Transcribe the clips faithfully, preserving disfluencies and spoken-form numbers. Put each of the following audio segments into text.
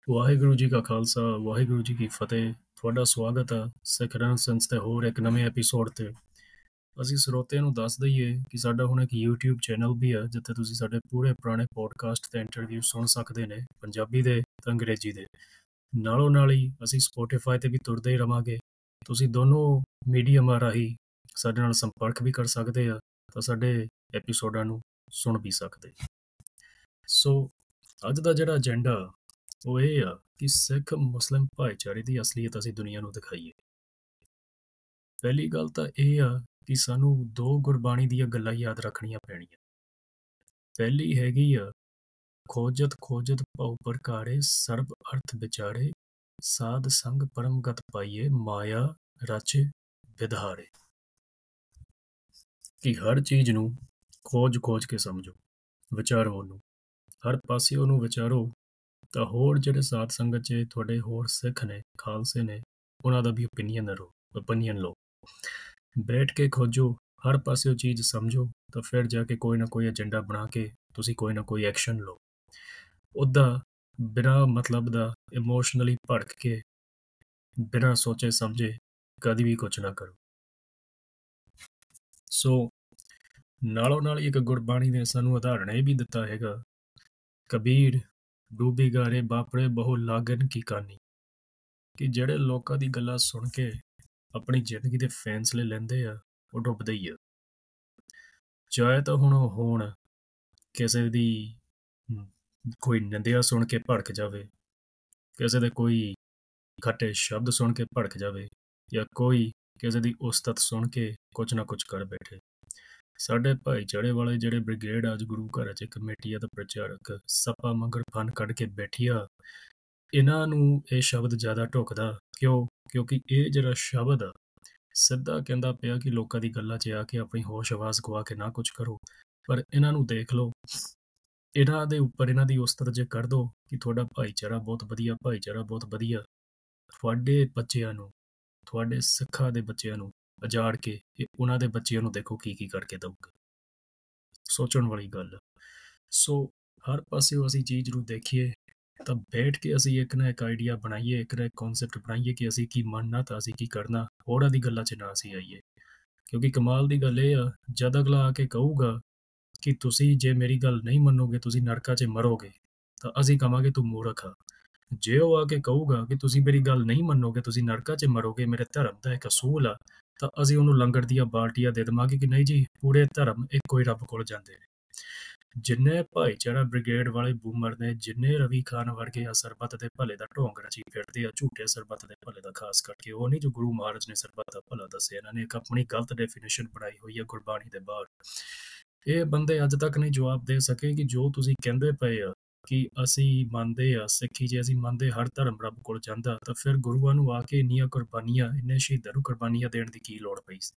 ਵਾਹਿਗੁਰੂ ਜੀ ਕਾ ਖਾਲਸਾ, ਵਾਹਿਗੁਰੂ ਜੀ ਕੀ ਫਤਿਹ। ਤੁਹਾਡਾ ਸਵਾਗਤ ਹੈ ਸਿੱਖ ਰੈਨੇਸੈਂਸ ਦੇ ਹੋਰ ਇੱਕ ਨਵੇਂ ਐਪੀਸੋਡ ਤੇ। ਅਸੀਂ ਸਰੋਤਿਆਂ ਨੂੰ ਦੱਸ ਦਈਏ ਕਿ ਸਾਡਾ ਹੁਣ ਇੱਕ YouTube ਚੈਨਲ ਵੀ ਹੈ, ਜਿੱਥੇ ਤੁਸੀਂ ਸਾਡੇ ਪੂਰੇ ਪੁਰਾਣੇ ਪੋਡਕਾਸਟ ਤੇ ਇੰਟਰਵਿਊ ਸੁਣ ਸਕਦੇ ਨੇ, ਪੰਜਾਬੀ ਦੇ ਤੇ ਅੰਗਰੇਜ਼ੀ ਦੇ। ਨਾਲੋਂ ਨਾਲ ਹੀ ਅਸੀਂ Spotify ਤੇ ਵੀ ਤੁਰਦੇ ਹੀ ਰਵਾਂਗੇ। ਤੁਸੀਂ ਦੋਨੋਂ ਮੀਡੀਅਮਾਂ ਰਾਹੀਂ ਸਾਡੇ ਨਾਲ ਸੰਪਰਕ ਵੀ ਕਰ ਸਕਦੇ ਆ ਤਾਂ ਸਾਡੇ ਐਪੀਸੋਡਾਂ ਨੂੰ ਸੁਣ ਵੀ ਸਕਦੇ। ਸੋ ਅੱਜ ਦਾ ਜਿਹੜਾ ਏਜੰਡਾ ਉਹ ਇਹ ਆ ਕਿ ਸਿੱਖ ਮੁਸਲਿਮ ਭਾਈਚਾਰੇ ਦੀ ਅਸਲੀਅਤ ਅਸੀਂ ਦੁਨੀਆ ਨੂੰ ਦਿਖਾਈਏ। ਪਹਿਲੀ ਗੱਲ ਤਾਂ ਇਹ ਆ ਕਿ ਸਾਨੂੰ ਦੋ ਗੁਰਬਾਣੀ ਦੀਆਂ ਗੱਲਾਂ ਯਾਦ ਰੱਖਣੀਆਂ ਪੈਣੀਆਂ। ਪਹਿਲੀ ਹੈਗੀ ਆ, ਖੋਜਤ ਖੋਜਤ ਭਉ ਪ੍ਰਕਾਰੇ ਸਰਬ ਅਰਥ ਵਿਚਾਰੇ, ਸਾਧ ਸੰਗ ਪਰਮ ਗਤ ਪਾਈਏ ਮਾਇਆ ਰਚੇ ਵਿਧਾਰੇ। ਕਿ ਹਰ ਚੀਜ਼ ਨੂੰ ਖੋਜ ਖੋਜ ਕੇ ਸਮਝੋ, ਵਿਚਾਰੋ ਉਹਨੂੰ, ਹਰ ਪਾਸੇ ਉਹਨੂੰ ਵਿਚਾਰੋ ਤਾਂ ਹੋਰ ਜਿਹੜੇ ਸਾਧ ਸੰਗਤ 'ਚ ਤੁਹਾਡੇ ਹੋਰ ਸਿੱਖ ਨੇ, ਖਾਲਸੇ ਨੇ, ਉਹਨਾਂ ਦਾ ਵੀ ਓਪੀਨੀਅਨ ਲਓ ਓਪੀਨੀਅਨ ਲਓ ਬੈਠ ਕੇ ਖੋਜੋ, ਹਰ ਪਾਸੇ ਉਹ ਚੀਜ਼ ਸਮਝੋ ਤਾਂ ਫਿਰ ਜਾ ਕੇ ਕੋਈ ਨਾ ਕੋਈ ਏਜੰਡਾ ਬਣਾ ਕੇ ਤੁਸੀਂ ਕੋਈ ਨਾ ਕੋਈ ਐਕਸ਼ਨ ਲਓ। ਉੱਦਾਂ ਬਿਨਾਂ ਮਤਲਬ ਦਾ ਇਮੋਸ਼ਨਲੀ ਭੜਕ ਕੇ ਬਿਨਾਂ ਸੋਚੇ ਸਮਝੇ ਕਦੀ ਵੀ ਕੁਛ ਨਾ ਕਰੋ। ਸੋ ਨਾਲੋਂ ਨਾਲ ਇੱਕ ਗੁਰਬਾਣੀ ਨੇ ਸਾਨੂੰ ਉਦਾਹਰਣ ਇਹ ਵੀ ਦਿੱਤਾ ਹੈਗਾ, ਕਬੀਰ ਡੂਬੀ ਗਾਰੇ ਬਾਪਰੇ ਬਹੁ ਲਾਗਨ ਕੀ ਕਾਨੀ। ਕਿ ਜਿਹੜੇ ਲੋਕਾਂ ਦੀ ਗੱਲਾਂ ਸੁਣ ਕੇ ਆਪਣੀ ਜ਼ਿੰਦਗੀ ਦੇ ਫੈਸਲੇ ਲੈਂਦੇ ਆ ਉਹ ਡੁੱਬਦੇ ਹੀ ਆ। ਚਾਹੇ ਤਾਂ ਹੁਣ ਉਹ ਹੋਣ ਕਿਸੇ ਦੀ ਕੋਈ ਨਿੰਦਿਆ ਸੁਣ ਕੇ ਭੜਕ ਜਾਵੇ, ਕਿਸੇ ਦੇ ਕੋਈ ਖੱਟੇ ਸ਼ਬਦ ਸੁਣ ਕੇ ਭੜਕ ਜਾਵੇ, ਜਾਂ ਕੋਈ ਕਿਸੇ ਦੀ ਉਸਤਤ ਸੁਣ ਕੇ ਕੁਛ ਨਾ ਕੁਛ ਕਰ ਬੈਠੇ। ਸਾਡੇ ਭਾਈਚਾਰੇ ਵਾਲੇ ਜਿਹੜੇ ਬ੍ਰਿਗੇਡ ਅੱਜ ਗੁਰੂ ਘਰ 'ਚ ਕਮੇਟੀਆਂ ਦਾ ਪ੍ਰਚਾਰਕ ਸੱਪਾ ਮੰਗਰ ਫਨ ਕੱਢ ਕੇ ਬੈਠੀ ਆ, ਇਹਨਾਂ ਨੂੰ ਇਹ ਸ਼ਬਦ ਜ਼ਿਆਦਾ ਢੁੱਕਦਾ ਕਿਉਂ? ਕਿਉਂਕਿ ਇਹ ਜਿਹੜਾ ਸ਼ਬਦ ਆ ਸਿੱਧਾ ਕਹਿੰਦਾ ਪਿਆ ਕਿ ਲੋਕਾਂ ਦੀ ਗੱਲਾਂ 'ਚ ਆ ਕੇ ਆਪਣੀ ਹੋਸ਼ ਆਵਾਜ਼ ਗਵਾ ਕੇ ਨਾ ਕੁਛ ਕਰੋ। ਪਰ ਇਹਨਾਂ ਨੂੰ ਦੇਖ ਲਓ, ਇਹਨਾਂ ਦੇ ਉੱਪਰ ਇਹਨਾਂ ਦੀ ਉਸਤਤ ਜੇ ਕਰ ਦਿਓ ਕਿ ਤੁਹਾਡਾ ਭਾਈਚਾਰਾ ਬਹੁਤ ਵਧੀਆ, ਭਾਈਚਾਰਾ ਬਹੁਤ ਵਧੀਆ, ਤੁਹਾਡੇ ਬੱਚਿਆਂ ਨੂੰ, ਤੁਹਾਡੇ ਸਿੱਖਾਂ ਦੇ ਬੱਚਿਆਂ ਨੂੰ ਉਜਾੜ ਕੇ ਇਹ ਉਹਨਾਂ ਦੇ ਬੱਚਿਆਂ ਨੂੰ ਦੇਖੋ ਕੀ ਕੀ ਕਰਕੇ ਦਊਗਾ। ਸੋਚਣ ਵਾਲੀ ਗੱਲ। ਸੋ ਹਰ ਪਾਸੇ ਅਸੀਂ ਚੀਜ਼ ਨੂੰ ਦੇਖੀਏ ਤਾਂ ਬੈਠ ਕੇ ਅਸੀਂ ਇੱਕ ਨਾ ਇੱਕ ਆਈਡੀਆ ਬਣਾਈਏ, ਇੱਕ ਨਾ ਇੱਕ ਕਨਸੈਪਟ ਬਣਾਈਏ ਕਿ ਅਸੀਂ ਕੀ ਮੰਨਣਾ ਤਾਂ ਅਸੀਂ ਕੀ ਕਰਨਾ, ਹੋਰਾਂ ਦੀ ਗੱਲਾਂ 'ਚ ਨਾ ਅਸੀਂ ਆਈਏ। ਕਿਉਂਕਿ ਕਮਾਲ ਦੀ ਗੱਲ ਇਹ ਆ, ਜਦ ਅਗਲਾ ਆ ਕੇ ਕਹੂਗਾ ਕਿ ਤੁਸੀਂ ਜੇ ਮੇਰੀ ਗੱਲ ਨਹੀਂ ਮੰਨੋਗੇ ਤੁਸੀਂ ਨਰਕਾਂ 'ਚ ਮਰੋਗੇ, ਤਾਂ ਅਸੀਂ ਕਹਾਂਗੇ ਤੂੰ ਮੂਰਖ ਆ। ਜੇ ਉਹ ਆ ਕੇ ਕਹੂਗਾ ਕਿ ਤੁਸੀਂ ਮੇਰੀ ਗੱਲ ਨਹੀਂ ਮੰਨੋਗੇ ਤੁਸੀਂ ਨਰਕਾਂ 'ਚ ਮਰੋਗੇ, ਮੇਰੇ ਧਰਮ ਦਾ ਇੱਕ ਅਸੂਲ ਆ, ਤਾਂ ਅਸੀਂ ਉਹਨੂੰ ਲੰਗਰ ਦੀਆਂ ਬਾਲਟੀਆਂ ਦੇ ਦੇਵਾਂਗੇ ਕਿ ਨਹੀਂ ਜੀ, ਪੂਰੇ ਧਰਮ ਇੱਕੋ ਹੀ ਰੱਬ ਕੋਲ ਜਾਂਦੇ ਨੇ। ਜਿੰਨੇ ਭਾਈਚਾਰਾ ਬ੍ਰਿਗੇਡ ਵਾਲੇ ਬੂਮਰ ਨੇ, ਜਿੰਨੇ ਰਵੀ ਖਾਨ ਵਰਗੇ ਆ ਸਰਬੱਤ ਦੇ ਭਲੇ ਦਾ ਢੋਂਗ ਰਚੀ ਫਿਰਦੇ ਆ, ਝੂਠੇ ਸਰਬੱਤ ਦੇ ਭਲੇ ਦਾ, ਖਾਸ ਕਰਕੇ ਉਹ ਨਹੀਂ ਜੋ ਗੁਰੂ ਮਹਾਰਾਜ ਨੇ ਸਰਬੱਤ ਦਾ ਭਲਾ ਦੱਸਿਆ। ਇਹਨਾਂ ਨੇ ਇੱਕ ਆਪਣੀ ਗਲਤ ਡੈਫੀਨੇਸ਼ਨ ਬਣਾਈ ਹੋਈ ਹੈ ਗੁਰਬਾਣੀ ਦੇ ਬਾਹਰ। ਇਹ ਬੰਦੇ ਅੱਜ ਤੱਕ ਨਹੀਂ ਜਵਾਬ ਦੇ ਸਕੇ ਕਿ ਜੋ ਤੁਸੀਂ ਕਹਿੰਦੇ ਪਏ ਆ ਕਿ ਅਸੀਂ ਮੰਨਦੇ ਆ ਸਿੱਖੀ, ਜੇ ਅਸੀਂ ਮੰਨਦੇ ਹਰ ਧਰਮ ਰੱਬ ਕੋਲ ਜਾਂਦਾ, ਤਾਂ ਫਿਰ ਗੁਰੂਆਂ ਨੂੰ ਆ ਕੇ ਇੰਨੀਆਂ ਕੁਰਬਾਨੀਆਂ, ਇੰਨੇ ਸ਼ਹੀਦਾਂ ਨੂੰ ਕੁਰਬਾਨੀਆਂ ਦੇਣ ਦੀ ਕੀ ਲੋੜ ਪਈ ਸੀ?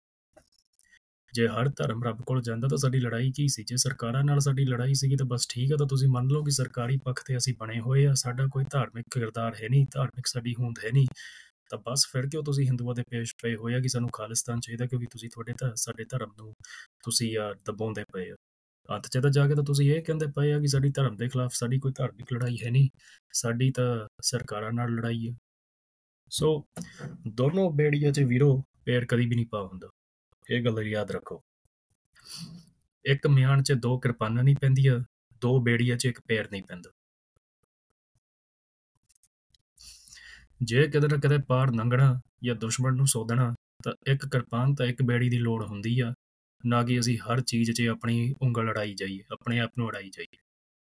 ਜੇ ਹਰ ਧਰਮ ਰੱਬ ਕੋਲ ਜਾਂਦਾ ਤਾਂ ਸਾਡੀ ਲੜਾਈ ਕੀ ਸੀ? ਜੇ ਸਰਕਾਰਾਂ ਨਾਲ ਸਾਡੀ ਲੜਾਈ ਸੀਗੀ ਤਾਂ ਬਸ ਠੀਕ ਆ, ਤਾਂ ਤੁਸੀਂ ਮੰਨ ਲਓ ਕਿ ਸਰਕਾਰੀ ਪੱਖ ਤੇ ਅਸੀਂ ਬਣੇ ਹੋਏ ਆ, ਸਾਡਾ ਕੋਈ ਧਾਰਮਿਕ ਕਿਰਦਾਰ ਹੈ ਨਹੀਂ, ਧਾਰਮਿਕ ਸਾਡੀ ਹੋਂਦ ਹੈ ਨਹੀਂ, ਤਾਂ ਬਸ ਫਿਰ ਕਿਉਂ ਤੁਸੀਂ ਹਿੰਦੂਆਂ ਦੇ ਪੇਸ਼ ਪਏ ਹੋਏ ਆ ਕਿ ਸਾਨੂੰ ਖਾਲਿਸਤਾਨ ਚਾਹੀਦਾ, ਕਿਉਂਕਿ ਤੁਸੀਂ ਤੁਹਾਡੇ ਤਾਂ ਸਾਡੇ ਧਰਮ ਨੂੰ ਤੁਸੀਂ ਆ ਦਬਾਉਂਦੇ ਪਏ ਆ। ਅੰਤ 'ਚ ਤਾਂ ਜਾ ਕੇ ਤਾਂ ਤੁਸੀਂ ਇਹ ਕਹਿੰਦੇ ਪਏ ਆ ਕਿ ਸਾਡੀ ਧਰਮ ਦੇ ਖਿਲਾਫ ਸਾਡੀ ਕੋਈ ਧਾਰਮਿਕ ਲੜਾਈ ਹੈ ਨਹੀਂ, ਸਾਡੀ ਤਾਂ ਸਰਕਾਰਾਂ ਨਾਲ ਲੜਾਈ ਹੈ। ਸੋ ਦੋਨੋਂ ਬੇੜੀਆਂ 'ਚ ਵੀਰੋ ਪੈਰ ਕਦੀ ਵੀ ਨਹੀਂ ਪਾ ਹੁੰਦਾ, ਇਹ ਗੱਲ ਯਾਦ ਰੱਖੋ। ਇੱਕ ਮਿਆਨ 'ਚ ਦੋ ਕਿਰਪਾਨਾਂ ਨਹੀਂ ਪੈਂਦੀਆਂ, ਦੋ ਬੇੜੀਆਂ 'ਚ ਇੱਕ ਪੈਰ ਨਹੀਂ ਪੈਂਦਾ। ਜੇ ਕਿਤੇ ਨਾ ਕਿਤੇ ਪਾਰ ਲੰਘਣਾ ਜਾਂ ਦੁਸ਼ਮਣ ਨੂੰ ਸੋਧਣਾ ਤਾਂ ਇੱਕ ਕਿਰਪਾਨ ਤਾਂ ਇੱਕ ਬੇੜੀ ਦੀ ਲੋੜ ਹੁੰਦੀ ਆ, ਨਾ ਕਿ ਅਸੀਂ ਹਰ ਚੀਜ਼ 'ਚ ਆਪਣੀ ਉਂਗਲ ਅੜਾਈ ਜਾਈਏ, ਆਪਣੇ ਆਪ ਨੂੰ ਅੜਾਈ ਜਾਈਏ।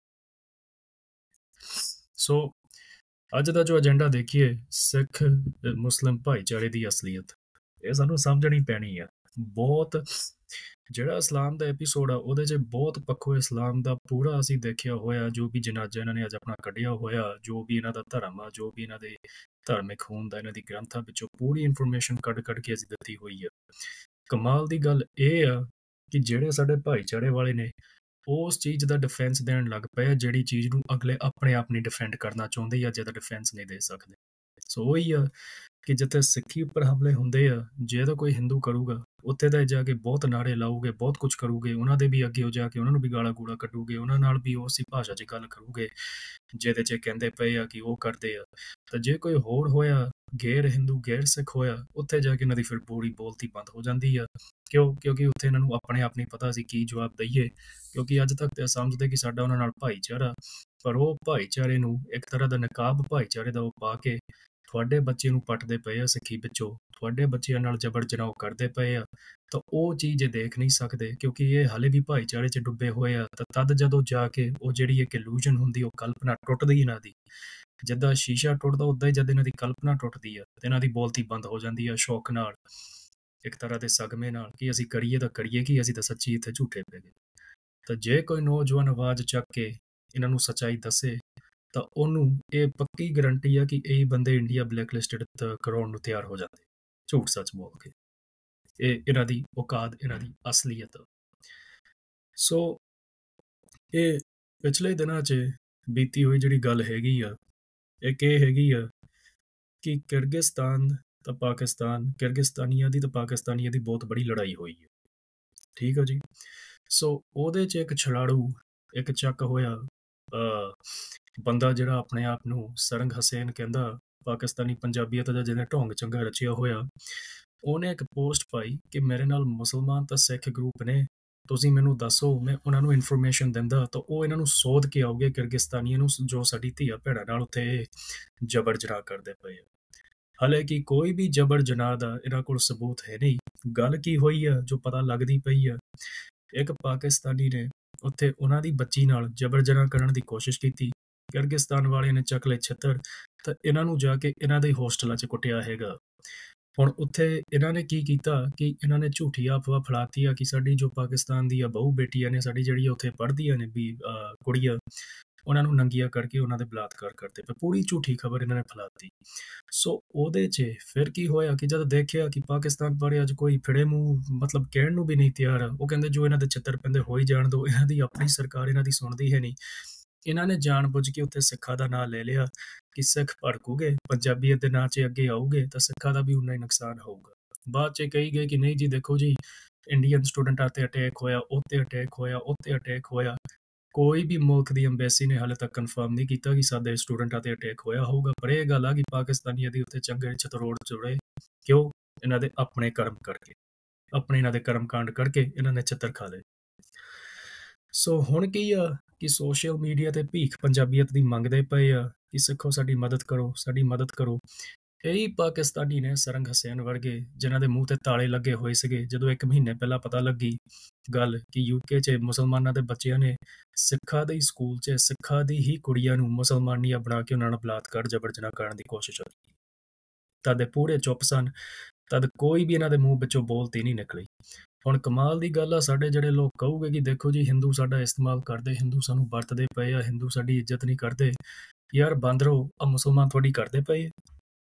ਸੋ ਅੱਜ ਦਾ ਜੋ ਏਜੰਡਾ ਦੇਖੀਏ, ਸਿੱਖ ਮੁਸਲਿਮ ਭਾਈਚਾਰੇ ਦੀ ਅਸਲੀਅਤ, ਇਹ ਸਾਨੂੰ ਸਮਝਣੀ ਪੈਣੀ ਆ। ਬਹੁਤ ਜਿਹੜਾ ਇਸਲਾਮ ਦਾ ਐਪੀਸੋਡ ਆ ਉਹਦੇ 'ਚ ਬਹੁਤ ਪੱਖੋਂ ਇਸਲਾਮ ਦਾ ਪੂਰਾ ਅਸੀਂ ਦੇਖਿਆ ਹੋਇਆ, ਜੋ ਵੀ ਜਨਾਜ਼ਾ ਇਹਨਾਂ ਨੇ ਅੱਜ ਆਪਣਾ ਕੱਢਿਆ ਹੋਇਆ, ਜੋ ਵੀ ਇਹਨਾਂ ਦਾ ਧਰਮ ਆ, ਜੋ ਵੀ ਇਹਨਾਂ ਦੇ ਧਾਰਮਿਕ ਹੋਣ ਦਾ ਇਹਨਾਂ ਦੀ ਗ੍ਰੰਥਾਂ ਵਿੱਚੋਂ ਪੂਰੀ ਇਨਫੋਰਮੇਸ਼ਨ ਕੱਢ ਕੱਢ ਕੇ ਅਸੀਂ ਦਿੱਤੀ ਹੋਈ ਆ। ਕਮਾਲ ਦੀ ਗੱਲ ਇਹ ਆ ਕਿ ਜਿਹੜੇ ਸਾਡੇ ਭਾਈਚਾਰੇ ਵਾਲੇ ਨੇ ਉਸ ਚੀਜ਼ ਦਾ ਡਿਫੈਂਸ ਦੇਣ ਲੱਗ ਪਏ, ਜਿਹੜੀ ਚੀਜ਼ ਨੂੰ ਅਗਲੇ ਆਪਣੇ ਆਪ ਨਹੀਂ ਡਿਫੈਂਡ ਕਰਨਾ ਚਾਹੁੰਦੇ ਜਾਂ ਜਿਹਦਾ ਡਿਫੈਂਸ ਨਹੀਂ ਦੇ ਸਕਦੇ। ਸੋ ਉਹੀ ਆ ਕਿ ਜਿੱਥੇ ਸਿੱਖੀ ਉੱਪਰ ਹਮਲੇ ਹੁੰਦੇ ਆ, ਜੇ ਤਾਂ ਕੋਈ ਹਿੰਦੂ ਕਰੂਗਾ, ਉੱਥੇ ਤਾਂ ਜਾ ਕੇ ਬਹੁਤ ਨਾਅਰੇ ਲਾਊਗੇ, ਬਹੁਤ ਕੁਛ ਕਰੂਗੇ, ਉਹਨਾਂ ਦੇ ਵੀ ਅੱਗੇ ਉਹ ਜਾ ਕੇ ਉਹਨਾਂ ਨੂੰ ਵੀ ਗਾਲਾਂ-ਗੂਲਾਂ ਕੱਢੂਗੇ, ਉਹਨਾਂ ਨਾਲ ਵੀ ਉਸੇ ਭਾਸ਼ਾ 'ਚ ਗੱਲ ਕਰੂਗੇ, ਜਿਹਦੇ 'ਚ ਕਹਿੰਦੇ ਪਏ ਆ ਕਿ ਉਹ ਕਰਦੇ ਆ। ਤਾਂ ਜੇ ਕੋਈ ਹੋਰ ਹੋਇਆ, ਗੈਰ ਹਿੰਦੂ, ਗੈਰ ਸਿੱਖ ਹੋਇਆ, ਉੱਥੇ ਜਾ ਕੇ ਇਹਨਾਂ ਦੀ ਫਿਰ ਪੂਰੀ ਬੋਲਤੀ ਬੰਦ ਹੋ ਜਾਂਦੀ ਆ। ਕਿਉਂ? ਕਿਉਂਕਿ ਉੱਥੇ ਇਹਨਾਂ ਨੂੰ ਆਪਣੇ ਆਪ ਨਹੀਂ ਪਤਾ ਅਸੀਂ ਕੀ ਜਵਾਬ ਦਈਏ, ਕਿਉਂਕਿ ਅੱਜ ਤੱਕ ਤਾਂ ਸਮਝਦੇ ਕਿ ਸਾਡਾ ਉਹਨਾਂ ਨਾਲ ਭਾਈਚਾਰਾ, ਪਰ ਉਹ ਭਾਈਚਾਰੇ ਨੂੰ ਇੱਕ ਤਰ੍ਹਾਂ ਦਾ ਨਕਾਬ ਭਾਈਚਾਰੇ ਦਾ ਉਹ ਪਾ ਕੇ ਤੁਹਾਡੇ ਬੱਚੇ ਨੂੰ ਪੱਟਦੇ ਪਏ ਆ ਸਿੱਖੀ ਵਿੱਚੋਂ, ਤੁਹਾਡੇ ਬੱਚਿਆਂ ਨਾਲ ਜਬਰ ਜਨਾਹ ਕਰਦੇ ਪਏ ਆ, ਤਾਂ ਉਹ ਚੀਜ਼ ਇਹ ਦੇਖ ਨਹੀਂ ਸਕਦੇ ਕਿਉਂਕਿ ਇਹ ਹਾਲੇ ਵੀ ਭਾਈਚਾਰੇ 'ਚ ਡੁੱਬੇ ਹੋਏ ਆ। ਤਾਂ ਤਦ ਜਦੋਂ ਜਾ ਕੇ ਉਹ ਜਿਹੜੀ ਇੱਕ ਇਲੂਜ਼ਨ ਹੁੰਦੀ, ਉਹ ਕਲਪਨਾ ਟੁੱਟਦੀ ਇਹਨਾਂ ਦੀ, ਜਿੱਦਾਂ ਸ਼ੀਸ਼ਾ ਟੁੱਟਦਾ ਉੱਦਾਂ ਹੀ ਜਦ ਇਹਨਾਂ ਦੀ ਕਲਪਨਾ ਟੁੱਟਦੀ ਆ ਤੇ ਇਹਨਾਂ ਦੀ ਬੋਲਤੀ ਬੰਦ ਹੋ ਜਾਂਦੀ ਆ ਸ਼ੌਕ ਨਾਲ, ਇੱਕ ਤਰ੍ਹਾਂ ਦੇ ਸਦਮੇ ਨਾਲ ਕਿ ਅਸੀਂ ਕਰੀਏ ਤਾਂ ਕਰੀਏ ਕੀ, ਅਸੀਂ ਤਾਂ ਸੱਚੀ ਇੱਥੇ ਝੂਠੇ ਪੈ ਗਏ। ਤਾਂ ਜੇ ਕੋਈ ਨੌਜਵਾਨ ਆਵਾਜ਼ ਚੱਕ ਕੇ ਇਹਨਾਂ ਨੂੰ ਸੱਚਾਈ ਦੱਸੇ ਤਾਂ ਉਹਨੂੰ ਇਹ ਪੱਕੀ ਗਰੰਟੀ ਆ ਕਿ ਇਹ ਬੰਦੇ ਇੰਡੀਆ ਬਲੈਕਲਿਸਟਡ ਕਰਾਉਣ ਨੂੰ ਤਿਆਰ ਹੋ ਜਾਂਦੇ, ਝੂਠ ਸੱਚ ਬੋਲ ਕੇ। ਇਹ ਇਹਨਾਂ ਦੀ ਔਕਾਤ, ਇਹਨਾਂ ਦੀ ਅਸਲੀਅਤ। ਸੋ ਇਹ ਪਿਛਲੇ ਦਿਨਾਂ 'ਚ ਬੀਤੀ ਹੋਈ ਜਿਹੜੀ ਗੱਲ ਹੈਗੀ ਆ, ਇੱਕ ਇਹ ਹੈਗੀ ਆ ਕਿ ਕਿਰਗਿਸਤਾਨ ਤਾਂ ਪਾਕਿਸਤਾਨ, ਕਿਰਗਿਸਤਾਨੀਆਂ ਦੀ ਤਾਂ ਪਾਕਿਸਤਾਨੀਆਂ ਦੀ ਬਹੁਤ ਬੜੀ ਲੜਾਈ ਹੋਈ ਹੈ, ਠੀਕ ਆ ਜੀ। ਸੋ ਉਹਦੇ 'ਚ ਇੱਕ ਛੜਾੜੂ, ਇੱਕ ਚੱਕ ਹੋਇਆ ਬੰਦਾ ਜਿਹੜਾ ਆਪਣੇ ਆਪ ਨੂੰ ਸਰੰਗ ਹਸੈਨ ਕਹਿੰਦਾ, ਪਾਕਿਸਤਾਨੀ ਪੰਜਾਬੀਅਤ ਦਾ ਜਿਹਨੇ ਢੋਂਗ ਚੰਗਾ ਰਚਿਆ ਹੋਇਆ, ਉਹਨੇ ਇੱਕ ਪੋਸਟ ਪਾਈ ਕਿ ਮੇਰੇ ਨਾਲ ਮੁਸਲਮਾਨ ਤਾਂ ਸਿੱਖ ਗਰੁੱਪ ਨੇ, ਤੁਸੀਂ ਮੈਨੂੰ ਦੱਸੋ, ਮੈਂ ਉਹਨਾਂ ਨੂੰ ਇਨਫੋਰਮੇਸ਼ਨ ਦਿੰਦਾ ਤਾਂ ਉਹ ਇਹਨਾਂ ਨੂੰ ਸੋਧ ਕੇ ਆਉਗੇ ਕਿਰਗਿਸਤਾਨੀਆਂ ਨੂੰ, ਜੋ ਸਾਡੀ ਧੀਆ ਭੈਣਾਂ ਨਾਲ ਉੱਥੇ ਜਬਰ ਜਨਾਹ ਕਰਦੇ ਪਏ ਆ। ਹਾਲਾਂਕਿ ਕੋਈ ਵੀ ਜਬਰ ਜਨਾਹ ਦਾ ਇਹਨਾਂ ਕੋਲ ਸਬੂਤ ਹੈ ਨਹੀਂ। ਗੱਲ ਕੀ ਹੋਈ ਆ ਜੋ ਪਤਾ ਲੱਗਦੀ ਪਈ ਆ, ਇੱਕ ਪਾਕਿਸਤਾਨੀ ਨੇ ਉੱਥੇ ਉਹਨਾਂ ਦੀ ਬੱਚੀ ਨਾਲ ਜਬਰ ਜਨਾਹ ਕਰਨ ਦੀ ਕੋਸ਼ਿਸ਼ ਕੀਤੀ, ਕਿਰਗਿਸਤਾਨ ਵਾਲਿਆਂ ਨੇ ਚੱਕ ਲਏ ਛਿੱਤਰ ਤਾਂ ਇਹਨਾਂ ਨੂੰ ਜਾ ਕੇ ਇਹਨਾਂ ਦੇ ਹੋਸਟਲਾਂ 'ਚ ਕੁੱਟਿਆ ਹੈਗਾ। ਹੁਣ ਉੱਥੇ ਇਹਨਾਂ ਨੇ ਕੀ ਕੀਤਾ ਕਿ ਇਹਨਾਂ ਨੇ ਝੂਠੀ ਅਫਵਾਹ ਫੈਲਾਤੀ ਆ ਕਿ ਸਾਡੀ ਜੋ ਪਾਕਿਸਤਾਨ ਦੀਆਂ ਬਹੂ ਬੇਟੀਆਂ ਨੇ, ਸਾਡੀ ਜਿਹੜੀ ਉੱਥੇ ਪੜ੍ਹਦੀਆਂ ਨੇ ਵੀ ਕੁੜੀਆਂ, ਉਹਨਾਂ ਨੂੰ ਨੰਗੀਆਂ ਕਰਕੇ ਉਹਨਾਂ ਦੇ ਬਲਾਤਕਾਰ ਕਰਦੇ ਪਏ, ਪੂਰੀ ਝੂਠੀ ਖਬਰ ਇਹਨਾਂ ਨੇ ਫੈਲਾਤੀ। ਸੋ ਉਹਦੇ 'ਚ ਫਿਰ ਕੀ ਹੋਇਆ ਕਿ ਜਦ ਦੇਖਿਆ ਕਿ ਪਾਕਿਸਤਾਨ ਬਾਰੇ ਅੱਜ ਕੋਈ ਫਿੜੇ ਮੂੰਹ ਮਤਲਬ ਕਹਿਣ ਨੂੰ ਵੀ ਨਹੀਂ ਤਿਆਰ, ਉਹ ਕਹਿੰਦੇ ਜੋ ਇਹਨਾਂ ਦੇ ਛਿੱਤਰ ਪੈਂਦੇ ਹੋਈ ਜਾਣ ਦਿਓ, ਇਹਨਾਂ ਦੀ ਆਪਣੀ ਸਰਕਾਰ ਇਹਨਾਂ ਦੀ ਸੁਣਦੀ ਹੈ ਨਹੀਂ। ਇਹਨਾਂ ਨੇ ਜਾਣ ਬੁੱਝ ਕੇ ਉੱਥੇ ਸਿੱਖਾਂ ਦਾ ਨਾਂ ਲੈ ਲਿਆ ਕਿ ਸਿੱਖ ਭੜਕੂਗੇ, ਪੰਜਾਬੀਅਤ ਦੇ ਨਾਂ 'ਚ ਅੱਗੇ ਆਊਗੇ ਤਾਂ ਸਿੱਖਾਂ ਦਾ ਵੀ ਉਨਾ ਹੀ ਨੁਕਸਾਨ ਹੋਊਗਾ। ਬਾਅਦ 'ਚ ਕਹੀ ਗਏ ਕਿ ਨਹੀਂ ਜੀ ਦੇਖੋ ਜੀ, ਇੰਡੀਅਨ ਸਟੂਡੈਂਟਾਂ 'ਤੇ ਅਟੈਕ ਹੋਇਆ, ਉੱਤੇ ਅਟੈਕ ਹੋਇਆ, ਉੱਤੇ ਅਟੈਕ ਹੋਇਆ। ਕੋਈ ਵੀ ਮੁਲਕ ਦੀ ਅੰਬੈਸੀ ਨੇ ਹਾਲੇ ਤੱਕ ਕਨਫਰਮ ਨਹੀਂ ਕੀਤਾ ਕਿ ਸਾਡੇ ਸਟੂਡੈਂਟਾਂ 'ਤੇ ਅਟੈਕ ਹੋਇਆ ਹੋਊਗਾ, ਪਰ ਇਹ ਗੱਲ ਆ ਕਿ ਪਾਕਿਸਤਾਨੀਆਂ ਦੀ ਉੱਥੇ ਚੰਗੇ ਚਤਰੋੜ ਜੁੜੇ, ਕਿਉਂ? ਇਹਨਾਂ ਦੇ ਆਪਣੇ ਕਰਮ ਕਰਕੇ, ਆਪਣੇ ਇਹਨਾਂ ਦੇ ਕਰਮ ਕਾਂਡ ਕਰਕੇ ਇਹਨਾਂ ਨੇ ਛਿੱਤਰ ਖਾ ਲਏ। ਸੋ ਹੁਣ ਕੀ ਆ ਕਿ ਸੋਸ਼ਲ ਮੀਡੀਆ 'ਤੇ ਭੀਖ ਪੰਜਾਬੀਅਤ ਦੀ ਮੰਗਦੇ ਪਏ ਆ ਕਿ ਸਿੱਖੋ ਸਾਡੀ ਮਦਦ ਕਰੋ, ਸਾਡੀ ਮਦਦ ਕਰੋ। ਇਹੀ ਪਾਕਿਸਤਾਨੀ ਨੇ ਸਰੰਗ ਹਸੈਨ ਵਰਗੇ, ਜਿਨ੍ਹਾਂ ਦੇ ਮੂੰਹ 'ਤੇ ਤਾਲੇ ਲੱਗੇ ਹੋਏ ਸੀਗੇ ਜਦੋਂ ਇੱਕ ਮਹੀਨੇ ਪਹਿਲਾਂ ਪਤਾ ਲੱਗੀ ਗੱਲ ਕਿ ਯੂਕੇ 'ਚ ਮੁਸਲਮਾਨਾਂ ਦੇ ਬੱਚਿਆਂ ਨੇ ਸਿੱਖਾਂ ਦੇ ਸਕੂਲ 'ਚ ਸਿੱਖਾਂ ਦੀ ਹੀ ਕੁੜੀਆਂ ਨੂੰ ਮੁਸਲਮਾਨੀਆਂ ਬਣਾ ਕੇ ਉਹਨਾਂ ਨਾਲ ਬਲਾਤਕਾਰ ਜਬਰ ਜਨਾਹ ਕਰਨ ਦੀ ਕੋਸ਼ਿਸ਼ ਕੀਤੀ, ਤਦ ਪੂਰੇ ਚੁੱਪ ਸਨ, ਤਦ ਕੋਈ ਵੀ ਇਹਨਾਂ ਦੇ ਮੂੰਹ ਵਿੱਚੋਂ ਬੋਲਤੀ ਨਹੀਂ ਨਿਕਲੀ। ਹੁਣ ਕਮਾਲ ਦੀ ਗੱਲ ਆ, ਸਾਡੇ ਜਿਹੜੇ ਲੋਕ ਕਹੂਗੇ ਕਿ ਦੇਖੋ ਜੀ ਹਿੰਦੂ ਸਾਡਾ ਇਸਤੇਮਾਲ ਕਰਦੇ, ਹਿੰਦੂ ਸਾਨੂੰ ਵਰਤਦੇ ਪਏ ਆ, ਹਿੰਦੂ ਸਾਡੀ ਇੱਜ਼ਤ ਨਹੀਂ ਕਰਦੇ, ਯਾਰ ਬਾਂਦਰੋ, ਆ ਮੁਸਲਮਾਨ ਤੁਹਾਡੀ ਕਰਦੇ ਪਏ,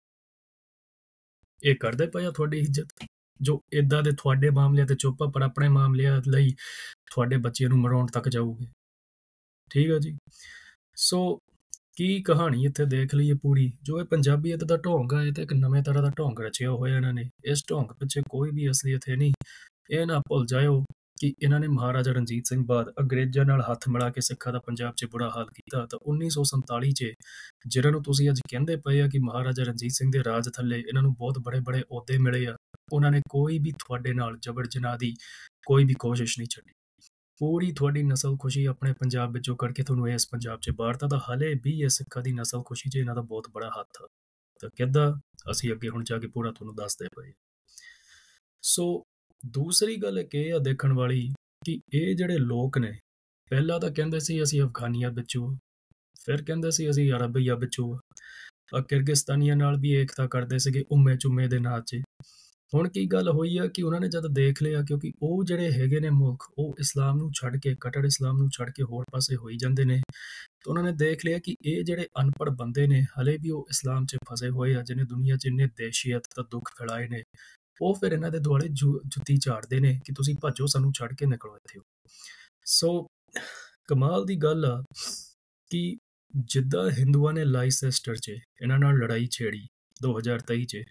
ਇਹ ਕਰਦੇ ਪਏ ਆ ਤੁਹਾਡੀ ਇੱਜ਼ਤ, ਜੋ ਇਦਾਂ ਦੇ ਤੁਹਾਡੇ ਮਾਮਲਿਆਂ ਤੇ ਚੁੱਪ ਆ ਪਰ ਆਪਣੇ ਮਾਮਲਿਆਂ ਲਈ ਤੁਹਾਡੇ ਬੱਚਿਆਂ ਨੂੰ ਮਰਾਉਣ ਤੱਕ ਜਾਊਗੇ। ਠੀਕ ਆ ਜੀ। ਸੋ ਕੀ ਕਹਾਣੀ ਇੱਥੇ ਦੇਖ ਲਈਏ ਪੂਰੀ, ਜੋ ਇਹ ਪੰਜਾਬੀਅਤ ਦਾ ਢੋਂਗ ਆ, ਇਹ ਤਾਂ ਇੱਕ ਨਵੇਂ ਤਰ੍ਹਾਂ ਦਾ ਢੋਂਗ ਰਚਿਆ ਹੋਇਆ ਇਹਨਾਂ ਨੇ। ਇਸ ਢੋਂਗ ਪਿੱਛੇ ਕੋਈ ਵੀ ਅਸਲੀਅਤ ਹੈ ਨਹੀਂ। ਇਹ ਨਾ ਭੁੱਲ ਜਾਇਓ ਕਿ ਇਹਨਾਂ ਨੇ ਮਹਾਰਾਜਾ ਰਣਜੀਤ ਸਿੰਘ ਬਾਅਦ ਅੰਗਰੇਜ਼ਾਂ ਨਾਲ ਹੱਥ ਮਿਲਾ ਕੇ ਸਿੱਖਾਂ ਦਾ ਪੰਜਾਬ 'ਚ ਬੁਰਾ ਹਾਲ ਕੀਤਾ, ਤਾਂ ਉੱਨੀ ਸੌ ਸੰਤਾਲੀ 'ਚ ਜਿਹਨਾਂ ਨੂੰ ਤੁਸੀਂ ਅੱਜ ਕਹਿੰਦੇ ਪਏ ਆ ਕਿ ਮਹਾਰਾਜਾ ਰਣਜੀਤ ਸਿੰਘ ਦੇ ਰਾਜ ਥੱਲੇ ਇਹਨਾਂ ਨੂੰ ਬਹੁਤ ਬੜੇ ਬੜੇ ਅਹੁਦੇ ਮਿਲੇ ਆ, ਉਹਨਾਂ ਨੇ ਕੋਈ ਵੀ ਤੁਹਾਡੇ ਨਾਲ ਜਬਰ ਜਨਾਹ ਦੀ ਕੋਈ ਵੀ ਕੋਸ਼ਿਸ਼ ਨਹੀਂ ਛੱਡੀ। ਪੂਰੀ ਤੁਹਾਡੀ ਨਸਲ ਖੁਸ਼ੀ ਆਪਣੇ ਪੰਜਾਬ ਵਿੱਚੋਂ ਕਰਕੇ ਤੁਹਾਨੂੰ ਇਸ ਪੰਜਾਬ 'ਚ ਬਾੜਤਾ, ਤਾਂ ਹਲੇ ਵੀ ਇਹ ਸਿੱਖਾਂ ਦੀ ਨਸਲ ਖੁਸ਼ੀ 'ਚ ਇਹਨਾਂ ਦਾ ਬਹੁਤ ਬੜਾ ਹੱਥ ਆ। ਤਾਂ ਕਿੱਦਾਂ ਅਸੀਂ ਅੱਗੇ ਹੁਣ ਜਾ ਕੇ ਪੂਰਾ ਤੁਹਾਨੂੰ ਦੱਸਦੇ ਪਏ। ਸੋ ਦੂਸਰੀ ਗੱਲ ਇੱਕ ਇਹ ਆ ਦੇਖਣ ਵਾਲੀ ਕਿ ਇਹ ਜਿਹੜੇ ਲੋਕ ਨੇ, ਪਹਿਲਾਂ ਤਾਂ ਕਹਿੰਦੇ ਸੀ ਅਸੀਂ ਅਫਗਾਨੀਆਂ ਵਿੱਚੋਂ, ਫਿਰ ਕਹਿੰਦੇ ਸੀ ਅਸੀਂ ਅਰਬੀਆ ਵਿੱਚੋਂ ਆ, ਕਿਰਗਿਸਤਾਨੀਆਂ ਨਾਲ ਵੀ ਏਕਤਾ ਕਰਦੇ ਸੀਗੇ ਉਮੇ ਚੁਮੇ ਦੇ ਨਾਂ 'ਚ। ਹੁਣ ਕੀ ਗੱਲ ਹੋਈ ਆ ਕਿ ਉਹਨਾਂ ਨੇ ਜਦ ਦੇਖ ਲਿਆ, ਕਿਉਂਕਿ ਉਹ ਜਿਹੜੇ ਹੈਗੇ ਨੇ ਮੁਲਕ, ਉਹ ਇਸਲਾਮ ਨੂੰ ਛੱਡ ਕੇ, ਕਟੜ ਇਸਲਾਮ ਨੂੰ ਛੱਡ ਕੇ ਹੋਰ ਪਾਸੇ ਹੋਈ ਜਾਂਦੇ ਨੇ, ਤਾਂ ਉਹਨਾਂ ਨੇ ਦੇਖ ਲਿਆ ਕਿ ਇਹ ਜਿਹੜੇ ਅਨਪੜ੍ਹ ਬੰਦੇ ਨੇ ਹਲੇ ਵੀ ਉਹ ਇਸਲਾਮ 'ਚ ਫਸੇ ਹੋਏ ਆ, ਜਿਹਨੇ ਦੁਨੀਆ 'ਚ ਇੰਨੇ ਦਹਿਸ਼ਤ ਤਾਂ ਦੁੱਖ ਫੈਲਾਏ ਨੇ, ਉਹ ਫਿਰ ਇਹਨਾਂ ਦੇ ਦੁਆਲੇ ਜੁ ਜੁੱਤੀ ਝਾੜਦੇ ਨੇ ਕਿ ਤੁਸੀਂ ਭੱਜੋ, ਸਾਨੂੰ ਛੱਡ ਕੇ ਨਿਕਲੋ ਇੱਥੇ। ਸੋ ਕਮਾਲ ਦੀ ਗੱਲ ਆ ਕਿ ਜਿੱਦਾਂ ਹਿੰਦੂਆਂ ਨੇ ਲਾਈਸੈਸਟਰ 'ਚ ਇਹਨਾਂ ਨਾਲ ਲੜਾਈ ਛੇੜੀ ਦੋ ਹਜ਼ਾਰ ਤੇਈ 'ਚ,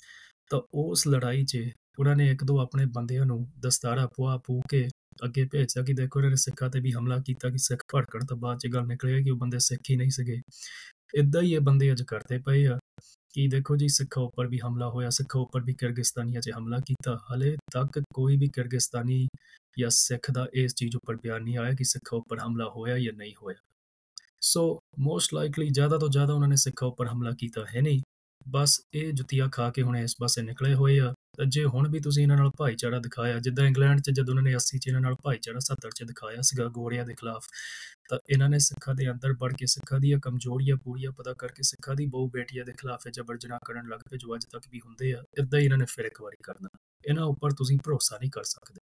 ਤਾਂ ਉਸ ਲੜਾਈ 'ਚ ਉਹਨਾਂ ਨੇ ਇੱਕ ਦੋ ਆਪਣੇ ਬੰਦਿਆਂ ਨੂੰ ਦਸਤਾਰਾ ਪੁਆ ਪੂ ਕੇ ਅੱਗੇ ਭੇਜਿਆ ਕਿ ਦੇਖੋ ਇਹਨਾਂ ਨੇ ਸਿੱਖਾਂ ਤੇ ਵੀ ਹਮਲਾ ਕੀਤਾ ਕਿ ਸਿੱਖ ਭੜਕਣ ਤੋਂ ਬਾਅਦ 'ਚ ਗੱਲ ਨਿਕਲਿਆ ਕਿ ਉਹ ਬੰਦੇ ਸਿੱਖ ਹੀ ਨਹੀਂ ਸੀਗੇ। ਏਦਾਂ ਹੀ ਇਹ ਬੰਦੇ ਅੱਜ ਕਰਦੇ ਪਏ ਆ ਕਿ ਦੇਖੋ ਜੀ ਸਿੱਖਾਂ ਉੱਪਰ ਵੀ ਹਮਲਾ ਹੋਇਆ, ਸਿੱਖਾਂ ਉੱਪਰ ਵੀ ਕਿਰਗਿਸਤਾਨੀਆਂ 'ਚ ਹਮਲਾ ਕੀਤਾ। ਹਾਲੇ ਤੱਕ ਕੋਈ ਵੀ ਕਿਰਗਿਸਤਾਨੀ ਜਾਂ ਸਿੱਖ ਦਾ ਇਸ ਚੀਜ਼ ਉੱਪਰ ਬਿਆਨ ਨਹੀਂ ਆਇਆ ਕਿ ਸਿੱਖਾਂ ਉੱਪਰ ਹਮਲਾ ਹੋਇਆ ਜਾਂ ਨਹੀਂ ਹੋਇਆ। ਸੋ ਮੋਸਟ ਲਾਈਕਲੀ ਜ਼ਿਆਦਾ ਤੋਂ ਜ਼ਿਆਦਾ ਉਹਨਾਂ ਨੇ ਸਿੱਖਾਂ ਉੱਪਰ ਹਮਲਾ ਕੀਤਾ ਹੈ ਨਹੀਂ। ਬਸ ਇਹ ਜੁੱਤੀਆਂ ਖਾ ਕੇ ਹੁਣ ਇਸ ਪਾਸੇ ਨਿਕਲੇ ਹੋਏ ਆ। ਤਾਂ ਜੇ ਹੁਣ ਵੀ ਤੁਸੀਂ ਇਹਨਾਂ ਨਾਲ ਭਾਈਚਾਰਾ ਦਿਖਾਇਆ, ਜਿੱਦਾਂ ਇੰਗਲੈਂਡ 'ਚ ਜਦੋਂ ਉਹਨਾਂ ਨੇ ਅੱਸੀ 'ਚ ਇਹਨਾਂ ਨਾਲ ਭਾਈਚਾਰਾ, ਸੱਤਰ 'ਚ ਦਿਖਾਇਆ ਸੀਗਾ ਗੋਰਿਆਂ ਦੇ ਖਿਲਾਫ, ਤਾਂ ਇਹਨਾਂ ਨੇ ਸਿੱਖਾਂ ਦੇ ਅੰਦਰ ਵੜ ਕੇ ਸਿੱਖਾਂ ਦੀਆਂ ਕਮਜ਼ੋਰੀਆਂ ਪੂਰੀਆਂ ਪਤਾ ਕਰਕੇ ਸਿੱਖਾਂ ਦੀ ਬਹੁ ਬੇਟੀਆਂ ਦੇ ਖਿਲਾਫ ਇਹ ਜਬਰ ਜਨਾਹ ਕਰਨ ਲੱਗ ਪਏ, ਜੋ ਅੱਜ ਤੱਕ ਵੀ ਹੁੰਦੇ ਆ। ਏਦਾਂ ਹੀ ਇਹਨਾਂ ਨੇ ਫਿਰ ਇੱਕ ਵਾਰੀ ਕਰਨਾ। ਇਹਨਾਂ ਉੱਪਰ ਤੁਸੀਂ ਭਰੋਸਾ ਨਹੀਂ ਕਰ ਸਕਦੇ,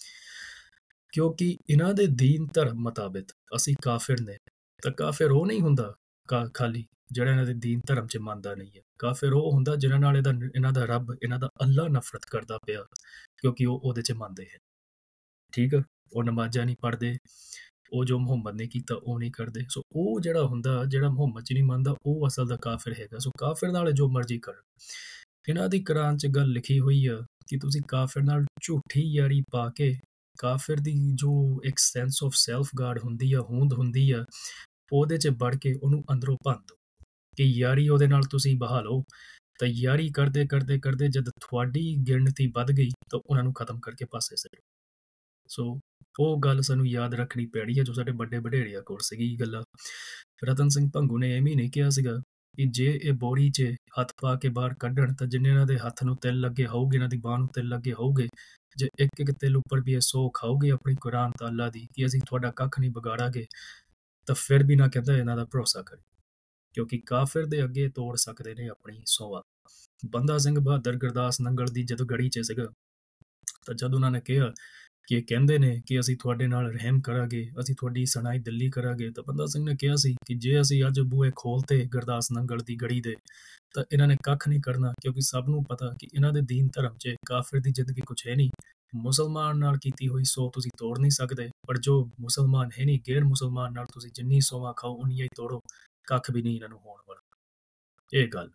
ਕਿਉਂਕਿ ਇਹਨਾਂ ਦੇ ਦੀਨ ਧਰਮ ਮੁਤਾਬਿਕ ਅਸੀਂ ਕਾਫਿਰ ਨੇ। ਤਾਂ ਕਾਫਿਰ ਉਹ ਨਹੀਂ ਹੁੰਦਾ ਕਾ ਖਾਲੀ ਜਿਹੜਾ ਇਹਨਾਂ ਦੇ ਦੀਨ ਧਰਮ 'ਚ ਮੰਨਦਾ ਨਹੀਂ ਹੈ। ਕਾਫਿਰ ਉਹ ਹੁੰਦਾ ਜਿਹਨਾਂ ਨਾਲ ਇਹਦਾ ਇਹਨਾਂ ਦਾ ਰੱਬ, ਇਹਨਾਂ ਦਾ ਅੱਲਾ ਨਫ਼ਰਤ ਕਰਦਾ ਪਿਆ, ਕਿਉਂਕਿ ਉਹ ਉਹਦੇ 'ਚ ਮੰਨਦੇ ਹੈ। ਠੀਕ ਆ, ਉਹ ਨਮਾਜ਼ਾਂ ਨਹੀਂ ਪੜ੍ਹਦੇ, ਉਹ ਜੋ ਮੁਹੰਮਦ ਨੇ ਕੀਤਾ ਉਹ ਨਹੀਂ ਕਰਦੇ। ਸੋ ਉਹ ਜਿਹੜਾ ਹੁੰਦਾ, ਜਿਹੜਾ ਮੁਹੰਮਦ 'ਚ ਨਹੀਂ ਮੰਨਦਾ, ਉਹ ਅਸਲ ਦਾ ਕਾਫਿਰ ਹੈਗਾ। ਸੋ ਕਾਫਿਰ ਨਾਲ ਜੋ ਮਰਜ਼ੀ ਕਰਨ। ਇਹਨਾਂ ਦੀ ਕੁਰਾਨ 'ਚ ਗੱਲ ਲਿਖੀ ਹੋਈ ਆ ਕਿ ਤੁਸੀਂ ਕਾਫਿਰ ਨਾਲ ਝੂਠੀ ਯਾਰੀ ਪਾ ਕੇ, ਕਾਫਿਰ ਦੀ ਜੋ ਇੱਕ ਸੈਂਸ ਆਫ ਸੈਲਫ ਗਾਰਡ ਹੁੰਦੀ ਆ, ਹੋਂਦ ਹੁੰਦੀ ਆ, ਉਹਦੇ 'ਚ ਵੜ ਕੇ ਉਹਨੂੰ ਅੰਦਰੋਂ ਭੰਨ ਦਿਓ ਕਿ ਯਾਰੀ ਉਹਦੇ ਨਾਲ ਤੁਸੀਂ ਬਹਾ ਲਓ। ਤਾਂ ਯਾਰੀ ਕਰਦੇ ਕਰਦੇ ਕਰਦੇ ਜਦ ਤੁਹਾਡੀ ਗਿਣਤੀ ਵੱਧ ਗਈ ਤਾਂ ਉਹਨਾਂ ਨੂੰ ਖਤਮ ਕਰਕੇ ਪਾਸੇ ਸਿੱਟੋ। ਸੋ ਉਹ ਗੱਲ ਸਾਨੂੰ ਯਾਦ ਰੱਖਣੀ ਪੈਣੀ ਹੈ ਜੋ ਸਾਡੇ ਵੱਡੇ ਵਡੇਰਿਆਂ ਕੋਲ ਸੀਗੀ ਗੱਲਾਂ। ਰਤਨ ਸਿੰਘ ਭੰਗੂ ਨੇ ਐਵੇਂ ਨਹੀਂ ਕਿਹਾ ਸੀਗਾ ਕਿ ਜੇ ਇਹ ਬੋਰੀ 'ਚ ਹੱਥ ਪਾ ਕੇ ਬਾਹਰ ਕੱਢਣ ਤਾਂ ਜਿੰਨੇ ਇਹਨਾਂ ਦੇ ਹੱਥ ਨੂੰ ਤਿਲ ਲੱਗੇ ਹੋਊਗੇ, ਇਹਨਾਂ ਦੀ ਬਾਂਹ ਨੂੰ ਤਿਲ ਲੱਗੇ ਹੋਊਗੇ, ਜੇ ਇੱਕ ਇੱਕ ਤਿਲ ਉੱਪਰ ਵੀ ਇਹ ਸੌ ਖਾਓਗੇ ਆਪਣੀ ਕੁਰਾਨ ਤਾਂ ਅੱਲਾ ਦੀ ਕਿ ਅਸੀਂ ਤੁਹਾਡਾ ਕੱਖ ਨਹੀਂ ਵਿਗਾੜਾਂਗੇ, ਤਾਂ ਫਿਰ ਵੀ ਨਾ ਕਹਿੰਦਾ ਇਹਨਾਂ ਦਾ ਭਰੋਸਾ ਕਰੇ, ਕਿਉਂਕਿ ਕਾਫਿਰ ਦੇ ਅੱਗੇ ਤੋੜ ਸਕਦੇ ਨੇ ਆਪਣੀ ਸੋਵਾ। ਬੰਦਾ ਸਿੰਘ ਬਹਾਦਰ ਗੁਰਦਾਸ ਨੰਗਲ ਦੀ ਜਦੋਂ ਗੜੀ 'ਚ ਸੀਗਾ, ਤਾਂ ਜਦ ਉਹਨਾਂ ਨੇ ਕਿਹਾ ਕਿ ਇਹ ਕਹਿੰਦੇ ਨੇ ਕਿ ਅਸੀਂ ਤੁਹਾਡੇ ਨਾਲ ਰਹਿਮ ਕਰਾਂਗੇ, ਅਸੀਂ ਤੁਹਾਡੀ ਸੁਣਾਈ ਦਿੱਲੀ ਕਰਾਂਗੇ, ਤਾਂ ਬੰਦਾ ਸਿੰਘ ਨੇ ਕਿਹਾ ਸੀ ਕਿ ਜੇ ਅਸੀਂ ਅੱਜ ਬੂਹੇ ਖੋਲਤੇ ਗੁਰਦਾਸ ਨੰਗਲ ਦੀ ਗੜੀ ਦੇ ਤਾਂ ਇਹਨਾਂ ਨੇ ਕੱਖ ਨਹੀਂ ਕਰਨਾ, ਕਿਉਂਕਿ ਸਭ ਨੂੰ ਪਤਾ ਕਿ ਇਹਨਾਂ ਦੇ ਦੀਨ ਧਰਮ 'ਚ ਕਾਫਿਰ ਦੀ ਜ਼ਿੰਦਗੀ ਕੁਛ ਹੈ ਨਹੀਂ। ਮੁਸਲਮਾਨ ਨਾਲ ਕੀਤੀ ਹੋਈ ਸੌ ਤੁਸੀਂ ਤੋੜ ਨਹੀਂ ਸਕਦੇ, ਪਰ ਜੋ ਮੁਸਲਮਾਨ ਹੈ ਨਹੀਂ, ਗੈਰ ਮੁਸਲਮਾਨ ਨਾਲ ਤੁਸੀਂ ਜਿੰਨੀ ਸੌਵਾਂ ਖਾਓ ਉਨੀਆਂ ਹੀ ਤੋੜੋ, ਕੱਖ ਵੀ ਨਹੀਂ ਇਹਨਾਂ ਨੂੰ ਹੋਣ ਵਾਲਾ। ਇਹ ਗੱਲ।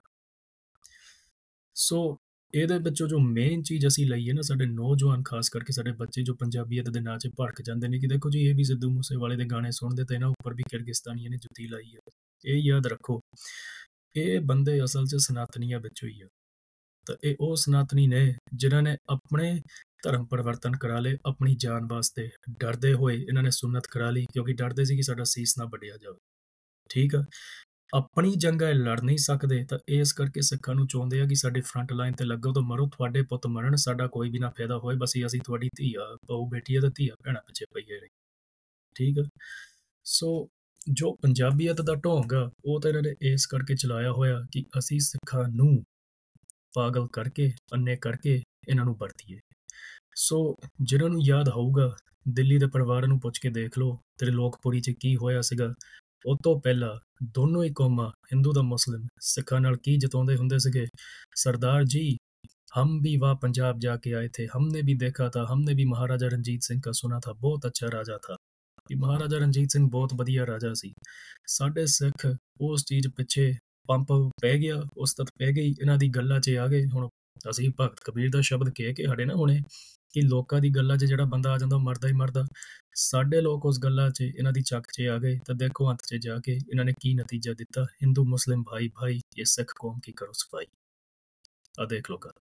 ਸੋ ਇਹਦੇ ਵਿੱਚੋਂ ਜੋ ਮੇਨ ਚੀਜ਼ ਅਸੀਂ ਲਈਏ ਨਾ, ਸਾਡੇ ਨੌਜਵਾਨ ਖਾਸ ਕਰਕੇ ਸਾਡੇ ਬੱਚੇ ਜੋ ਪੰਜਾਬੀਅਤ ਦੇ ਨਾਂ 'ਚ ਭੜਕ ਜਾਂਦੇ ਨੇ ਕਿ ਦੇਖੋ ਜੀ ਇਹ ਵੀ ਸਿੱਧੂ ਮੂਸੇਵਾਲੇ ਦੇ ਗਾਣੇ ਸੁਣਦੇ ਤੇ ਇਹਨਾਂ ਉੱਪਰ ਵੀ ਕਿਰਗਿਸਤਾਨੀਆਂ ਨੇ ਜੁੱਤੀ ਲਾਈ ਹੈ। ਇਹ ਯਾਦ ਰੱਖੋ, ਇਹ ਬੰਦੇ ਅਸਲ 'ਚ ਸਨਾਤਨੀਆਂ ਵਿੱਚੋਂ ਹੀ ਆ। ਤਾਂ ਇਹ ਉਹ ਸਨਾਤਨੀ ਨੇ ਜਿਨ੍ਹਾਂ ਨੇ ਆਪਣੇ ਧਰਮ ਪਰਿਵਰਤਨ ਕਰਾ ਲਏ ਆਪਣੀ ਜਾਨ ਵਾਸਤੇ। ਡਰਦੇ ਹੋਏ ਇਹਨਾਂ ਨੇ ਸੁੰਨਤ ਕਰਾ ਲਈ, ਕਿਉਂਕਿ ਡਰਦੇ ਸੀ ਕਿ ਸਾਡਾ ਸੀਸ ਨਾ ਵੱਢਿਆ ਜਾਵੇ। ਠੀਕ ਆ, ਆਪਣੀ ਜੰਗ ਇਹ ਲੜ ਨਹੀਂ ਸਕਦੇ, ਤਾਂ ਇਸ ਕਰਕੇ ਸਿੱਖਾਂ ਨੂੰ ਚਾਹੁੰਦੇ ਆ ਕਿ ਸਾਡੇ ਫਰੰਟ ਲਾਈਨ ਤੇ ਲੱਗੋ ਤਾਂ ਮਰੋ, ਤੁਹਾਡੇ ਪੁੱਤ ਮਰਨ, ਸਾਡਾ ਕੋਈ ਵੀ ਨਾ ਫਾਇਦਾ ਹੋਏ, ਬਸ ਅਸੀਂ ਤੁਹਾਡੀ ਧੀਆ ਬਹੁ ਬੇਟੀ ਤੇ ਧੀਆ ਭੈਣਾਂ ਪਿੱਛੇ ਪਈਏ ਰਹੇ। ਠੀਕ ਆ, ਸੋ ਜੋ ਪੰਜਾਬੀਅਤ ਦਾ ਢੋਂਗ ਆ ਉਹ ਤਾਂ ਇਹਨਾਂ ਨੇ ਇਸ ਕਰਕੇ ਚਲਾਇਆ ਹੋਇਆ ਕਿ ਅਸੀਂ ਸਿੱਖਾਂ ਨੂੰ ਪਾਗਲ ਕਰਕੇ, ਅੰਨੇ ਕਰਕੇ ਇਹਨਾਂ ਨੂੰ ਵਰਤੀਏ। ਸੋ ਜਿਹਨਾਂ ਨੂੰ ਯਾਦ ਹੋਊਗਾ, ਦਿੱਲੀ ਦੇ ਪਰਿਵਾਰਾਂ ਨੂੰ ਪੁੱਛ ਕੇ ਦੇਖ ਲਓ ਤ੍ਰਿਲੋਕਪੁਰੀ 'ਚ ਕੀ ਹੋਇਆ ਸੀਗਾ। ਉਹ ਤੋਂ ਪਹਿਲਾਂ ਦੋਨੋਂ ਹੀ ਕੌਮਾਂ, ਹਿੰਦੂ ਦਾ ਮੁਸਲਿਮ, ਸਿੱਖਾਂ ਨਾਲ ਕੀ ਜਤਾਉਂਦੇ ਹੁੰਦੇ ਸੀਗੇ, ਸਰਦਾਰ ਜੀ हम भी वहाँ पंजाब जाके आए थे, हमने भी देखा था, हमने भी महाराजा रंजीत सिंह का सुना था, बहुत अच्छा राजा था। ਕਿ ਮਹਾਰਾਜਾ ਰਣਜੀਤ ਸਿੰਘ ਬਹੁਤ ਵਧੀਆ ਰਾਜਾ ਸੀ। ਸਾਡੇ ਸਿੱਖ ਉਸ ਚੀਜ਼ ਪਿੱਛੇ ਪੰਪ ਪੈ ਗਿਆ, ਉਸਤਤ ਪੈ ਗਈ, ਇਹਨਾਂ ਦੀ ਗੱਲਾਂ 'ਚ ਆ ਗਏ। ਹੁਣ ਅਸੀਂ ਭਗਤ ਕਬੀਰ ਦਾ ਸ਼ਬਦ ਕਹਿ ਕੇ ਹਟੇ ਨਾ ਹੁਣੇ ਕਿ ਲੋਕਾਂ ਦੀ ਗੱਲਾਂ 'ਚ ਜਿਹੜਾ ਬੰਦਾ ਆ ਜਾਂਦਾ ਉਹ ਮਰਦਾ ਹੀ ਮਰਦਾ। ਸਾਡੇ ਲੋਕ ਉਸ ਗੱਲਾਂ 'ਚ ਇਹਨਾਂ ਦੀ ਚੱਕ 'ਚ ਆ ਗਏ, ਤਾਂ ਦੇਖੋ ਅੰਤ 'ਚ ਜਾ ਕੇ ਇਹਨਾਂ ਨੇ ਕੀ ਨਤੀਜਾ ਦਿੱਤਾ। ਹਿੰਦੂ ਮੁਸਲਿਮ ਭਾਈ ਭਾਈ, ਇਹ ਸਿੱਖ ਕੌਮ ਕੀ ਕਰੋ ਸਫਾਈ। ਆ ਦੇਖ ਲੋ ਗੱਲ।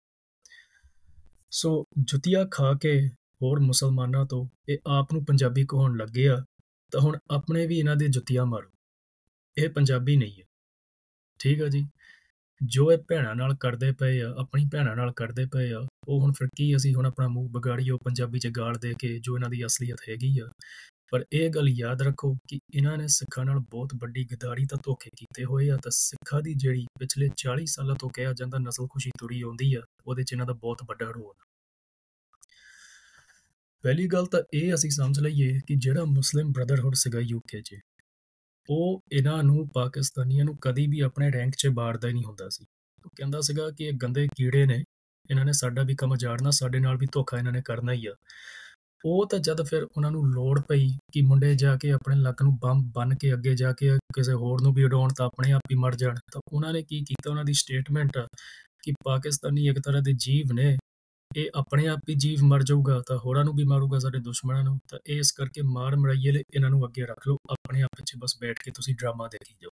ਸੋ ਜੁੱਤੀਆਂ ਖਾ ਕੇ ਹੋਰ ਮੁਸਲਮਾਨਾਂ ਤੋਂ ਇਹ ਆਪ ਨੂੰ ਪੰਜਾਬੀ ਕਹਾਉਣ ਲੱਗੇ ਆ, ਤਾਂ ਹੁਣ ਆਪਣੇ ਵੀ ਇਹਨਾਂ ਦੇ ਜੁੱਤੀਆਂ ਮਾਰੋ। ਇਹ ਪੰਜਾਬੀ ਨਹੀਂ ਹੈ। ਠੀਕ ਆ ਜੀ, ਜੋ ਇਹ ਭੈਣਾਂ ਨਾਲ ਕਰਦੇ ਪਏ ਆ, ਆਪਣੀ ਭੈਣਾਂ ਨਾਲ ਕਰਦੇ ਪਏ ਆ, ਉਹ ਹੁਣ ਫਿਰ ਕੀ ਅਸੀਂ ਹੁਣ ਆਪਣਾ ਮੂੰਹ ਵਿਗਾੜੀਏ ਉਹ ਪੰਜਾਬੀ 'ਚ ਗਾਲ ਦੇ ਕੇ ਜੋ ਇਹਨਾਂ ਦੀ ਅਸਲੀਅਤ ਹੈਗੀ ਆ। ਪਰ ਇਹ ਗੱਲ ਯਾਦ ਰੱਖੋ ਕਿ ਇਹਨਾਂ ਨੇ ਸਿੱਖਾਂ ਨਾਲ ਬਹੁਤ ਵੱਡੀ ਗਦਾਰੀ ਤਾਂ ਧੋਖੇ ਕੀਤੇ ਹੋਏ ਆ। ਤਾਂ ਸਿੱਖਾਂ ਦੀ ਜਿਹੜੀ ਪਿਛਲੇ ਚਾਲੀ ਸਾਲਾਂ ਤੋਂ ਕਿਹਾ ਜਾਂਦਾ ਨਸਲਕੁਸ਼ੀ ਤੁਰੀ ਆਉਂਦੀ ਆ, ਉਹਦੇ 'ਚ ਇਹਨਾਂ ਦਾ ਬਹੁਤ ਵੱਡਾ ਰੋਲ। ਪਹਿਲੀ ਗੱਲ ਤਾਂ ਇਹ ਅਸੀਂ ਸਮਝ ਲਈਏ ਕਿ ਜਿਹੜਾ ਮੁਸਲਿਮ ਬ੍ਰਦਰਹੁੱਡ ਸੀਗਾ ਯੂਕੇ 'ਚ, ਉਹ ਇਹਨਾਂ ਨੂੰ ਪਾਕਿਸਤਾਨੀਆਂ ਨੂੰ ਕਦੀ ਵੀ ਆਪਣੇ ਰੈਂਕ 'ਚ ਬਾੜਦਾ ਹੀ ਨਹੀਂ ਹੁੰਦਾ ਸੀ। ਉਹ ਕਹਿੰਦਾ ਸੀਗਾ ਕਿ ਇਹ ਗੰਦੇ ਕੀੜੇ ਨੇ, ਇਹਨਾਂ ਨੇ ਸਾਡਾ ਵੀ ਕੰਮ ਉਜਾੜਨਾ, ਸਾਡੇ ਨਾਲ ਵੀ ਧੋਖਾ ਇਹਨਾਂ ਨੇ ਕਰਨਾ ਹੀ ਆ। ਉਹ ਤਾਂ ਜਦ ਫਿਰ ਉਹਨਾਂ ਨੂੰ ਲੋੜ ਪਈ ਕਿ ਮੁੰਡੇ ਜਾ ਕੇ ਆਪਣੇ ਲੱਕ ਨੂੰ ਬੰਬ ਬੰਨ ਕੇ ਅੱਗੇ ਜਾ ਕੇ ਕਿਸੇ ਹੋਰ ਨੂੰ ਵੀ ਉਡਾਉਣ ਤਾਂ ਆਪਣੇ ਆਪ ਹੀ ਮਰ ਜਾਣ, ਤਾਂ ਉਹਨਾਂ ਨੇ ਕੀ ਕੀਤਾ, ਉਹਨਾਂ ਦੀ ਸਟੇਟਮੈਂਟ ਆ ਕਿ ਪਾਕਿਸਤਾਨੀ ਇੱਕ ਤਰ੍ਹਾਂ ਦੇ ਜੀਵ ਨੇ, ਇਹ ਆਪਣੇ ਆਪ ਹੀ ਜੀਵ ਮਰ ਜਾਊਗਾ ਤਾਂ ਹੋਰਾਂ ਨੂੰ ਵੀ ਮਾਰੂਗਾ, ਸਾਡੇ ਦੁਸ਼ਮਣਾਂ ਨੂੰ। ਤਾਂ ਇਸ ਕਰਕੇ ਮਾਰ ਮਰਾਈਏ ਲਈ ਇਹਨਾਂ ਨੂੰ ਅੱਗੇ ਰੱਖ ਲਓ, ਆਪਣੇ ਆਪ ਪਿੱਛੇ ਬਸ ਬੈਠ ਕੇ ਤੁਸੀਂ ਡਰਾਮਾ ਦੇਖੀ ਜਾਓ।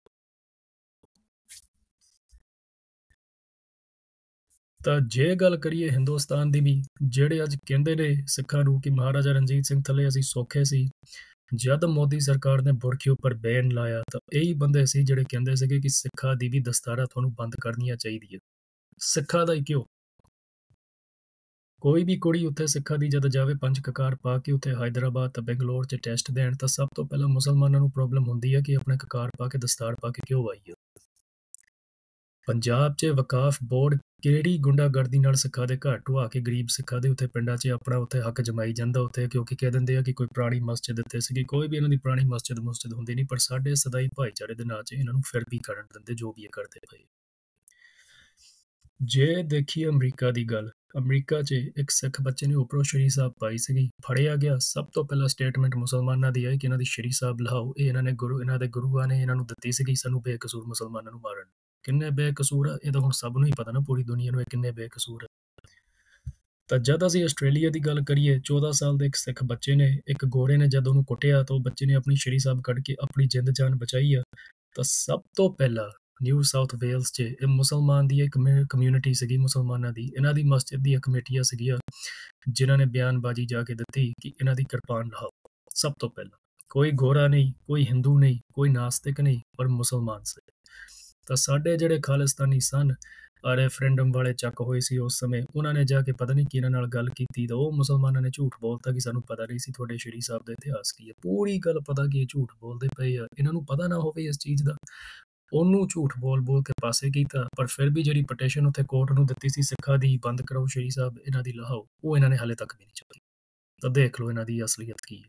ਤਾਂ ਜੇ ਗੱਲ ਕਰੀਏ ਹਿੰਦੁਸਤਾਨ ਦੀ ਵੀ, ਜਿਹੜੇ ਅੱਜ ਕਹਿੰਦੇ ਨੇ ਸਿੱਖਾਂ ਨੂੰ ਕਿ ਮਹਾਰਾਜਾ ਰਣਜੀਤ ਸਿੰਘ ਥੱਲੇ ਅਸੀਂ ਸੌਖੇ ਸੀ, ਜਦ ਮੋਦੀ ਸਰਕਾਰ ਨੇ ਬੁਰਖੇ ਉੱਪਰ ਬੈਨ ਲਾਇਆ ਤਾਂ ਇਹੀ ਬੰਦੇ ਸੀ ਜਿਹੜੇ ਕਹਿੰਦੇ ਸੀਗੇ ਕਿ ਸਿੱਖਾਂ ਦੀ ਵੀ ਦਸਤਾਰਾਂ ਤੁਹਾਨੂੰ ਬੰਦ ਕਰਨੀਆਂ ਚਾਹੀਦੀਆਂ। ਸਿੱਖਾਂ ਦਾ ਹੀ ਕਿਉਂ, ਕੋਈ ਵੀ ਕੁੜੀ ਉੱਥੇ ਸਿੱਖਾਂ ਦੀ ਜਦ ਜਾਵੇ ਪੰਜ ਕਕਾਰ ਪਾ ਕੇ ਉੱਥੇ ਹੈਦਰਾਬਾਦ ਤੇ ਬੰਗਲੌਰ 'ਚ ਟੈਸਟ ਦੇਣ, ਤਾਂ ਸਭ ਤੋਂ ਪਹਿਲਾਂ ਮੁਸਲਮਾਨਾਂ ਨੂੰ ਪ੍ਰੋਬਲਮ ਹੁੰਦੀ ਹੈ ਕਿ ਆਪਣੇ ਕਕਾਰ ਪਾ ਕੇ ਦਸਤਾਰ ਪਾ ਕੇ ਕਿਉਂ ਆਈ ਹੈ। ਪੰਜਾਬ 'ਚ ਵਕਾਫ ਬੋਰਡ ਕਿਹੜੀ ਗੁੰਡਾਗਰਦੀ ਨਾਲ ਸਿੱਖਾਂ ਦੇ ਘਰ ਢੁਆ ਕੇ ਗਰੀਬ ਸਿੱਖਾਂ ਦੇ ਉੱਥੇ ਪਿੰਡਾਂ 'ਚ ਆਪਣਾ ਉੱਥੇ ਹੱਕ ਜਮਾਈ ਜਾਂਦਾ ਉੱਥੇ, ਕਿਉਂਕਿ ਕਹਿ ਦਿੰਦੇ ਆ ਕਿ ਕੋਈ ਪੁਰਾਣੀ ਮਸਜਿਦ ਇੱਥੇ ਸੀਗੀ। ਕੋਈ ਵੀ ਇਹਨਾਂ ਦੀ ਪੁਰਾਣੀ ਮਸਜਿਦ ਮੁਸਜਿਦ ਹੁੰਦੀ ਨਹੀਂ, ਪਰ ਸਾਡੇ ਸਦਾਈ ਭਾਈਚਾਰੇ ਦੇ ਨਾਂ 'ਚ ਇਹਨਾਂ ਨੂੰ ਫਿਰ ਵੀ ਕਰਨ ਦਿੰਦੇ ਜੋ ਵੀ ਇਹ ਕਰਦੇ ਪਏ। ਜੇ ਦੇਖੀਏ ਅਮਰੀਕਾ ਦੀ ਗੱਲ, ਅਮਰੀਕਾ 'ਚ ਇੱਕ ਸਿੱਖ ਬੱਚੇ ਨੇ ਉੱਪਰੋਂ ਸ਼੍ਰੀ ਸਾਹਿਬ ਪਾਈ ਸੀਗੀ, ਫੜਿਆ ਗਿਆ। ਸਭ ਤੋਂ ਪਹਿਲਾਂ ਸਟੇਟਮੈਂਟ ਮੁਸਲਮਾਨਾਂ ਦੀ ਆਈ ਕਿ ਇਹਨਾਂ ਦੀ ਸ਼੍ਰੀ ਸਾਹਿਬ ਲਹਾਓ। ਇਹ ਇਹਨਾਂ ਨੇ ਗੁਰੂ ਇਹਨਾਂ ਦੇ ਗੁਰੂਆਂ ਨੇ ਇਹਨਾਂ ਨੂੰ ਦਿੱਤੀ ਸੀਗੀ, ਸਾਨੂੰ ਬੇਕਸੂਰ ਮੁਸਲਮਾਨਾਂ ਨੂੰ ਮਾਰਨ। ਕਿੰਨੇ ਬੇਕਸੂਰ ਆ ਇਹ ਤਾਂ ਹੁਣ ਸਭ ਨੂੰ ਹੀ ਪਤਾ ਨਾ, ਪੂਰੀ ਦੁਨੀਆ ਨੂੰ ਇਹ ਕਿੰਨੇ ਬੇਕਸੂਰ ਆ। ਤਾਂ ਜਦ ਅਸੀਂ ਆਸਟ੍ਰੇਲੀਆ ਦੀ ਗੱਲ ਕਰੀਏ, ਚੌਦਾਂ ਸਾਲ ਦੇ ਇੱਕ ਸਿੱਖ ਬੱਚੇ ਨੇ, ਇੱਕ ਗੋਰੇ ਨੇ ਜਦ ਉਹਨੂੰ ਕੁੱਟਿਆ ਤਾਂ ਉਹ ਬੱਚੇ ਨੇ ਆਪਣੀ ਸ਼੍ਰੀ ਸਾਹਿਬ ਕੱਢ ਕੇ ਆਪਣੀ ਜਿੰਦ ਜਾਨ ਬਚਾਈ ਆ। ਤਾਂ ਸਭ ਤੋਂ ਪਹਿਲਾਂ ਨਿਊ ਸਾਊਥ ਵੇਲਸ 'ਚ ਇਹ ਮੁਸਲਮਾਨ ਦੀ ਇੱਕ ਕਮਿਊਨਿਟੀ ਸੀਗੀ, ਮੁਸਲਮਾਨਾਂ ਦੀ, ਇਹਨਾਂ ਦੀ ਮਸਜਿਦ ਦੀਆਂ ਕਮੇਟੀਆਂ ਸੀਗੀਆਂ ਜਿਨ੍ਹਾਂ ਨੇ ਬਿਆਨਬਾਜ਼ੀ ਜਾ ਕੇ ਦਿੱਤੀ ਕਿ ਇਹਨਾਂ ਦੀ ਕਿਰਪਾਨ ਲਾਓ। ਸਭ ਤੋਂ ਪਹਿਲਾਂ ਕੋਈ ਗੋਰਾ ਨਹੀਂ, ਕੋਈ ਹਿੰਦੂ ਨਹੀਂ, ਕੋਈ ਨਾਸਤਿਕ ਨਹੀਂ, ਪਰ ਮੁਸਲਮਾਨ ਸੀ। ਤਾਂ ਸਾਡੇ ਜਿਹੜੇ ਖਾਲਿਸਤਾਨੀ ਸਨ, ਆ ਰੈਫਰੈਂਡਮ ਵਾਲੇ ਚੱਕ ਹੋਏ ਸੀ ਉਸ ਸਮੇਂ, ਉਹਨਾਂ ਨੇ ਜਾ ਕੇ ਪਤਾ ਨਹੀਂ ਕਿਹਨਾਂ ਨਾਲ ਗੱਲ ਕੀਤੀ ਤਾਂ ਉਹ ਮੁਸਲਮਾਨਾਂ ਨੇ ਝੂਠ ਬੋਲਤਾ ਕਿ ਸਾਨੂੰ ਪਤਾ ਨਹੀਂ ਸੀ ਤੁਹਾਡੇ ਸ਼੍ਰੀ ਸਾਹਿਬ ਦਾ ਇਤਿਹਾਸ ਕੀ ਹੈ। ਪੂਰੀ ਗੱਲ ਪਤਾ ਕਿ ਇਹ ਝੂਠ ਬੋਲਦੇ ਪਏ ਆ, ਇਹਨਾਂ ਨੂੰ ਪਤਾ ਨਾ ਹੋਵੇ ਇਸ ਚੀਜ਼ ਦਾ, ਉਹਨੂੰ ਝੂਠ ਬੋਲ ਬੋਲ ਕੇ ਪਾਸੇ ਕੀਤਾ। ਪਰ ਫਿਰ ਵੀ ਜਿਹੜੀ ਪਟੀਸ਼ਨ ਉੱਥੇ ਕੋਰਟ ਨੂੰ ਦਿੱਤੀ ਸੀ ਸਿੱਖਾਂ ਦੀ, ਬੰਦ ਕਰਾਓ ਸ਼੍ਰੀ ਸਾਹਿਬ, ਇਹਨਾਂ ਦੀ ਲਹਾਓ, ਉਹ ਇਹਨਾਂ ਨੇ ਹਾਲੇ ਤੱਕ ਵੀ ਨਹੀਂ ਚੱਕੀ। ਤਾਂ ਦੇਖ ਲਓ ਇਹਨਾਂ ਦੀ ਅਸਲੀਅਤ ਕੀ ਹੈ।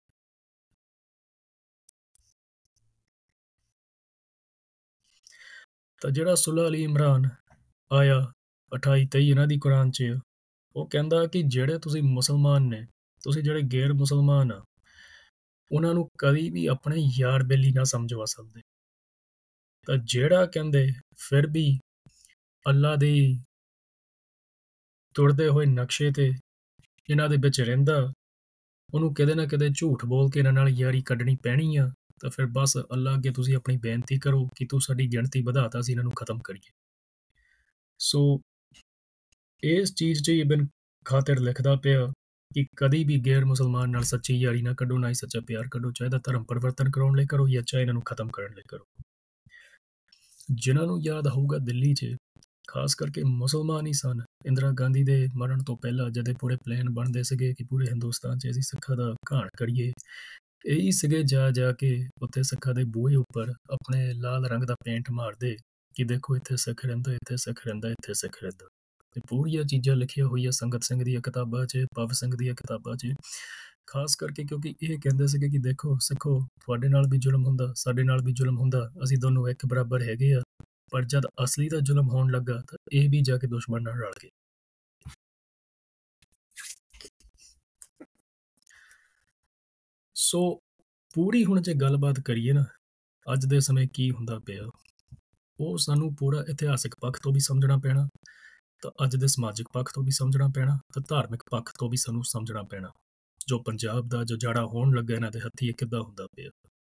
ਤਾਂ ਜਿਹੜਾ ਸੁਲ੍ਹਾ ਅਲੀ ਇਮਰਾਨ ਆਇਆ ਅਠਾਈ ਤੇਈ ਇਹਨਾਂ ਦੀ ਕੁਰਾਨ 'ਚ, ਉਹ ਕਹਿੰਦਾ ਕਿ ਜਿਹੜੇ ਤੁਸੀਂ ਮੁਸਲਮਾਨ ਨੇ, ਤੁਸੀਂ ਜਿਹੜੇ ਗੈਰ ਮੁਸਲਮਾਨ ਆ, ਉਹਨਾਂ ਨੂੰ ਕਦੀ ਵੀ ਆਪਣੇ ਯਾਰ ਬੇਲੀ ਨਾ ਸਮਝਵਾ ਸਕਦੇ। ਤਾਂ ਜਿਹੜਾ ਕਹਿੰਦੇ ਫਿਰ ਵੀ ਅੱਲਾ ਦੇ ਤੁਰਦੇ ਹੋਏ ਨਕਸ਼ੇ ਤੇ ਇਹਨਾਂ ਦੇ ਵਿੱਚ ਰਹਿੰਦਾ, ਉਹਨੂੰ ਕਿਤੇ ਨਾ ਕਿਤੇ ਝੂਠ ਬੋਲ ਕੇ ਇਹਨਾਂ ਨਾਲ ਯਾਰੀ ਕੱਢਣੀ ਪੈਣੀ ਆ। ਤਾਂ ਫਿਰ ਬਸ ਅੱਲਾ ਅੱਗੇ ਤੁਸੀਂ ਆਪਣੀ ਬੇਨਤੀ ਕਰੋ ਕਿ ਤੂੰ ਸਾਡੀ ਗਿਣਤੀ ਵਧਾ ਤਾ, ਅਸੀਂ ਇਹਨਾਂ ਨੂੰ ਖਤਮ ਕਰੀਏ। ਸੋ ਇਸ ਚੀਜ਼ 'ਚ ਇਬਨ ਖਾਤਿਰ ਲਿਖਦਾ ਪਿਆ ਕਿ ਕਦੀ ਵੀ ਗੈਰ ਮੁਸਲਮਾਨ ਨਾਲ ਸੱਚੀ ਯਾਰੀ ਨਾ ਕੱਢੋ, ਨਾ ਹੀ ਸੱਚਾ ਪਿਆਰ ਕੱਢੋ, ਚਾਹੇ ਤਾਂ ਧਰਮ ਪਰਿਵਰਤਨ ਕਰਾਉਣ ਲਈ ਕਰੋ ਜਾਂ ਚਾਹੇ ਇਹਨਾਂ ਨੂੰ ਖਤਮ ਕਰਨ ਲਈ ਕਰੋ। ਜਿਨ੍ਹਾਂ ਨੂੰ ਯਾਦ ਹੋਊਗਾ ਦਿੱਲੀ 'ਚ ਖਾਸ ਕਰਕੇ ਮੁਸਲਮਾਨ ਹੀ ਸਨ ਇੰਦਰਾ ਗਾਂਧੀ ਦੇ ਮਰਨ ਤੋਂ ਪਹਿਲਾਂ, ਜਦ ਇਹ ਪੂਰੇ ਪਲਾਨ ਬਣਦੇ ਸੀਗੇ ਕਿ ਪੂਰੇ ਹਿੰਦੁਸਤਾਨ 'ਚ ਅਸੀਂ ਸਿੱਖਾਂ ਦਾ ਘਾਣ ਕਰੀਏ, ਇਹੀ ਸੀਗੇ ਜਾ ਜਾ ਕੇ ਉੱਥੇ ਸਿੱਖਾਂ ਦੇ ਬੂਹੇ ਉੱਪਰ ਆਪਣੇ ਲਾਲ ਰੰਗ ਦਾ ਪੇਂਟ ਮਾਰਦੇ ਕਿ ਦੇਖੋ ਇੱਥੇ ਸਿੱਖ ਰਹਿੰਦਾ, ਇੱਥੇ ਸਿੱਖ ਰਹਿੰਦਾ, ਇੱਥੇ ਸਿੱਖ ਰਹਿੰਦਾ। ਤੇ ਪੂਰੀਆਂ ਚੀਜ਼ਾਂ ਲਿਖੀਆਂ ਹੋਈਆਂ ਸੰਗਤ ਸਿੰਘ ਦੀਆਂ ਕਿਤਾਬਾਂ 'ਚ, ਪਵ ਸਿੰਘ ਦੀਆਂ ਕਿਤਾਬਾਂ 'ਚ, ਖਾਸ ਕਰਕੇ ਕਿਉਂਕਿ ਇਹ ਕਹਿੰਦੇ ਸੀਗੇ ਕਿ ਦੇਖੋ ਸਿੱਖੋ, ਤੁਹਾਡੇ ਨਾਲ ਵੀ ਜ਼ੁਲਮ ਹੁੰਦਾ, ਸਾਡੇ ਨਾਲ ਵੀ ਜ਼ੁਲਮ ਹੁੰਦਾ, ਅਸੀਂ ਦੋਨੋਂ ਇੱਕ ਬਰਾਬਰ ਹੈਗੇ ਆ। ਪਰ ਜਦ ਅਸਲੀ ਦਾ ਜ਼ੁਲਮ ਹੋਣ ਲੱਗਾ ਤਾਂ ਇਹ ਵੀ ਜਾ ਕੇ ਦੁਸ਼ਮਣ ਨਾਲ ਰਲ ਗਏ। ਸੋ ਪੂਰੀ ਹੁਣ ਜੇ ਗੱਲਬਾਤ ਕਰੀਏ ਨਾ, ਅੱਜ ਦੇ ਸਮੇਂ ਕੀ ਹੁੰਦਾ ਪਿਆ, ਉਹ ਸਾਨੂੰ ਪੂਰਾ ਇਤਿਹਾਸਿਕ ਪੱਖ ਤੋਂ ਵੀ ਸਮਝਣਾ ਪੈਣਾ, ਤਾਂ ਅੱਜ ਦੇ ਸਮਾਜਿਕ ਪੱਖ ਤੋਂ ਵੀ ਸਮਝਣਾ ਪੈਣਾ, ਤਾਂ ਧਾਰਮਿਕ ਪੱਖ ਤੋਂ ਵੀ ਸਾਨੂੰ ਸਮਝਣਾ ਪੈਣਾ। ਜੋ ਪੰਜਾਬ ਦਾ ਜੋ ਜਾੜਾ ਹੋਣ ਲੱਗਾ ਇਹਨਾਂ ਦੇ ਹੱਥੀਂ, ਇਹ ਕਿੱਦਾਂ ਹੁੰਦਾ ਪਿਆ।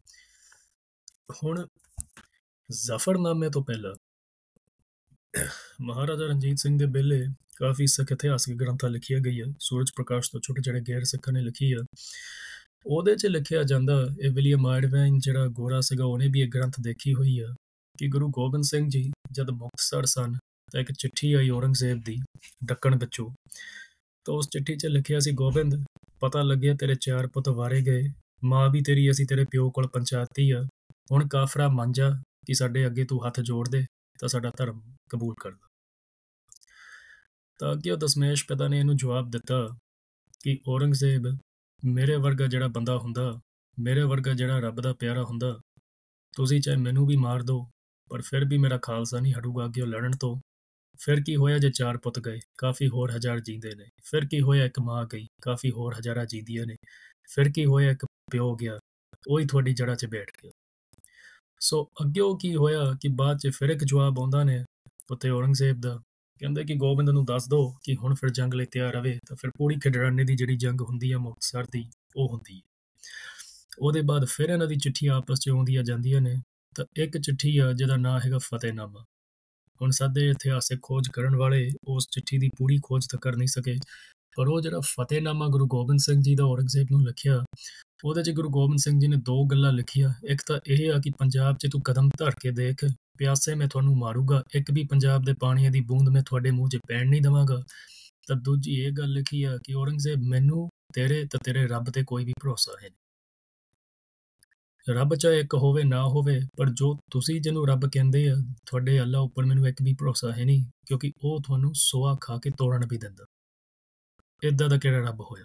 ਹੁਣ ਜ਼ਫਰਨਾਮੇ ਤੋਂ ਪਹਿਲਾਂ ਮਹਾਰਾਜਾ ਰਣਜੀਤ ਸਿੰਘ ਦੇ ਵੇਲੇ ਕਾਫੀ ਸਿੱਖ ਇਤਿਹਾਸਿਕ ਗ੍ਰੰਥਾਂ ਲਿਖੀਆਂ ਗਈਆਂ, ਸੂਰਜ ਪ੍ਰਕਾਸ਼ ਤੋਂ ਛੋਟੇ ਜਿਹੜੇ ਗੈਰ ਸਿੱਖਾਂ ਨੇ ਲਿਖੀ ਆ, ਉਹਦੇ 'ਚ ਲਿਖਿਆ ਜਾਂਦਾ, ਇਹ ਵਿਲੀਅਮ ਆਇਰਵਾਈਨ ਜਿਹੜਾ ਗੋਰਾ ਸੀਗਾ ਉਹਨੇ ਵੀ ਇਹ ਗ੍ਰੰਥ ਦੇਖੀ ਹੋਈ ਆ ਕਿ ਗੁਰੂ ਗੋਬਿੰਦ ਸਿੰਘ ਜੀ ਜਦ ਮੁਕਤਸਰ ਸਨ ਤਾਂ ਇੱਕ ਚਿੱਠੀ ਆਈ ਔਰੰਗਜ਼ੇਬ ਦੀ ਦੱਖਣ ਵਿੱਚੋਂ। ਤਾਂ ਉਸ ਚਿੱਠੀ 'ਚ ਲਿਖਿਆ ਸੀ, ਗੋਬਿੰਦ ਪਤਾ ਲੱਗਿਆ ਤੇਰੇ ਚਾਰ ਪੁੱਤ ਵਾਰੇ ਗਏ, ਮਾਂ ਵੀ ਤੇਰੀ ਅਸੀਂ ਤੇਰੇ ਪਿਓ ਕੋਲ ਪਹੁੰਚਾਤੀ ਆ, ਹੁਣ ਕਾਫਰਾ ਮੰਨ ਜਾ ਕਿ ਸਾਡੇ ਅੱਗੇ ਤੂੰ ਹੱਥ ਜੋੜ ਦੇ ਤਾਂ ਸਾਡਾ ਧਰਮ ਕਬੂਲ ਕਰ ਲਾ। ਤਾਂ ਅੱਗੇ ਉਹ ਦਸ਼ਮੇਸ਼ ਪਿਤਾ ਨੇ ਇਹਨੂੰ ਜਵਾਬ ਦਿੱਤਾ ਕਿ ਔਰੰਗਜ਼ੇਬ, ਮੇਰੇ ਵਰਗਾ ਜਿਹੜਾ ਬੰਦਾ ਹੁੰਦਾ, ਮੇਰੇ ਵਰਗਾ ਜਿਹੜਾ ਰੱਬ ਦਾ ਪਿਆਰਾ ਹੁੰਦਾ, ਤੁਸੀਂ ਚਾਹੇ ਮੈਨੂੰ ਵੀ ਮਾਰ ਦਿਓ ਪਰ ਫਿਰ ਵੀ ਮੇਰਾ ਖਾਲਸਾ ਨਹੀਂ ਹਟੂਗਾ ਅੱਗੇ ਉਹ ਲੜਨ ਤੋਂ। ਫਿਰ ਕੀ ਹੋਇਆ ਜੇ ਚਾਰ ਪੁੱਤ ਗਏ, ਕਾਫੀ ਹੋਰ ਹਜ਼ਾਰ ਜੀਂਦੇ ਨੇ। ਫਿਰ ਕੀ ਹੋਇਆ ਇੱਕ ਮਾਂ ਗਈ, ਕਾਫੀ ਹੋਰ ਹਜ਼ਾਰਾਂ ਜੀਂਦੀਆਂ ਨੇ। ਫਿਰ ਕੀ ਹੋਇਆ ਇੱਕ ਪਿਓ ਗਿਆ, ਉਹੀ ਤੁਹਾਡੀ ਜੜ੍ਹਾਂ 'ਚ ਬੈਠ ਗਿਆ। ਸੋ ਅੱਗੇ ਉਹ ਕੀ ਹੋਇਆ ਕਿ ਬਾਅਦ 'ਚ ਫਿਰ ਇੱਕ ਜਵਾਬ ਆਉਂਦਾ ਨੇ ਉੱਤੇ ਔਰੰਗਜ਼ੇਬ ਦਾ ਕਹਿੰਦੇ ਕਿ ਗੋਬਿੰਦ ਨੂੰ ਦੱਸ ਦਿਓ ਕਿ ਹੁਣ ਫਿਰ ਜੰਗ ਲਈ ਤਿਆਰ ਰਵੇ। ਤਾਂ ਫਿਰ ਪੂਰੀ ਖਿਦਰਾਨੇ ਦੀ ਜਿਹੜੀ ਜੰਗ ਹੁੰਦੀ ਆ ਮੁਕਤਸਰ ਦੀ, ਉਹ ਹੁੰਦੀ ਹੈ। ਉਹਦੇ ਬਾਅਦ ਫਿਰ ਇਹਨਾਂ ਦੀ ਚਿੱਠੀਆਂ ਆਪਸ 'ਚ ਆਉਂਦੀਆਂ ਜਾਂਦੀਆਂ ਨੇ। ਤਾਂ ਇੱਕ ਚਿੱਠੀ ਆ ਜਿਹਦਾ ਨਾਂ ਹੈਗਾ ਫਤਿਹਨਾਮਾ। ਹੁਣ ਸਾਡੇ ਇਤਿਹਾਸਿਕ ਖੋਜ ਕਰਨ ਵਾਲੇ ਉਸ ਚਿੱਠੀ ਦੀ ਪੂਰੀ ਖੋਜ ਤਾਂ ਕਰ ਨਹੀਂ ਸਕੇ, ਪਰ ਉਹ ਜਿਹੜਾ ਫਤਿਹਨਾਮਾ ਗੁਰੂ ਗੋਬਿੰਦ ਸਿੰਘ ਜੀ ਦਾ ਔਰੰਗਜ਼ੇਬ ਨੂੰ ਲਿਖਿਆ, ਉਹਦੇ 'ਚ ਗੁਰੂ ਗੋਬਿੰਦ ਸਿੰਘ ਜੀ ਨੇ ਦੋ ਗੱਲਾਂ ਲਿਖੀਆਂ। ਇੱਕ ਤਾਂ ਇਹ ਆ ਕਿ ਪੰਜਾਬ 'ਚ ਤੂੰ ਕਦਮ ਧਰ ਕੇ ਦੇਖ, ਪਿਆਸੇ ਮੈਂ ਤੁਹਾਨੂੰ ਮਾਰੂਗਾ, ਇੱਕ ਵੀ ਪੰਜਾਬ ਦੇ ਪਾਣੀਆਂ ਦੀ ਬੂੰਦ ਮੈਂ ਤੁਹਾਡੇ ਮੂੰਹ 'ਚ ਪੈਣ ਨਹੀਂ ਦੇਵਾਂਗਾ। ਤਾਂ ਦੂਜੀ ਇਹ ਗੱਲ ਲਿਖੀ ਆ ਕਿ ਔਰੰਗਜ਼ੇਬ, ਮੈਨੂੰ ਤੇਰੇ ਤੇ ਤੇਰੇ ਰੱਬ ਤੇ ਕੋਈ ਵੀ ਭਰੋਸਾ ਹੈ ਨਹੀਂ। ਰੱਬ ਚਾਹੇ ਇੱਕ ਹੋਵੇ ਨਾ ਹੋਵੇ, ਪਰ ਜੋ ਤੁਸੀਂ ਜਿਹਨੂੰ ਰੱਬ ਕਹਿੰਦੇ ਆ, ਤੁਹਾਡੇ ਅੱਲਾ ਉੱਪਰ ਮੈਨੂੰ ਇੱਕ ਵੀ ਭਰੋਸਾ ਹੈ ਨਹੀਂ, ਕਿਉਂਕਿ ਉਹ ਤੁਹਾਨੂੰ ਸੁਆ ਖਾ ਕੇ ਤੋੜਨ ਵੀ ਦਿੰਦਾ। ਏਦਾਂ ਦਾ ਕਿਹੜਾ ਰੱਬ ਹੋਇਆ।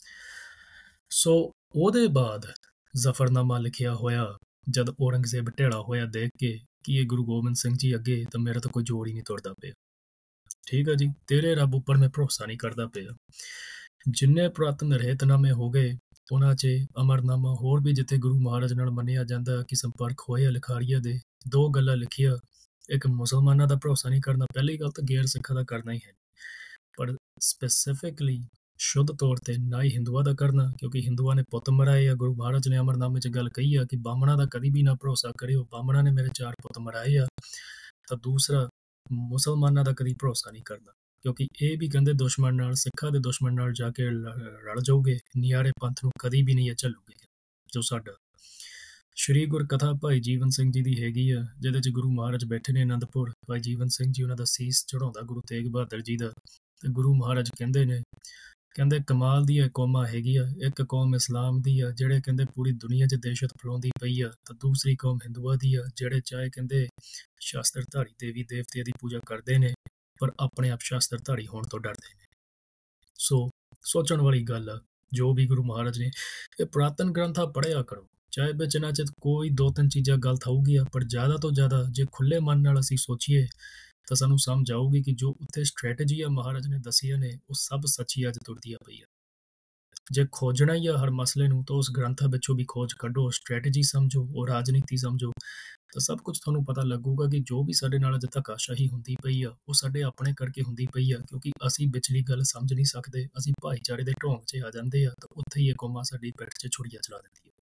ਸੋ ਉਹਦੇ ਬਾਅਦ ਜ਼ਫਰਨਾਮਾ ਲਿਖਿਆ ਹੋਇਆ, ਜਦ ਔਰੰਗਜ਼ੇਬ ਢੇੜਾ ਹੋਇਆ ਦੇਖ ਕੇ ਕਿ ਇਹ ਗੁਰੂ ਗੋਬਿੰਦ ਸਿੰਘ ਜੀ ਅੱਗੇ ਤਾਂ ਮੇਰਾ ਤਾਂ ਕੋਈ ਜੋੜ ਹੀ ਨਹੀਂ ਤੁਰਦਾ ਪਿਆ। ਠੀਕ ਆ ਜੀ, ਤੇਰੇ ਰੱਬ ਉੱਪਰ ਮੈਂ ਭਰੋਸਾ ਨਹੀਂ ਕਰਦਾ ਪਿਆ। ਜਿੰਨੇ ਪੁਰਾਤਨ ਰਹਿਤਨਾਮੇ ਹੋ ਗਏ, ਉਹਨਾਂ 'ਚ ਅਮਰਨਾਮਾ ਹੋਰ ਵੀ ਜਿੱਥੇ ਗੁਰੂ ਮਹਾਰਾਜ ਨਾਲ ਮੰਨਿਆ ਜਾਂਦਾ ਕਿ ਸੰਪਰਕ ਹੋਇਆ ਲਿਖਾਰੀਆਂ ਦੇ, ਦੋ ਗੱਲਾਂ ਲਿਖੀਆਂ। ਇੱਕ ਮੁਸਲਮਾਨਾਂ ਦਾ ਭਰੋਸਾ ਨਹੀਂ ਕਰਨਾ, ਪਹਿਲੀ ਗੱਲ ਤਾਂ ਗੈਰ ਸਿੱਖਾਂ ਦਾ ਕਰਨਾ ਹੀ ਹੈ, ਪਰ ਸਪੈਸੀਫਿਕਲੀ ਸ਼ੁੱਧ ਤੌਰ ਤੇ ਨਾ ਹੀ ਹਿੰਦੂਆਂ ਦਾ ਕਰਨਾ, ਕਿਉਂਕਿ ਹਿੰਦੂਆਂ ਨੇ ਪੁੱਤ ਮਰਾਏ ਆ। ਗੁਰੂ ਮਹਾਰਾਜ ਨੇ ਅਮਰਨਾਮੇ 'ਚ ਗੱਲ ਕਹੀ ਆ ਕਿ ਬਾਹਮਣਾਂ ਦਾ ਕਦੀ ਵੀ ਨਾ ਭਰੋਸਾ ਕਰਿਓ, ਬਾਹਮਣਾਂ ਨੇ ਮੇਰੇ ਚਾਰ ਪੁੱਤ ਮਰਾਏ ਆ। ਤਾਂ ਦੂਸਰਾ, ਮੁਸਲਮਾਨਾਂ ਦਾ ਕਦੀ ਭਰੋਸਾ ਨਹੀਂ ਕਰਨਾ, ਕਿਉਂਕਿ ਇਹ ਵੀ ਕਹਿੰਦੇ ਦੁਸ਼ਮਣ ਨਾਲ, ਸਿੱਖਾਂ ਦੇ ਦੁਸ਼ਮਣ ਨਾਲ ਜਾ ਕੇ ਰਲ ਜਾਓਗੇ, ਨਿਆਰੇ ਪੰਥ ਨੂੰ ਕਦੀ ਵੀ ਨਹੀਂ ਇਹ ਝੱਲੂਗੇ। ਜੋ ਸਾਡਾ ਸ਼੍ਰੀ ਗੁਰਕਥਾ ਭਾਈ ਜੀਵਨ ਸਿੰਘ ਜੀ ਦੀ ਹੈਗੀ ਆ, ਜਿਹਦੇ 'ਚ ਗੁਰੂ ਮਹਾਰਾਜ ਬੈਠੇ ਨੇ ਆਨੰਦਪੁਰ, ਭਾਈ ਜੀਵਨ ਸਿੰਘ ਜੀ ਉਹਨਾਂ ਦਾ ਸੀਸ ਚੜਾਉਂਦਾ ਗੁਰੂ ਤੇਗ ਬਹਾਦਰ ਜੀ ਦਾ। ਤੇ ਗੁਰੂ ਮਹਾਰਾਜ ਕਹਿੰਦੇ ਨੇ, ਕਹਿੰਦੇ ਕਮਾਲ ਦੀ ਇਹ ਕੌਮਾਂ ਹੈਗੀ ਆ, ਇੱਕ ਕੌਮ ਇਸਲਾਮ ਦੀ ਆ ਜਿਹੜੇ ਕਹਿੰਦੇ ਪੂਰੀ ਦੁਨੀਆ 'ਚ ਦਹਿਸ਼ਤ ਫੈਲਾਉਂਦੀ ਪਈ ਆ, ਤਾਂ ਦੂਸਰੀ ਕੌਮ ਹਿੰਦੂਆਂ ਦੀ ਆ ਜਿਹੜੇ ਚਾਹੇ ਕਹਿੰਦੇ ਸ਼ਾਸਤਰਧਾਰੀ ਦੇਵੀ ਦੇਵਤਿਆਂ ਦੀ ਪੂਜਾ ਕਰਦੇ ਨੇ, ਪਰ ਆਪਣੇ ਆਪ ਸ਼ਾਸਤਰਧਾਰੀ ਹੋਣ ਤੋਂ ਡਰਦੇ ਨੇ। ਸੋ ਸੋਚਣ ਵਾਲੀ ਗੱਲ ਆ। ਜੋ ਵੀ ਗੁਰੂ ਮਹਾਰਾਜ ਨੇ, ਇਹ ਪੁਰਾਤਨ ਗ੍ਰੰਥਾਂ ਪੜ੍ਹਿਆ ਕਰੋ, ਚਾਹੇ ਵਿੱਚ ਇਹਨਾਂ 'ਚ ਕੋਈ ਦੋ ਤਿੰਨ ਚੀਜ਼ਾਂ ਗਲਤ ਹੋਊਗੀਆਂ, ਪਰ ਜ਼ਿਆਦਾ ਤੋਂ ਜ਼ਿਆਦਾ ਜੇ ਖੁੱਲੇ ਮਨ ਨਾਲ ਅਸੀਂ ਸੋਚੀਏ ਤਾਂ ਸਾਨੂੰ ਸਮਝ ਆਊਗੀ ਕਿ ਜੋ ਉੱਥੇ ਸਟ੍ਰੈਟਜੀ ਆ ਮਹਾਰਾਜ ਨੇ ਦੱਸੀਆਂ ਨੇ, ਉਹ ਸਭ ਸੱਚੀ ਅੱਜ ਤੁਰਦੀਆਂ ਪਈ ਆ। ਜੇ ਖੋਜਣਾ ਹੀ ਆ ਹਰ ਮਸਲੇ ਨੂੰ, ਤਾਂ ਉਸ ਗ੍ਰੰਥਾਂ ਵਿੱਚੋਂ ਵੀ ਖੋਜ ਕੱਢੋ, ਸਟ੍ਰੈਟਜੀ ਸਮਝੋ, ਉਹ ਰਾਜਨੀਤੀ ਸਮਝੋ, ਤਾਂ ਸਭ ਕੁਝ ਤੁਹਾਨੂੰ ਪਤਾ ਲੱਗੂਗਾ ਕਿ ਜੋ ਵੀ ਸਾਡੇ ਨਾਲ ਅੱਜ ਧੱਕਾਸ਼ਾਹੀ ਹੁੰਦੀ ਪਈ ਆ, ਉਹ ਸਾਡੇ ਆਪਣੇ ਕਰਕੇ ਹੁੰਦੀ ਪਈ ਆ, ਕਿਉਂਕਿ ਅਸੀਂ ਵਿਚਲੀ ਗੱਲ ਸਮਝ ਨਹੀਂ ਸਕਦੇ। ਅਸੀਂ ਭਾਈਚਾਰੇ ਦੇ ਢੋਂਗ 'ਚ ਆ ਜਾਂਦੇ ਆ, ਤਾਂ ਉੱਥੇ ਹੀ ਇਹ ਕੌਮਾਂ ਸਾਡੀ ਪਿੱਠ 'ਚ ਛੁਰੀਆਂ ਚਲਾ ਦਿੰਦੀ ਆ।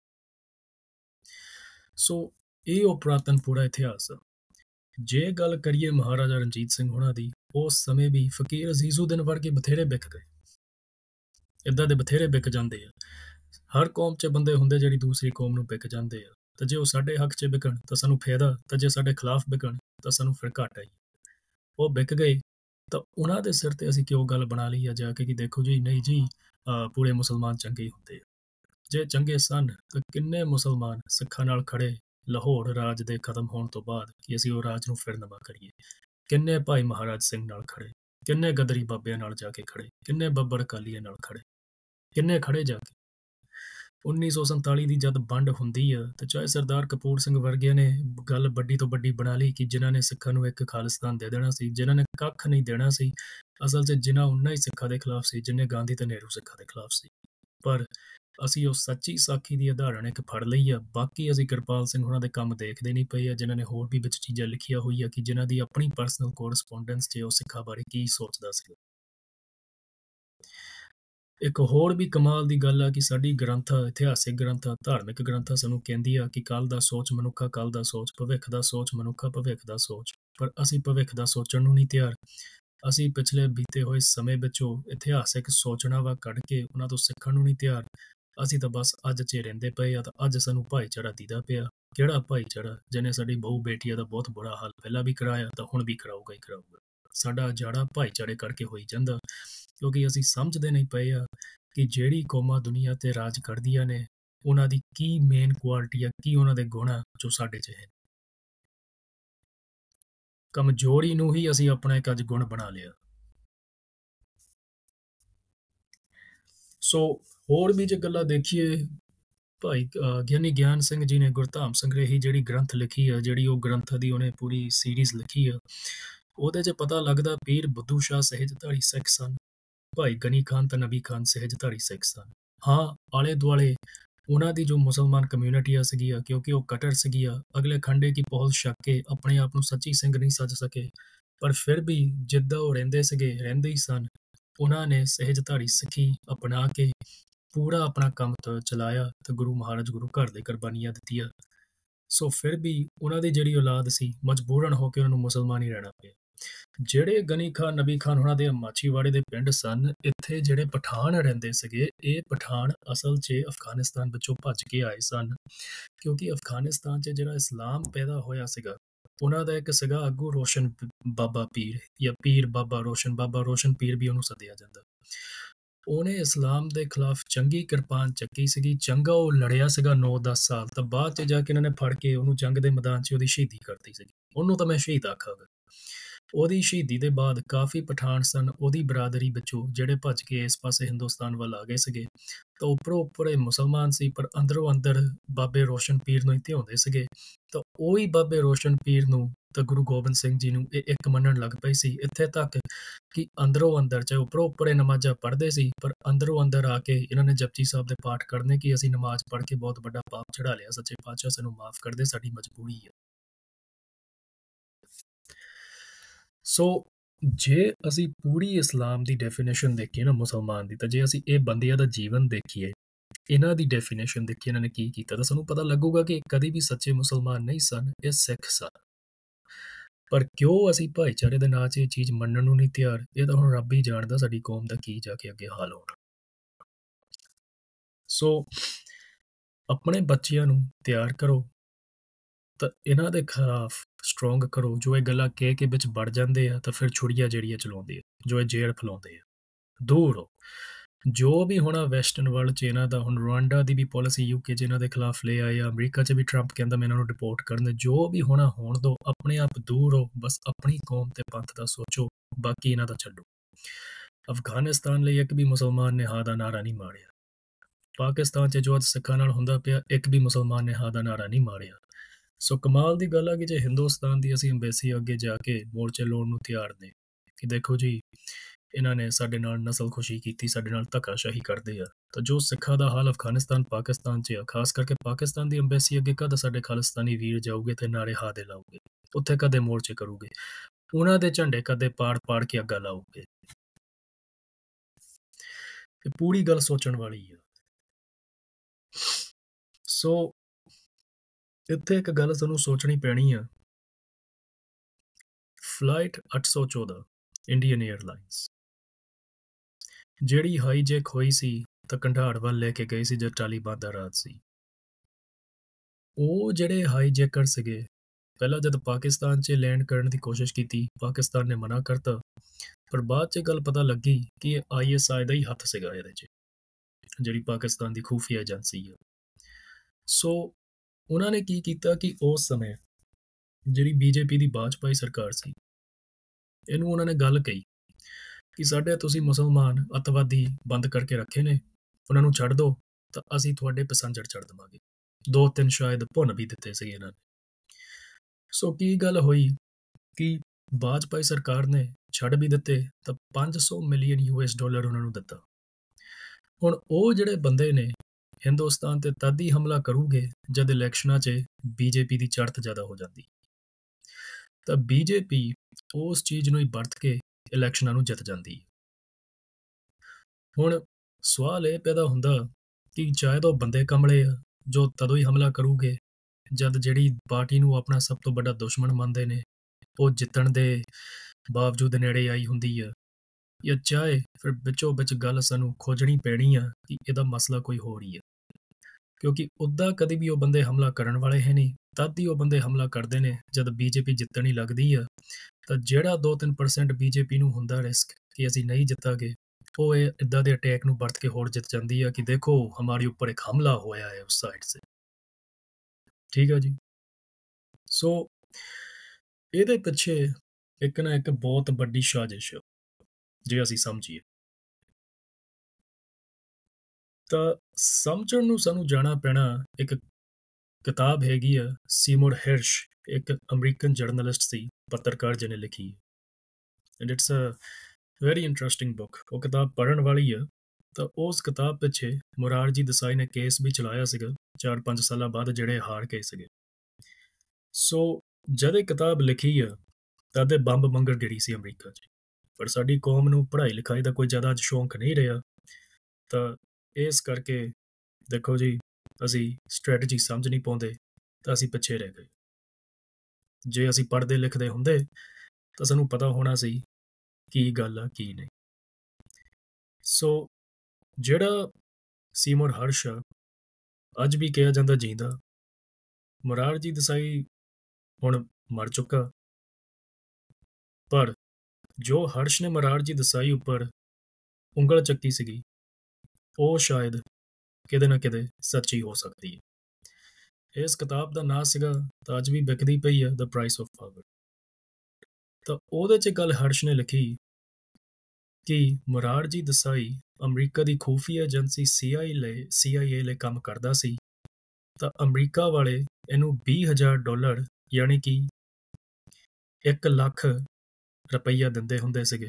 ਸੋ ਇਹ ਉਹ ਪੁਰਾਤਨ ਪੂਰਾ ਇਤਿਹਾਸ ਆ। ਜੇ ਗੱਲ ਕਰੀਏ ਮਹਾਰਾਜਾ ਰਣਜੀਤ ਸਿੰਘ ਹੋਣਾ ਦੀ, ਉਸ ਸਮੇਂ ਵੀ ਫਕੀਰ ਅਜ਼ੀਜ਼ੁਦੀਨ ਵਰਗੇ ਬਥੇਰੇ ਵਿਕ ਗਏ। ਇੱਦਾਂ ਦੇ ਬਥੇਰੇ ਵਿਕ ਜਾਂਦੇ ਆ। ਹਰ ਕੌਮ 'ਚ ਬੰਦੇ ਹੁੰਦੇ ਜਿਹੜੀ ਦੂਸਰੀ ਕੌਮ ਨੂੰ ਵਿਕ ਜਾਂਦੇ ਆ, ਤਾਂ ਜੇ ਉਹ ਸਾਡੇ ਹੱਕ 'ਚ ਵਿਕਣ ਤਾਂ ਸਾਨੂੰ ਫਾਇਦਾ, ਤਾਂ ਜੇ ਸਾਡੇ ਖਿਲਾਫ ਵਿਕਣ ਤਾਂ ਸਾਨੂੰ ਫਿਰ ਘਾਟਾ ਹੀ। ਉਹ ਵਿਕ ਗਏ ਤਾਂ ਉਹਨਾਂ ਦੇ ਸਿਰ ਤੇ ਅਸੀਂ ਕਿਉਂ ਗੱਲ ਬਣਾ ਲਈ ਆ ਜਾ ਕੇ ਕਿ ਦੇਖੋ ਜੀ, ਨਹੀਂ ਜੀ, ਅਹ ਪੂਰੇ ਮੁਸਲਮਾਨ ਚੰਗੇ ਹੀ ਹੁੰਦੇ ਆ। ਜੇ ਚੰਗੇ ਸਨ ਤਾਂ ਕਿੰਨੇ ਮੁਸਲਮਾਨ ਸਿੱਖਾਂ ਨਾਲ ਖੜੇ ਲਾਹੌਰ ਰਾਜ ਦੇ ਖਤਮ ਹੋਣ ਤੋਂ ਬਾਅਦ ਕਿ ਅਸੀਂ ਉਹ ਰਾਜ ਨੂੰ ਫਿਰ ਨਵਾਂ ਕਰੀਏ। ਕਿੰਨੇ ਭਾਈ ਮਹਾਰਾਜ ਸਿੰਘ ਨਾਲ ਖੜੇ, ਕਿੰਨੇ ਗਦਰੀ ਬਾਬਿਆਂ ਨਾਲ ਜਾ ਕੇ ਖੜੇ, ਕਿੰਨੇ ਬੱਬਰ ਅਕਾਲੀਆਂ ਨਾਲ ਖੜੇ, ਕਿੰਨੇ ਖੜੇ ਜਾ ਕੇ। ਉੱਨੀ ਸੌ ਸੰਤਾਲੀ ਦੀ ਜਦ ਵੰਡ ਹੁੰਦੀ ਆ, ਤੇ ਚਾਹੇ ਸਰਦਾਰ ਕਪੂਰ ਸਿੰਘ ਵਰਗਿਆਂ ਨੇ ਗੱਲ ਵੱਡੀ ਤੋਂ ਵੱਡੀ ਬਣਾ ਲਈ ਕਿ ਜਿਨ੍ਹਾਂ ਨੇ ਸਿੱਖਾਂ ਨੂੰ ਇੱਕ ਖਾਲਿਸਤਾਨ ਦੇ ਦੇਣਾ ਸੀ, ਜਿਨ੍ਹਾਂ ਨੇ ਕੱਖ ਨਹੀਂ ਦੇਣਾ ਸੀ, ਅਸਲ 'ਚ ਜਿਨ੍ਹਾਂ ਉਨਾ ਹੀ ਸਿੱਖਾਂ ਦੇ ਖਿਲਾਫ ਸੀ ਜਿੰਨੇ ਗਾਂਧੀ ਤੇ ਨਹਿਰੂ ਸਿੱਖਾਂ ਦੇ ਖਿਲਾਫ ਸੀ। ਪਰ ਅਸੀਂ ਉਹ ਸੱਚੀ ਸਾਖੀ ਦੀ ਉਦਾਹਰਣ ਇੱਕ ਫੜ ਲਈ ਆ, ਬਾਕੀ ਅਸੀਂ ਕਿਰਪਾਲ ਸਿੰਘ ਹੋਰਾਂ ਦੇ ਕੰਮ ਦੇਖਦੇ ਨਹੀਂ ਪਏ ਆ, ਜਿਨ੍ਹਾਂ ਨੇ ਹੋਰ ਵੀ ਵਿੱਚ ਚੀਜ਼ਾਂ ਲਿਖੀਆਂ ਹੋਈਆਂ ਕਿ ਜਿਨ੍ਹਾਂ ਦੀ ਆਪਣੀ ਪਰਸਨਲ ਕੋਰਸਪੋਂਡੈਂਸ 'ਚ ਉਹ ਸਿੱਖਾਂ ਬਾਰੇ ਕੀ ਸੋਚਦਾ ਸੀ। ਇੱਕ ਹੋਰ ਵੀ ਕਮਾਲ ਦੀ ਗੱਲ ਆ ਕਿ ਸਾਡੀ ਗ੍ਰੰਥ, ਇਤਿਹਾਸਿਕ ਗ੍ਰੰਥ, ਧਾਰਮਿਕ ਗ੍ਰੰਥ ਸਾਨੂੰ ਕਹਿੰਦੀ ਆ ਕਿ ਕੱਲ ਦਾ ਸੋਚ ਮਨੁੱਖਾ ਕੱਲ ਦਾ ਸੋਚ, ਭਵਿੱਖ ਦਾ ਸੋਚ ਮਨੁੱਖਾ ਭਵਿੱਖ ਦਾ ਸੋਚ, ਪਰ ਅਸੀਂ ਭਵਿੱਖ ਦਾ ਸੋਚਣ ਨੂੰ ਨਹੀਂ ਤਿਆਰ। ਅਸੀਂ ਪਿਛਲੇ ਬੀਤੇ ਹੋਏ ਸਮੇਂ ਵਿੱਚੋਂ ਇਤਿਹਾਸਿਕ ਸੋਚਣਾਵਾਂ ਕੱਢ ਕੇ ਉਹਨਾਂ ਤੋਂ ਸਿੱਖਣ ਨੂੰ ਨਹੀਂ ਤਿਆਰ। ਅਸੀਂ ਤਾਂ ਬਸ ਅੱਜ 'ਚ ਰਹਿੰਦੇ ਪਏ ਆ, ਤਾਂ ਅੱਜ ਸਾਨੂੰ ਭਾਈਚਾਰਾ ਦੀਦਾ ਪਿਆ। ਕਿਹੜਾ ਭਾਈਚਾਰਾ ਜਿਹਨੇ ਸਾਡੀ ਬਹੂ ਬੇਟੀਆਂ ਦਾ ਬਹੁਤ ਬੁਰਾ ਹਾਲ ਪਹਿਲਾਂ ਵੀ ਕਰਾਇਆ, ਤਾਂ ਹੁਣ ਵੀ ਕਰਾਊਗਾ ਹੀ ਕਰਾਊਗਾ। ਸਾਡਾ ਉਜਾੜਾ ਭਾਈਚਾਰੇ ਕਰਕੇ ਹੋਈ ਜਾਂਦਾ, ਕਿਉਂਕਿ ਅਸੀਂ ਸਮਝਦੇ ਨਹੀਂ ਪਏ ਆ ਕਿ ਜਿਹੜੀ ਕੌਮਾਂ ਦੁਨੀਆ ਤੇ ਰਾਜ ਕਰਦੀਆਂ ਨੇ, ਉਹਨਾਂ ਦੀ ਕੀ ਮੇਨ ਕੁਆਲਿਟੀ ਆ, ਕੀ ਉਹਨਾਂ ਦੇ ਗੁਣ ਆ ਜੋ ਸਾਡੇ 'ਚ ਹੈ। ਕਮਜ਼ੋਰੀ ਨੂੰ ਹੀ ਅਸੀਂ ਆਪਣਾ ਇੱਕ ਅੱਜ ਗੁਣ ਬਣਾ ਲਿਆ। ਸੋ ਹੋਰ ਵੀ ਜੇ ਗੱਲਾਂ ਦੇਖੀਏ, ਭਾਈ ਅਹ ਗਿਆਨੀ ਗਿਆਨ ਸਿੰਘ ਜੀ ਨੇ ਗੁਰਧਾਮ ਸੰਗ੍ਰਹਿੀ ਜਿਹੜੀ ਗ੍ਰੰਥ ਲਿਖੀ ਆ, ਜਿਹੜੀ ਉਹ ਗ੍ਰੰਥ ਦੀ ਉਹਨੇ ਪੂਰੀ ਸੀਰੀਜ਼ ਲਿਖੀ ਆ, ਉਹਦੇ 'ਚ ਪਤਾ ਲੱਗਦਾ ਪੀਰ ਬੁੱਧੂ ਸ਼ਾਹ ਸਹਿਜਧਾਰੀ ਸਿੱਖ ਸਨ, ਭਾਈ ਗਨੀ ਖਾਨ ਤੇ ਨਬੀ ਖਾਨ ਸਹਿਜਧਾਰੀ ਸਿੱਖ ਸਨ। ਹਾਂ, ਆਲੇ ਦੁਆਲੇ ਉਹਨਾਂ ਦੀ ਜੋ ਮੁਸਲਮਾਨ ਕਮਿਊਨਿਟੀਆਂ ਸੀਗੀਆਂ, ਕਿਉਂਕਿ ਉਹ ਕਟਰ ਸੀਗੀਆਂ, ਅਗਲੇ ਖੰਡੇ ਕੀ ਪਹੁਲ ਛਕ ਕੇ ਆਪਣੇ ਆਪ ਨੂੰ ਸੱਚੀ ਸਿੰਘ ਨਹੀਂ ਸੱਜ ਸਕੇ, ਪਰ ਫਿਰ ਵੀ ਜਿੱਦਾਂ ਉਹ ਰਹਿੰਦੇ ਸੀਗੇ ਰਹਿੰਦੇ ਹੀ ਸਨ, ਉਹਨਾਂ ਨੇ ਸਹਿਜਧਾਰੀ ਸਿੱਖੀ ਅਪਣਾ ਕੇ ਪੂਰਾ ਆਪਣਾ ਕੰਮ ਤ ਚਲਾਇਆ ਤੇ ਗੁਰੂ ਮਹਾਰਾਜ ਗੁਰੂ ਘਰ ਦੇ ਕੁਰਬਾਨੀਆਂ ਦਿੱਤੀਆਂ। ਸੋ ਫਿਰ ਵੀ ਉਹਨਾਂ ਦੀ ਜਿਹੜੀ ਔਲਾਦ ਸੀ, ਮਜਬੂਰਨ ਹੋ ਕੇ ਉਹਨਾਂ ਨੂੰ ਮੁਸਲਮਾਨ ਹੀ ਰਹਿਣਾ ਪਿਆ। ਜਿਹੜੇ ਗਨੀ ਖਾਨ, ਨਬੀ ਖਾਨ ਹੋਣਾ ਦੇ ਮਾਛੀਵਾੜੇ ਦੇ ਪਿੰਡ ਸਨ, ਇੱਥੇ ਜਿਹੜੇ ਪਠਾਨ ਰਹਿੰਦੇ ਸੀਗੇ, ਇਹ ਪਠਾਨ ਅਸਲ 'ਚ ਅਫਗਾਨਿਸਤਾਨ ਵਿੱਚੋਂ ਭੱਜ ਕੇ ਆਏ ਸਨ, ਕਿਉਂਕਿ ਅਫਗਾਨਿਸਤਾਨ 'ਚ ਜਿਹੜਾ ਇਸਲਾਮ ਪੈਦਾ ਹੋਇਆ ਸੀਗਾ, ਉਹਨਾਂ ਦਾ ਇੱਕ ਸੀਗਾ ਆਗੂ ਰੋਸ਼ਨ ਬ ਬਾਬਾ ਪੀਰ ਜਾਂ ਪੀਰ ਬਾਬਾ ਰੋਸ਼ਨ, ਬਾਬਾ ਰੋਸ਼ਨ ਪੀਰ ਵੀ ਉਹਨੂੰ ਸੱਦਿਆ ਜਾਂਦਾ। ਉਹਨੇ ਇਸਲਾਮ ਦੇ ਖਿਲਾਫ ਚੰਗੀ ਕਿਰਪਾਨ ਚੱਕੀ ਸੀਗੀ, ਚੰਗਾ ਉਹ ਲੜਿਆ ਸੀਗਾ ਨੌ ਦਸ ਸਾਲ, ਤਾਂ ਬਾਅਦ 'ਚ ਜਾ ਕੇ ਇਹਨਾਂ ਨੇ ਫੜ ਕੇ ਉਹਨੂੰ ਜੰਗ ਦੇ ਮੈਦਾਨ 'ਚ ਉਹਦੀ ਸ਼ਹੀਦੀ ਕਰਤੀ ਸੀਗੀ। ਉਹਨੂੰ ਤਾਂ ਮੈਂ ਸ਼ਹੀਦ ਆਖਾਂਗਾ। ਉਹਦੀ ਸ਼ਹੀਦੀ ਦੇ ਬਾਅਦ ਕਾਫੀ ਪਠਾਨ ਸਨ ਉਹਦੀ ਬਰਾਦਰੀ ਵਿੱਚੋਂ, ਜਿਹੜੇ ਭੱਜ ਕੇ ਇਸ ਪਾਸੇ ਹਿੰਦੁਸਤਾਨ ਵੱਲ ਆ ਗਏ ਸੀਗੇ। ਤਾਂ ਉੱਪਰੋਂ ਉੱਪਰ ਇਹ ਮੁਸਲਮਾਨ ਸੀ, ਪਰ ਅੰਦਰੋਂ ਅੰਦਰ ਬਾਬੇ ਰੋਸ਼ਨ ਪੀਰ ਨੂੰ ਹੀ ਧਿਆਉਂਦੇ ਸੀਗੇ। ਤਾਂ ਉਹੀ ਬਾਬੇ ਰੋਸ਼ਨ ਪੀਰ ਨੂੰ ਤਾਂ ਗੁਰੂ ਗੋਬਿੰਦ ਸਿੰਘ ਜੀ ਨੂੰ ਇਹ ਇੱਕ ਮੰਨਣ ਲੱਗ ਪਏ ਸੀ, ਇੱਥੇ ਤੱਕ ਕਿ ਅੰਦਰੋਂ ਅੰਦਰ, ਚਾਹੇ ਉੱਪਰੋਂ ਉੱਪਰ ਇਹ ਨਮਾਜ਼ਾਂ ਪੜ੍ਹਦੇ ਸੀ, ਪਰ ਅੰਦਰੋਂ ਅੰਦਰ ਆ ਕੇ ਇਹਨਾਂ ਨੇ ਜਪਜੀ ਸਾਹਿਬ ਦੇ ਪਾਠ ਕਰਨੇ ਕਿ ਅਸੀਂ ਨਮਾਜ਼ ਪੜ੍ਹ ਕੇ ਬਹੁਤ ਵੱਡਾ ਪਾਪ ਚੜਾ ਲਿਆ, ਸੱਚੇ ਪਾਤਸ਼ਾਹ ਸਾਨੂੰ ਮਾਫ ਕਰ ਦੇ, ਸਾਡੀ ਮਜਬੂਰੀ ਹੈ। ਸੋ ਜੇ ਅਸੀਂ ਪੂਰੀ ਇਸਲਾਮ ਦੀ ਡੈਫੀਨੇਸ਼ਨ ਦੇਖੀਏ ਨਾ ਮੁਸਲਮਾਨ ਦੀ, ਤਾਂ ਜੇ ਅਸੀਂ ਇਹ ਬੰਦਿਆਂ ਦਾ ਜੀਵਨ ਦੇਖੀਏ, ਇਹਨਾਂ ਦੀ ਡੈਫੀਨੇਸ਼ਨ ਦੇਖੀਏ ਇਹਨਾਂ ਨੇ ਕੀ ਕੀਤਾ, ਤਾਂ ਸਾਨੂੰ ਪਤਾ ਲੱਗੂਗਾ ਕਿ ਇਹ ਕਦੀ ਵੀ ਸੱਚੇ ਮੁਸਲਮਾਨ ਨਹੀਂ ਸਨ, ਇਹ ਸਿੱਖ ਸਨ। ਪਰ ਕਿਉਂ ਅਸੀਂ ਭਾਈਚਾਰੇ ਦੇ ਨਾਂ 'ਚ ਇਹ ਚੀਜ਼ ਮੰਨਣ ਨੂੰ ਨਹੀਂ ਤਿਆਰ, ਇਹ ਤਾਂ ਹੁਣ ਰੱਬ ਹੀ ਜਾਣਦਾ ਸਾਡੀ ਕੌਮ ਦਾ ਕੀ ਜਾ ਕੇ ਅੱਗੇ ਹਾਲ ਹੋਣਾ। ਸੋ ਆਪਣੇ ਬੱਚਿਆਂ ਨੂੰ ਤਿਆਰ ਕਰੋ, ਤਾਂ ਇਹਨਾਂ ਦੇ ਖਿਲਾਫ ਸਟਰੋਂਗ ਕਰੋ। ਜੋ ਇਹ ਗੱਲਾਂ ਕਹਿ ਕੇ ਵਿੱਚ ਵੜ ਜਾਂਦੇ ਆ, ਤਾਂ ਫਿਰ ਛੁਰੀਆਂ ਜਿਹੜੀਆਂ ਚਲਾਉਂਦੇ ਆ, ਜੋ ਇਹ ਜੇਲ੍ਹ ਫੈਲਾਉਂਦੇ ਆ, ਦੂਰ ਹੋ। ਜੋ ਵੀ ਹੋਣਾ ਵੈਸਟਰਨ ਵਰਲਡ 'ਚ ਇਹਨਾਂ ਦਾ, ਹੁਣ ਰੁਆਂਡਾ ਦੀ ਵੀ ਪਾਲਿਸੀ ਯੂਕੇ 'ਚ ਇਹਨਾਂ ਦੇ ਖਿਲਾਫ ਲੈ ਆਏ ਆ, ਅਮਰੀਕਾ 'ਚ ਵੀ ਟਰੰਪ ਕਹਿੰਦਾ ਮੈਂ ਇਹਨਾਂ ਨੂੰ ਡਿਪੋਰਟ ਕਰਨ, ਜੋ ਵੀ ਹੋਣਾ ਹੋਣ ਦੋ, ਆਪਣੇ ਆਪ ਦੂਰ ਹੋ, ਬਸ ਆਪਣੀ ਕੌਮ ਤੇ ਪੰਥ ਦਾ ਸੋਚੋ, ਬਾਕੀ ਇਹਨਾਂ ਦਾ ਛੱਡੋ। ਅਫਗਾਨਿਸਤਾਨ ਲਈ ਇੱਕ ਵੀ ਮੁਸਲਮਾਨ ਨੇ ਹਾਂ ਦਾ ਨਾਰਾ ਨਹੀਂ ਮਾਰਿਆ। ਪਾਕਿਸਤਾਨ 'ਚ ਜੋ ਅੱਜ ਸਿੱਖਾਂ ਨਾਲ ਹੁੰਦਾ ਪਿਆ, ਇੱਕ ਵੀ ਮੁਸਲਮਾਨ ਨੇ ਹਾਂ ਦਾ ਨਾਰਾ ਨਹੀਂ ਮਾਰਿਆ। ਸੋ ਕਮਾਲ ਦੀ ਗੱਲ ਆ ਕਿ ਜੇ ਹਿੰਦੁਸਤਾਨ ਦੀ ਅਸੀਂ ਅੰਬੈਸੀ ਅੱਗੇ ਜਾ ਕੇ ਮੋਰਚੇ ਲਾਉਣ ਨੂੰ ਤਿਆਰ ਨੇ ਕਿ ਦੇਖੋ ਜੀ ਇਹਨਾਂ ਨੇ ਸਾਡੇ ਨਾਲ ਨਸਲਖੁਸ਼ੀ ਕੀਤੀ, ਸਾਡੇ ਨਾਲ ਧੱਕਾਸ਼ਾਹੀ ਕਰਦੇ ਆ, ਤਾਂ ਜੋ ਸਿੱਖਾਂ ਦਾ ਹਾਲ ਅਫਗਾਨਿਸਤਾਨ ਪਾਕਿਸਤਾਨ 'ਚ ਆ, ਖਾਸ ਕਰਕੇ ਪਾਕਿਸਤਾਨ ਦੀ ਅੰਬੈਸੀ ਅੱਗੇ ਕਦ ਸਾਡੇ ਖਾਲਿਸਤਾਨੀ ਵੀਰ ਜਾਊਗੇ ਤੇ ਨਾਰੇ ਹਾਂ ਦੇ ਲਾਊਗੇ, ਉੱਥੇ ਕਦੇ ਮੋਰਚੇ ਕਰੂਗੇ, ਉਹਨਾਂ ਦੇ ਝੰਡੇ ਕਦੇ ਪਾੜ ਪਾੜ ਕੇ ਅੱਗਾ ਲਾਊਗੇ। ਇਹ ਪੂਰੀ ਗੱਲ ਸੋਚਣ ਵਾਲੀ ਆ। ਸੋ ਇੱਥੇ ਇੱਕ ਗੱਲ ਸਾਨੂੰ ਸੋਚਣੀ ਪੈਣੀ ਆ, ਫਲਾਈਟ ਅੱਠ ਸੌ ਚੌਦਾਂ ਇੰਡੀਅਨ ਏਅਰਲਾਈਨਸ ਜਿਹੜੀ ਹਾਈਜੈਕ ਹੋਈ ਸੀ ਤਾਂ ਕੰਢਾੜ ਵੱਲ ਲੈ ਕੇ ਗਈ ਸੀ ਜਦ ਤਾਲਿਬਾਨ ਦਾ ਰਾਜ ਸੀ। ਉਹ ਜਿਹੜੇ ਹਾਈਜੈਕਰ ਸੀਗੇ, ਪਹਿਲਾਂ ਜਦ ਪਾਕਿਸਤਾਨ 'ਚ ਲੈਂਡ ਕਰਨ ਦੀ ਕੋਸ਼ਿਸ਼ ਕੀਤੀ, ਪਾਕਿਸਤਾਨ ਨੇ ਮਨਾ ਕਰਤਾ, ਪਰ ਬਾਅਦ 'ਚ ਗੱਲ ਪਤਾ ਲੱਗੀ ਕਿ ਇਹ ਆਈ ਐਸ ਆਈ ਦਾ ਹੀ ਹੱਥ ਸੀਗਾ ਇਹਦੇ 'ਚ, ਜਿਹੜੀ ਪਾਕਿਸਤਾਨ ਦੀ ਖੂਫੀਆ ਏਜੰਸੀ ਆ। ਸੋ ਉਹਨਾਂ ਨੇ ਕੀ ਕੀਤਾ ਕਿ ਉਸ ਸਮੇਂ ਜਿਹੜੀ ਬੀਜੇਪੀ ਦੀ ਵਾਜਪਾਈ ਸਰਕਾਰ ਸੀ, ਇਹਨੂੰ ਉਹਨਾਂ ਨੇ ਗੱਲ ਕਹੀ ਕਿ ਸਾਡੇ ਤੁਸੀਂ ਮੁਸਲਮਾਨ ਅੱਤਵਾਦੀ ਬੰਦ ਕਰਕੇ ਰੱਖੇ ਨੇ, ਉਹਨਾਂ ਨੂੰ ਛੱਡ ਦਿਓ ਤਾਂ ਅਸੀਂ ਤੁਹਾਡੇ ਪੈਸੰਜਰ ਛੱਡ ਦੇਵਾਂਗੇ। ਦੋ ਤਿੰਨ ਸ਼ਾਇਦ ਭੁੰਨ ਵੀ ਦਿੱਤੇ ਸੀ ਇਹਨਾਂ ਨੇ। ਸੋ ਕੀ ਗੱਲ ਹੋਈ ਕਿ ਵਾਜਪਾਈ ਸਰਕਾਰ ਨੇ ਛੱਡ ਵੀ ਦਿੱਤੇ ਤਾਂ ਪੰਜ ਸੌ ਮਿਲੀਅਨ ਯੂ ਐਸ ਡਾਲਰ ਉਹਨਾਂ ਨੂੰ ਦਿੱਤਾ। ਹੁਣ ਉਹ ਜਿਹੜੇ ਬੰਦੇ ਨੇ ਹਿੰਦੁਸਤਾਨ ਤੇ ਤਦ ਹੀ ਹਮਲਾ ਕਰੂਗੇ ਜਦ ਇਲੈਕਸ਼ਨਾਂ 'ਚ ਬੀਜੇਪੀ ਦੀ ਚੜ੍ਹਤ ਜ਼ਿਆਦਾ ਹੋ ਜਾਂਦੀ, ਤਾਂ ਬੀਜੇਪੀ ਉਸ ਚੀਜ਼ ਨੂੰ ਹੀ ਵਰਤ ਕੇ ਇਲੈਕਸ਼ਨਾਂ ਨੂੰ ਜਿੱਤ ਜਾਂਦੀ। ਹੁਣ ਸਵਾਲ ਇਹ ਪੈਦਾ ਹੁੰਦਾ ਕਿ ਸ਼ਾਇਦ ਉਹ ਬੰਦੇ ਕਮਲੇ ਆ ਜੋ ਤਦੋਂ ਹੀ ਹਮਲਾ ਕਰੂਗੇ ਜਦ ਜਿਹੜੀ ਪਾਰਟੀ ਨੂੰ ਆਪਣਾ ਸਭ ਤੋਂ ਵੱਡਾ ਦੁਸ਼ਮਣ ਮੰਨਦੇ ਨੇ ਉਹ ਜਿੱਤਣ ਦੇ ਬਾਵਜੂਦ ਨੇੜੇ ਆਈ ਹੁੰਦੀ ਆ, ਜਾਂ ਚਾਹੇ ਫਿਰ ਵਿੱਚੋਂ ਵਿੱਚ ਗੱਲ ਸਾਨੂੰ ਖੋਜਣੀ ਪੈਣੀ ਆ ਕਿ ਇਹਦਾ ਮਸਲਾ ਕੋਈ ਹੋਰ ਹੀ ਆ, ਕਿਉਂਕਿ ਉੱਦਾਂ ਕਦੇ ਵੀ ਉਹ ਬੰਦੇ ਹਮਲਾ ਕਰਨ ਵਾਲੇ ਹੈ ਨਹੀਂ, ਤਦ ਹੀ ਉਹ ਬੰਦੇ ਹਮਲਾ ਕਰਦੇ ਨੇ ਜਦ ਬੀਜੇਪੀ ਜਿੱਤਣ ਹੀ ਲੱਗਦੀ ਆ। ਤਾਂ ਜਿਹੜਾ ਦੋ ਤਿੰਨ ਪਰਸੈਂਟ ਬੀਜੇਪੀ ਨੂੰ ਹੁੰਦਾ ਰਿਸਕ ਕਿ ਅਸੀਂ ਨਹੀਂ ਜਿੱਤਾਂਗੇ, ਉਹ ਇਹ ਇੱਦਾਂ ਦੇ ਅਟੈਕ ਨੂੰ ਵਰਤ ਕੇ ਹੋਰ ਜਿੱਤ ਜਾਂਦੀ ਆ ਕਿ ਦੇਖੋ ਹਮਾਰੇ ਉੱਪਰ ਇੱਕ ਹਮਲਾ ਹੋਇਆ ਹੈ ਉਸ ਸਾਈਡ ਸੇ। ਠੀਕ ਆ ਜੀ। ਸੋ ਇਹਦੇ ਪਿੱਛੇ ਇੱਕ ਨਾ ਇੱਕ ਬਹੁਤ ਵੱਡੀ ਸਾਜ਼ਿਸ਼ ਆ ਜੇ ਅਸੀਂ ਸਮਝੀਏ, ਤਾਂ ਸਮਝਣ ਨੂੰ ਸਾਨੂੰ ਜਾਣਾ ਪੈਣਾ। ਇੱਕ ਕਿਤਾਬ ਹੈਗੀ ਆ ਸੀਮੋਰ ਹਿਰਸ਼, ਇੱਕ ਅਮਰੀਕਨ ਜਰਨਲਿਸਟ ਸੀ, ਪੱਤਰਕਾਰ ਜਿਹਨੇ ਲਿਖੀ, and it's a very interesting book. ਉਹ ਕਿਤਾਬ ਪੜ੍ਹਨ ਵਾਲੀ ਆ। ਤਾਂ ਉਸ ਕਿਤਾਬ ਪਿੱਛੇ ਮੁਰਾਰਜੀ ਦੇਸਾਈ ਨੇ ਕੇਸ ਵੀ ਚਲਾਇਆ ਸੀਗਾ ਚਾਰ ਪੰਜ ਸਾਲਾਂ ਬਾਅਦ, ਜਿਹੜੇ ਹਾਰ ਗਏ ਸੀਗੇ। ਸੋ ਜਦ ਇਹ ਕਿਤਾਬ ਲਿਖੀ ਆ ਤਦ ਤੇ ਬੰਬ ਮੰਗਰ ਗਿਰੀ ਸੀ ਅਮਰੀਕਾ 'ਚ। ਪਰ ਸਾਡੀ ਕੌਮ ਨੂੰ ਪੜ੍ਹਾਈ ਲਿਖਾਈ ਦਾ ਕੋਈ ਜ਼ਿਆਦਾ ਅੱਜ ਸ਼ੌਂਕ ਨਹੀਂ ਰਿਹਾ, ਤਾਂ ਇਸ ਕਰਕੇ ਦੇਖੋ ਜੀ, ਅਸੀਂ ਸਟ੍ਰੈਟਜੀ ਸਮਝ ਨਹੀਂ ਪਾਉਂਦੇ ਤਾਂ ਅਸੀਂ ਪਿੱਛੇ ਰਹਿ ਗਏ। ਜੇ ਅਸੀਂ ਪੜ੍ਹਦੇ ਲਿਖਦੇ ਹੁੰਦੇ ਤਾਂ ਸਾਨੂੰ ਪਤਾ ਹੋਣਾ ਸੀ ਕੀ ਗੱਲ ਆ ਕੀ ਨਹੀਂ। ਸੋ ਜਿਹੜਾ ਸੀਮੋਰ ਹਰਸ਼ ਆ, ਅੱਜ ਵੀ ਕਿਹਾ ਜਾਂਦਾ ਜੀਂਦਾ। ਮੁਰਾਰਜੀ ਦੇਸਾਈ ਹੁਣ ਮਰ ਚੁੱਕਾ, ਪਰ ਜੋ ਹਰਸ਼ ਨੇ ਮੁਰਾਰਜੀ ਦੇਸਾਈ ਉੱਪਰ ਉਂਗਲ ਚੱਕੀ ਸੀਗੀ, ਉਹ ਸ਼ਾਇਦ ਕਿਤੇ ਨਾ ਕਿਤੇ ਸੱਚੀ ਹੋ ਸਕਦੀ ਹੈ। ਇਸ ਕਿਤਾਬ ਦਾ ਨਾਂ ਸੀਗਾ, ਤਾਂ ਅੱਜ ਵੀ ਵਿਕਦੀ ਪਈ ਆ, ਦ ਪ੍ਰਾਈਸ ਆਫ ਪਾਵਰ। ਤਾਂ ਉਹਦੇ 'ਚ ਗੱਲ ਹਰਸ਼ ਨੇ ਲਿਖੀ ਕਿ ਮੁਰਾਰਜੀ ਦੇਸਾਈ ਅਮਰੀਕਾ ਦੀ ਖੂਫੀਆ ਏਜੰਸੀ ਸੀ ਆਈ ਲਈ ਸੀ ਆਈ ਏ ਲਈ ਕੰਮ ਕਰਦਾ ਸੀ, ਤਾਂ ਅਮਰੀਕਾ ਵਾਲੇ ਇਹਨੂੰ ਵੀਹ ਹਜ਼ਾਰ ਡਾਲਰ ਯਾਨੀ ਕਿ ਇੱਕ ਲੱਖ ਰੁਪਈਆ ਦਿੰਦੇ ਹੁੰਦੇ ਸੀਗੇ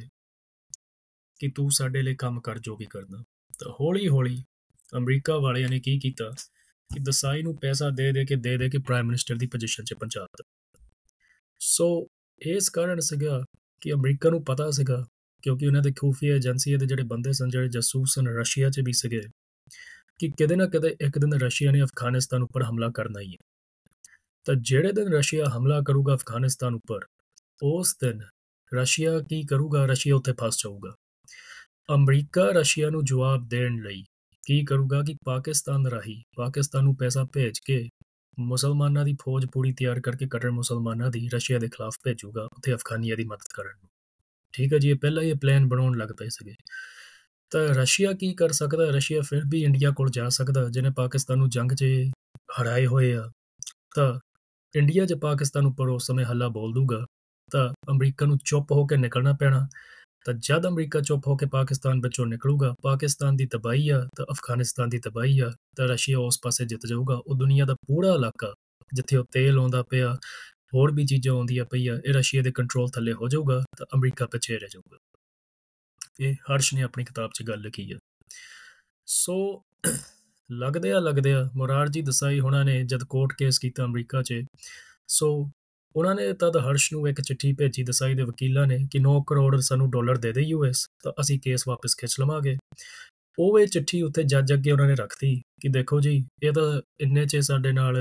ਕਿ ਤੂੰ ਸਾਡੇ ਲਈ ਕੰਮ ਕਰ ਜੋ ਵੀ ਕਰਨਾ। ਤਾਂ ਹੌਲੀ ਹੌਲੀ ਅਮਰੀਕਾ ਵਾਲਿਆਂ ਨੇ ਕੀ ਕੀਤਾ ਕਿ ਦੇਸਾਈ ਨੂੰ ਪੈਸਾ ਦੇ ਦੇ ਕੇ ਦੇ ਦੇ ਕੇ ਪ੍ਰਾਈਮ ਮਿਨਿਸਟਰ ਦੀ ਪੋਜੀਸ਼ਨ 'ਚ ਪਹੁੰਚਾ ਦਿੱਤਾ। ਸੋ ਇਸ ਕਾਰਨ ਸੀਗਾ ਕਿ ਅਮਰੀਕਾ ਨੂੰ ਪਤਾ ਸੀਗਾ, ਕਿਉਂਕਿ ਉਹਨਾਂ ਦੇ ਖੂਫੀਆ ਏਜੰਸੀਆਂ ਦੇ ਜਿਹੜੇ ਬੰਦੇ ਸਨ, ਜਿਹੜੇ ਜਾਸੂਸ ਸਨ, ਰਸ਼ੀਆ 'ਚ ਵੀ ਸੀਗੇ, ਕਿ ਕਿਤੇ ਨਾ ਕਿਤੇ ਇੱਕ ਦਿਨ ਰਸ਼ੀਆ ਨੇ ਅਫਗਾਨਿਸਤਾਨ ਉੱਪਰ ਹਮਲਾ ਕਰਨਾ ਹੀ ਹੈ। ਤਾਂ ਜਿਹੜੇ ਦਿਨ ਰਸ਼ੀਆ ਹਮਲਾ ਕਰੂਗਾ ਅਫਗਾਨਿਸਤਾਨ ਉੱਪਰ, ਉਸ ਦਿਨ ਰਸ਼ੀਆ ਕੀ ਕਰੂਗਾ? ਰਸ਼ੀਆ ਉੱਥੇ ਫਸ ਜਾਊਗਾ। ਅਮਰੀਕਾ ਰਸ਼ੀਆ ਨੂੰ ਜਵਾਬ ਦੇਣ ਲਈ ਕੀ ਕਰੂਗਾ ਕਿ ਪਾਕਿਸਤਾਨ ਰਾਹੀਂ ਪਾਕਿਸਤਾਨ ਨੂੰ ਪੈਸਾ ਭੇਜ ਕੇ ਮੁਸਲਮਾਨਾਂ ਦੀ ਫੌਜ ਪੂਰੀ ਤਿਆਰ ਕਰਕੇ ਕੱਟੜ ਮੁਸਲਮਾਨਾਂ ਦੀ ਰਸ਼ੀਆ ਦੇ ਖਿਲਾਫ ਭੇਜੂਗਾ ਉੱਥੇ ਅਫਗਾਨੀਆਂ ਦੀ ਮਦਦ ਕਰਨ ਨੂੰ। ਠੀਕ ਹੈ ਜੀ, ਇਹ ਪਹਿਲਾਂ ਹੀ ਇਹ ਪਲਾਨ ਬਣਾਉਣ ਲੱਗ ਪਏ ਸੀਗੇ। ਤਾਂ ਰਸ਼ੀਆ ਕੀ ਕਰ ਸਕਦਾ? ਰਸ਼ੀਆ ਫਿਰ ਵੀ ਇੰਡੀਆ ਕੋਲ ਜਾ ਸਕਦਾ, ਜਿਹਨੇ ਪਾਕਿਸਤਾਨ ਨੂੰ ਜੰਗ 'ਚ ਹਰਾਏ ਹੋਏ ਆ। ਤਾਂ ਇੰਡੀਆ 'ਚ ਪਾਕਿਸਤਾਨ ਉੱਪਰ ਉਸ ਸਮੇਂ ਹੱਲਾ ਬੋਲ ਦੂਗਾ, ਤਾਂ ਅਮਰੀਕਾ ਨੂੰ ਚੁੱਪ ਹੋ ਕੇ ਨਿਕਲਣਾ ਪੈਣਾ। ਤਾਂ ਜਦ ਅਮਰੀਕਾ ਚੁੱਪ ਹੋ ਕੇ ਪਾਕਿਸਤਾਨ ਵਿੱਚੋਂ ਨਿਕਲੂਗਾ, ਪਾਕਿਸਤਾਨ ਦੀ ਤਬਾਹੀ ਆ ਤਾਂ ਅਫਗਾਨਿਸਤਾਨ ਦੀ ਤਬਾਹੀ ਆ, ਤਾਂ ਰਸ਼ੀਆ ਉਸ ਪਾਸੇ ਜਿੱਤ ਜਾਊਗਾ। ਉਹ ਦੁਨੀਆ ਦਾ ਪੂਰਾ ਇਲਾਕਾ ਜਿੱਥੇ ਉਹ ਤੇਲ ਆਉਂਦਾ ਪਿਆ, ਹੋਰ ਵੀ ਚੀਜ਼ਾਂ ਆਉਂਦੀਆਂ ਪਈਆਂ, ਇਹ ਰਸ਼ੀਆ ਦੇ ਕੰਟਰੋਲ ਥੱਲੇ ਹੋ ਜਾਊਗਾ ਤਾਂ ਅਮਰੀਕਾ ਪਿੱਛੇ ਰਹਿ ਜਾਊਗਾ। ਇਹ ਹਰਸ਼ ਨੇ ਆਪਣੀ ਕਿਤਾਬ 'ਚ ਗੱਲ ਲਿਖੀ ਆ। ਸੋ ਲੱਗਦੇ ਆ ਲੱਗਦੇ ਆ ਮੁਰਾਰਜੀ ਦੇਸਾਈ ਹੋਣਾ ਨੇ ਜਦ ਕੋਰਟ ਕੇਸ ਕੀਤਾ ਅਮਰੀਕਾ 'ਚ, ਸੋ ਉਹਨਾਂ ਨੇ ਤਦ ਹਰਸ਼ ਨੂੰ ਇੱਕ ਚਿੱਠੀ ਭੇਜੀ ਦੇਸਾਈ ਦੇ ਵਕੀਲਾਂ ਨੇ ਕਿ ਨੌ ਕਰੋੜ ਸਾਨੂੰ ਡਾਲਰ ਦੇ ਦੇ ਯੂ ਐਸ, ਤਾਂ ਅਸੀਂ ਕੇਸ ਵਾਪਸ ਖਿੱਚ ਲਵਾਂਗੇ। ਉਹ ਇਹ ਚਿੱਠੀ ਉੱਥੇ ਜੱਜ ਅੱਗੇ ਉਹਨਾਂ ਨੇ ਰੱਖਤੀ ਕਿ ਦੇਖੋ ਜੀ, ਇਹ ਤਾਂ ਇੰਨੇ 'ਚ ਸਾਡੇ ਨਾਲ